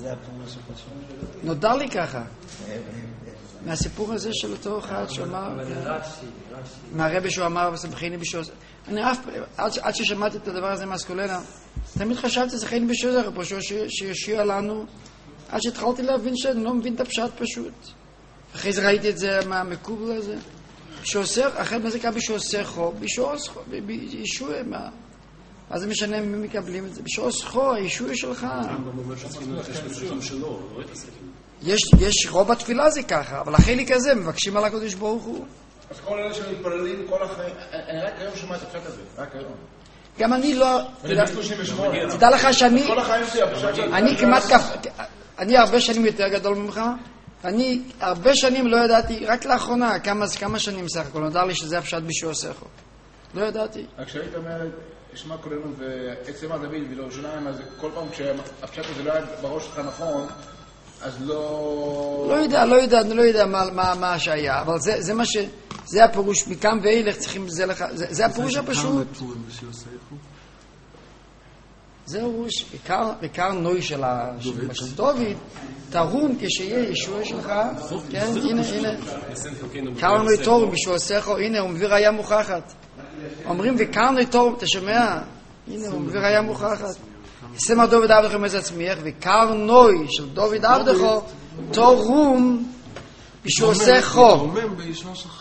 נודע לי ככה. מהסיפור הזה של אותו אחד שאמר... מהרבא שהוא אמר, סמכיני בשעוז... אני אף... עד ששמעתי את הדבר הזה מהסקולנה, תמיד חשבתי שזה חייני בשעוז, פשוט שישיע לנו, עד שהתחלתי להבין שאני לא מבין את הפשט פשוט. אחרי זה ראיתי את זה מהמקובל הזה. שעוסר, אחרי מה זה קרה בשעוסר חו, בשעוס חו, בישוע, מה? אז זה משנה מי מקבלים את זה. בשעוס חו, הישוע שלך. יש רוב התפילה זה ככה, אבל החלק הזה מבקשים על הקדוש ברוך הוא. אז כל אלה שמתפללים כל החיים, אני רק היום שומע את הפשט הזה, רק היום. גם אני לא... תדע לך שאני... כל החיים שלי הפשט הזה. אני כמעט כף... אני הרבה שנים יותר גדול ממך, אני הרבה שנים לא ידעתי, רק לאחרונה, כמה שנים סך הכל, נודע לי שזה הפשט בשעוסך. לא ידעתי. רק כשהיית אומר, שמע כולנו ועצם הדוד ולירושלים, אז כל פעם כשהפשט הזה לא היה בראש שלך נכון, אז לא... לא יודע, לא יודע, אני לא יודע מה שהיה, אבל זה מה ש... זה הפירוש, מכאן ואילך צריכים... זה הפירוש הפשוט. זה הפירוש, בעיקר נוי של דוד, תרום כשיהיה ישוע שלך, כן, הנה, הנה. קרנו את תורם בשעוסך, הנה, הוא מביא ראיה מוכחת. אומרים, וקרנו את תורם, אתה שומע? הנה, הוא מביא ראיה מוכחת. ישמח דוד עבדך מז עצמיך, וקר נוי של דוד עבדך, תורום בשעוסך. תורמם בישוע שלך.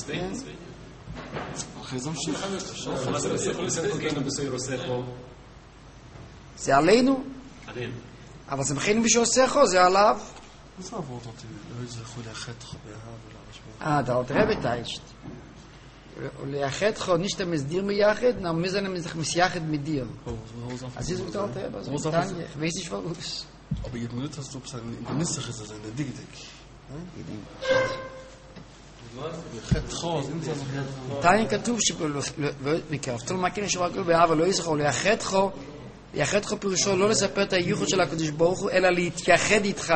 אחרי זה ממשיך. זה עלינו. אבל זה מכינים בשעוסך, זה עליו. זה עבוד אותי, לא יזרחו לאחדך באהב ולא אה, אתה עוד רבי טיישט. ולאחדך, נישת מסדיר מיחד, נעמי זה נמזך מסייחד מדיר. אז זה אתה עוד רבי, זה מתניח, ואיזה שברוס. אבל ידמיות עשו פסק, אם נסח את זה, זה נדיגדק. לאחדך, אז אם זה נכון. תניא כתוב שבקרבתו למכין ישוע כל באהב ולא יזרחו, לאחדך, לאחדך פירושו לא לספר את הייחוד של הקדוש ברוך הוא, אלא להתייחד איתך.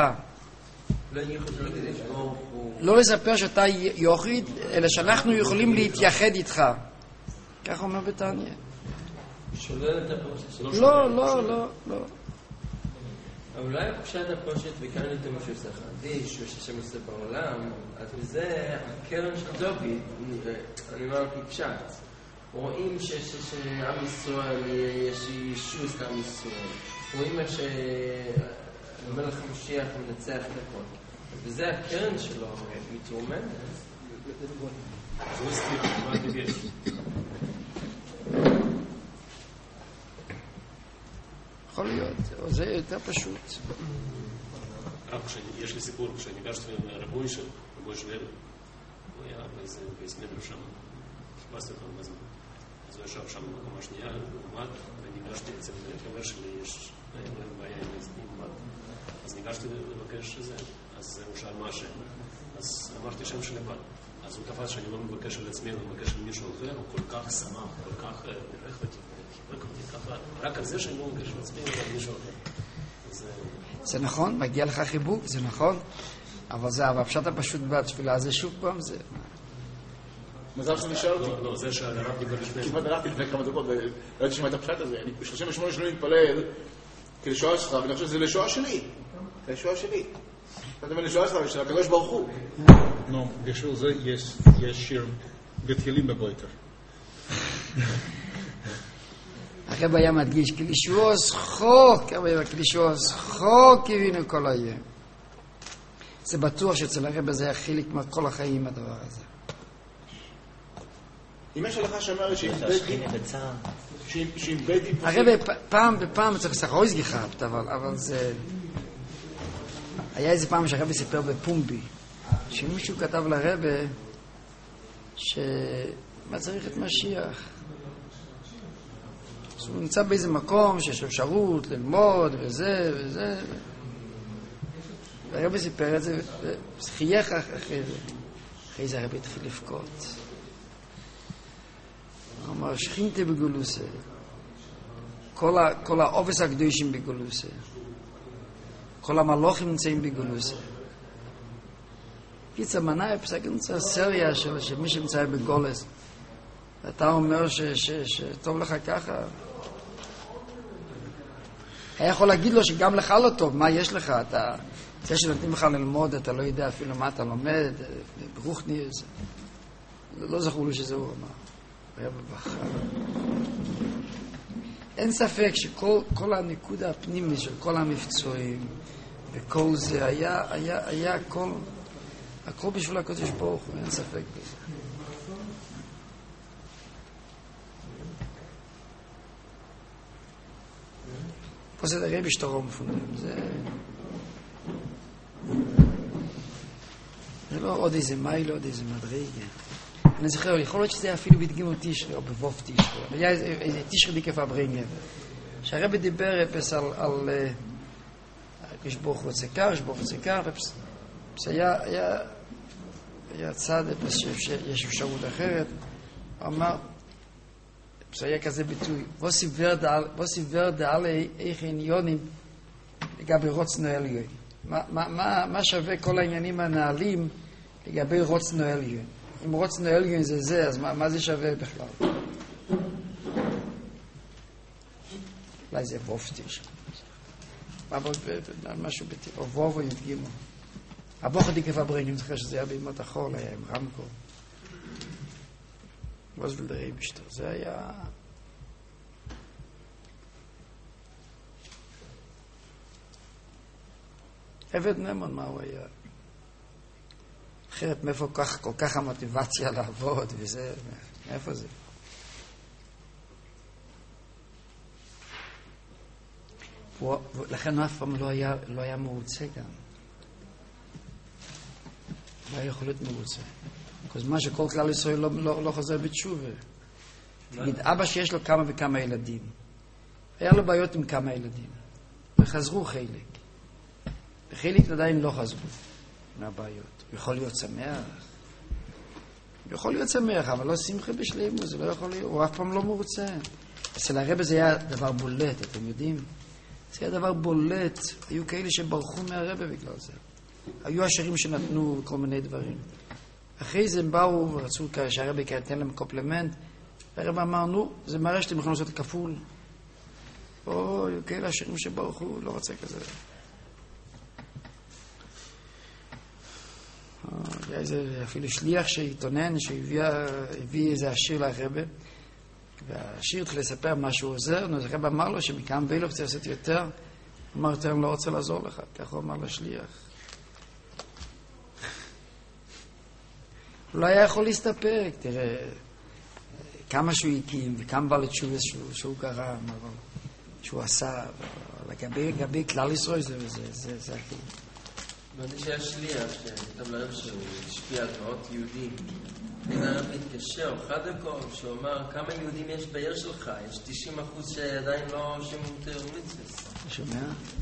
לא לספר שאתה יוחיד, אלא שאנחנו יכולים להתייחד איתך. כך אומר בתניא. לא, לא, לא, לא. אבל אולי הפשט הפושט וכאן יותר משהו סחדיש וששם עושה בעולם, אז בזה הקרן של דוד, אני אמרתי פשט. רואים שעם ישראל יש ישוס לעם ישראל. רואים איך שהמלך המשיח מנצח את הכל. וזה הקרן שלו, מתרוממת. זה סתיר, מה תגש? יכול להיות, זה יותר פשוט. יש לי סיפור, כשניגשתי לרבוי של רבוי של אלו, הוא היה באיזה נבר שם, חיפשתי אותו בזמן. אז הוא ישב שם במקומה שנייה, הוא עמד, וניגשתי אצל חבר שלי, יש בעיה עם עמד. אז ניגשתי לבקש את זה, אז הוא שאל מה השם. אז אמרתי שם של לבד. אז הוא תפס שאני לא מבקש על עצמי, אני מבקש על מישהו אחר, הוא כל כך שמח, כל כך נרח אותי, חיבק אותי ככה, רק על זה שאני לא מבקש על עצמי, אבל מישהו אחר. זה נכון, מגיע לך חיבוק, זה נכון, אבל זה הפשט הפשוט בתפילה, זה שוב פעם זה... מזל שאני שואל אותי. לא, לא, זה שהרב דיבר לפני. כמעט הרבתי לפני כמה דקות, ולא הייתי שמע את הפשט הזה. אני ב-שלושים ושמונה שנים מתפלל כלשואה שלך, ואני חושב שזה לשואה שלי. זה לשואה שלי. אתה אומר לשואה שלך, של הקדוש ברוך הוא. No, בשביל זה יש שיר בתהילים בבוקר. הרב היה מדגיש, קלישואוס חוק, הרב היה קלישואוס חוק הבינו כל היום. זה בטוח שאצל הרב זה היה חלק מכל החיים הדבר הזה. אם יש הלכה שאומרת שאם בית דין... הרב פעם בפעם צריך לסחרויז גיחת, אבל זה... היה איזה פעם שהרב סיפר בפומבי, שמישהו כתב לרב שמה צריך את משיח. אז הוא נמצא באיזה מקום שיש לו אפשרות ללמוד וזה וזה. והרב סיפר את זה וחייך אחרי זה. אחרי זה הרב התחיל לבכות. הוא אמר, שכינתי בגולוסה. כל האובס הקדושים בגולוסה. כל המלוכים נמצאים בגולוסה. קיצה מנאי פסק נמצא סריה של מי שנמצא בגולס. ואתה אומר שטוב לך ככה. היה יכול להגיד לו שגם לך לא טוב, מה יש לך? אתה, זה שנותנים לך ללמוד, אתה לא יודע אפילו מה אתה לומד, ברוכני, לא זכור לי שזה הוא אמר. היה בבחר. אין ספק שכל הנקודה הפנימית של כל המבצועים וכל זה היה, היה, היה הכל, הכל בשביל הקודש ברוך הוא, אין ספק בזה. פה זה דרי בשטרו מפונם, זה... זה לא עוד איזה מייל, עוד איזה מדרגה. אני זוכר, יכול להיות שזה אפילו בדגימות תשרי, או בבוב תשרי. היה איזה תשרי דיקף הברינגר. שהרבא דיבר אפס על כשבוך רוצה קר, כשבוך רוצה קר, אפס היה צד, אפס שיש אפשרות אחרת. הוא אמר, אפס היה כזה ביטוי, בוסי ורדה איך עניונים לגבי רוצנו עליון. מה שווה כל העניינים הנעלים לגבי רוצנו עליון? אם רוצנו עליון זה זה, אז מה זה שווה בכלל? אולי זה וופטי שם. משהו בטבע, או וובו ידגימו. הבוחר דיקף הברינגים, זוכר שזה היה בימות החול, היה עם רמקו. ווזבל דרי בשטר, זה היה... עבד נמון, מה הוא היה? אחרת מאיפה כל כך המוטיבציה לעבוד וזה, מאיפה זה? לכן הוא אף פעם לא היה, לא היה מרוצה גם. לא היה יכול להיות מרוצה. אז מה שכל כלל ישראל לא, לא, לא חוזר בתשובה. תגיד, אבא שיש לו כמה וכמה ילדים. היה לו בעיות עם כמה ילדים. וחזרו חלק. וחלק עדיין לא חזרו מהבעיות. הוא יכול להיות שמח. הוא יכול להיות שמח, אבל לא שמחה בשלמות. זה לא יכול להיות. הוא אף פעם לא מרוצה. אצל הרב זה היה דבר בולט, אתם יודעים? זה היה דבר בולט. היו כאלה שברחו מהרבא בגלל זה. היו עשירים שנתנו כל מיני דברים. אחרי זה הם באו ורצו שהרבא ייתן להם קומפלימנט. הרבא אמר, נו, זה מראה שאתם יכולים לעשות כפול. או, היו כאלה עשירים שברחו, לא רוצה כזה. היה איזה אפילו שליח שהתעונן, שהביא איזה עשיר לרבא. והשיר התחיל לספר מה שהוא עוזר, אז הרב אמר לו שמכאן ואילו רוצה לעשות יותר, אמר יותר, אני לא רוצה לעזור לך, ככה הוא אמר לשליח. הוא לא היה יכול להסתפק, תראה, כמה שהוא הקים וכמה בעל תשובה שהוא גרם, שהוא עשה, לגבי כלל ישראל זה זה, זה הכי. ואני שהיה שליח, שכתב לרב שהוא השפיע על מאות יהודים. אין הרב מתקשר, אחד הכל, שהוא אמר, כמה יהודים יש בעיר שלך? יש תשעים אחוז שעדיין לא שמעו תיאור מצווה. שומע?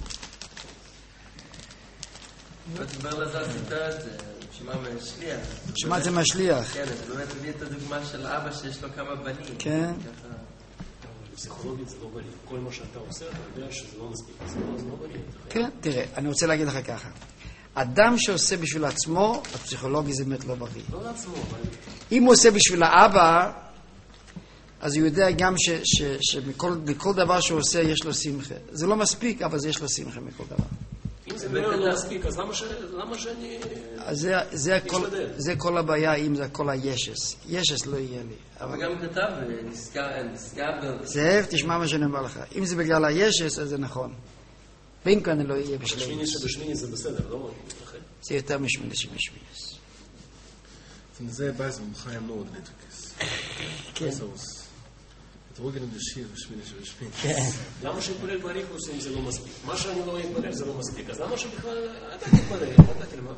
ודבר לזל סיפר את זה, הוא שמע מהשליח. שמע את זה מהשליח. כן, אז באמת הביא את הדוגמה של אבא שיש לו כמה בנים. כן. פסיכולוגית זה לא בריא. כל מה שאתה עושה, אתה יודע שזה לא מספיק. זה לא בריא. כן, תראה, אני רוצה להגיד לך ככה. אדם שעושה בשביל עצמו, הפסיכולוגי זה באמת לא בריא. לא לעצמו, אבל... אם הוא עושה בשביל האבא, אז הוא יודע גם שמכל דבר שהוא עושה יש לו שמחה. זה לא מספיק, אבל יש לו שמחה מכל דבר. אם זה לא מספיק, אז למה שאני... זה כל הבעיה אם זה כל הישס. ישס לא יהיה לי. אבל גם כתב, נזכר... זאב, תשמע מה שאני אומר לך. אם זה בגלל הישס, אז זה נכון. בין כאן לא יהיה בשלימוס. שמיני שבשמיני זה בסדר, לא? זה יותר משמיני שבשמיניס. זה בייס ומחיים לא עוד לדקס. כן. את רוגן עם דשיר ושמיני שבשמיני. כן. למה שיתפלל בריחוס אם זה לא מספיק? מה שאני לא יתפלל זה לא מספיק. אז למה שבכלל אתה תתפלל? אתה תלמד?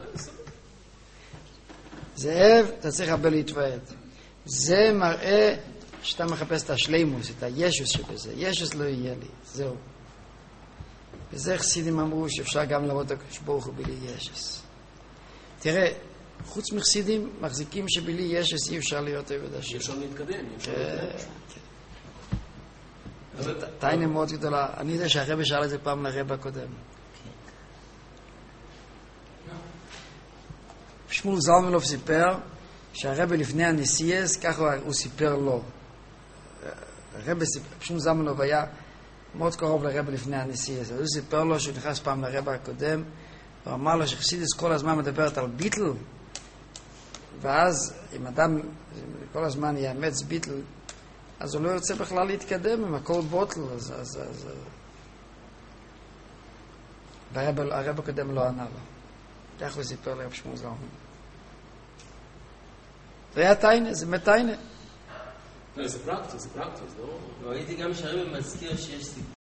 זאב, אתה צריך הרבה להתוועד. זה מראה שאתה מחפש את השלימוס, את הישוס שבזה. ישוס לא יהיה לי. זהו. וזה חסידים אמרו שאפשר גם לראות את הקדוש ברוך הוא בלי ישוס. תראה, חוץ מחסידים מחזיקים שבלי ישוס אי אפשר להיות עבד השם. אי אפשר להתקדם, אי אפשר להתקדם. זו טיינה מאוד גדולה. אני יודע שהרבא שאל את זה פעם לרבא הקודם. שמואל זלמנוב סיפר שהרבא לפני הנסיעס, ככה הוא סיפר לו. שמואל זלמנוב היה מאוד קרוב לרבא לפני הנסיעס. אז הוא סיפר לו שהוא נכנס פעם לרבא הקודם, הוא אמר לו שחסידס כל הזמן מדברת על ביטל, ואז אם אדם כל הזמן יאמץ ביטל, אז הוא לא ירצה בכלל להתקדם עם הכל בוטל, אז... אז, אז... והרב הקודם לא ענה לו. כך הוא סיפר לרב שמואל זלמן. זה היה טיינה, זה מטיינה. לא, זה פרקטוס, זה פרקטוס, לא? ראיתי גם שהרב מזכיר שיש סיפור.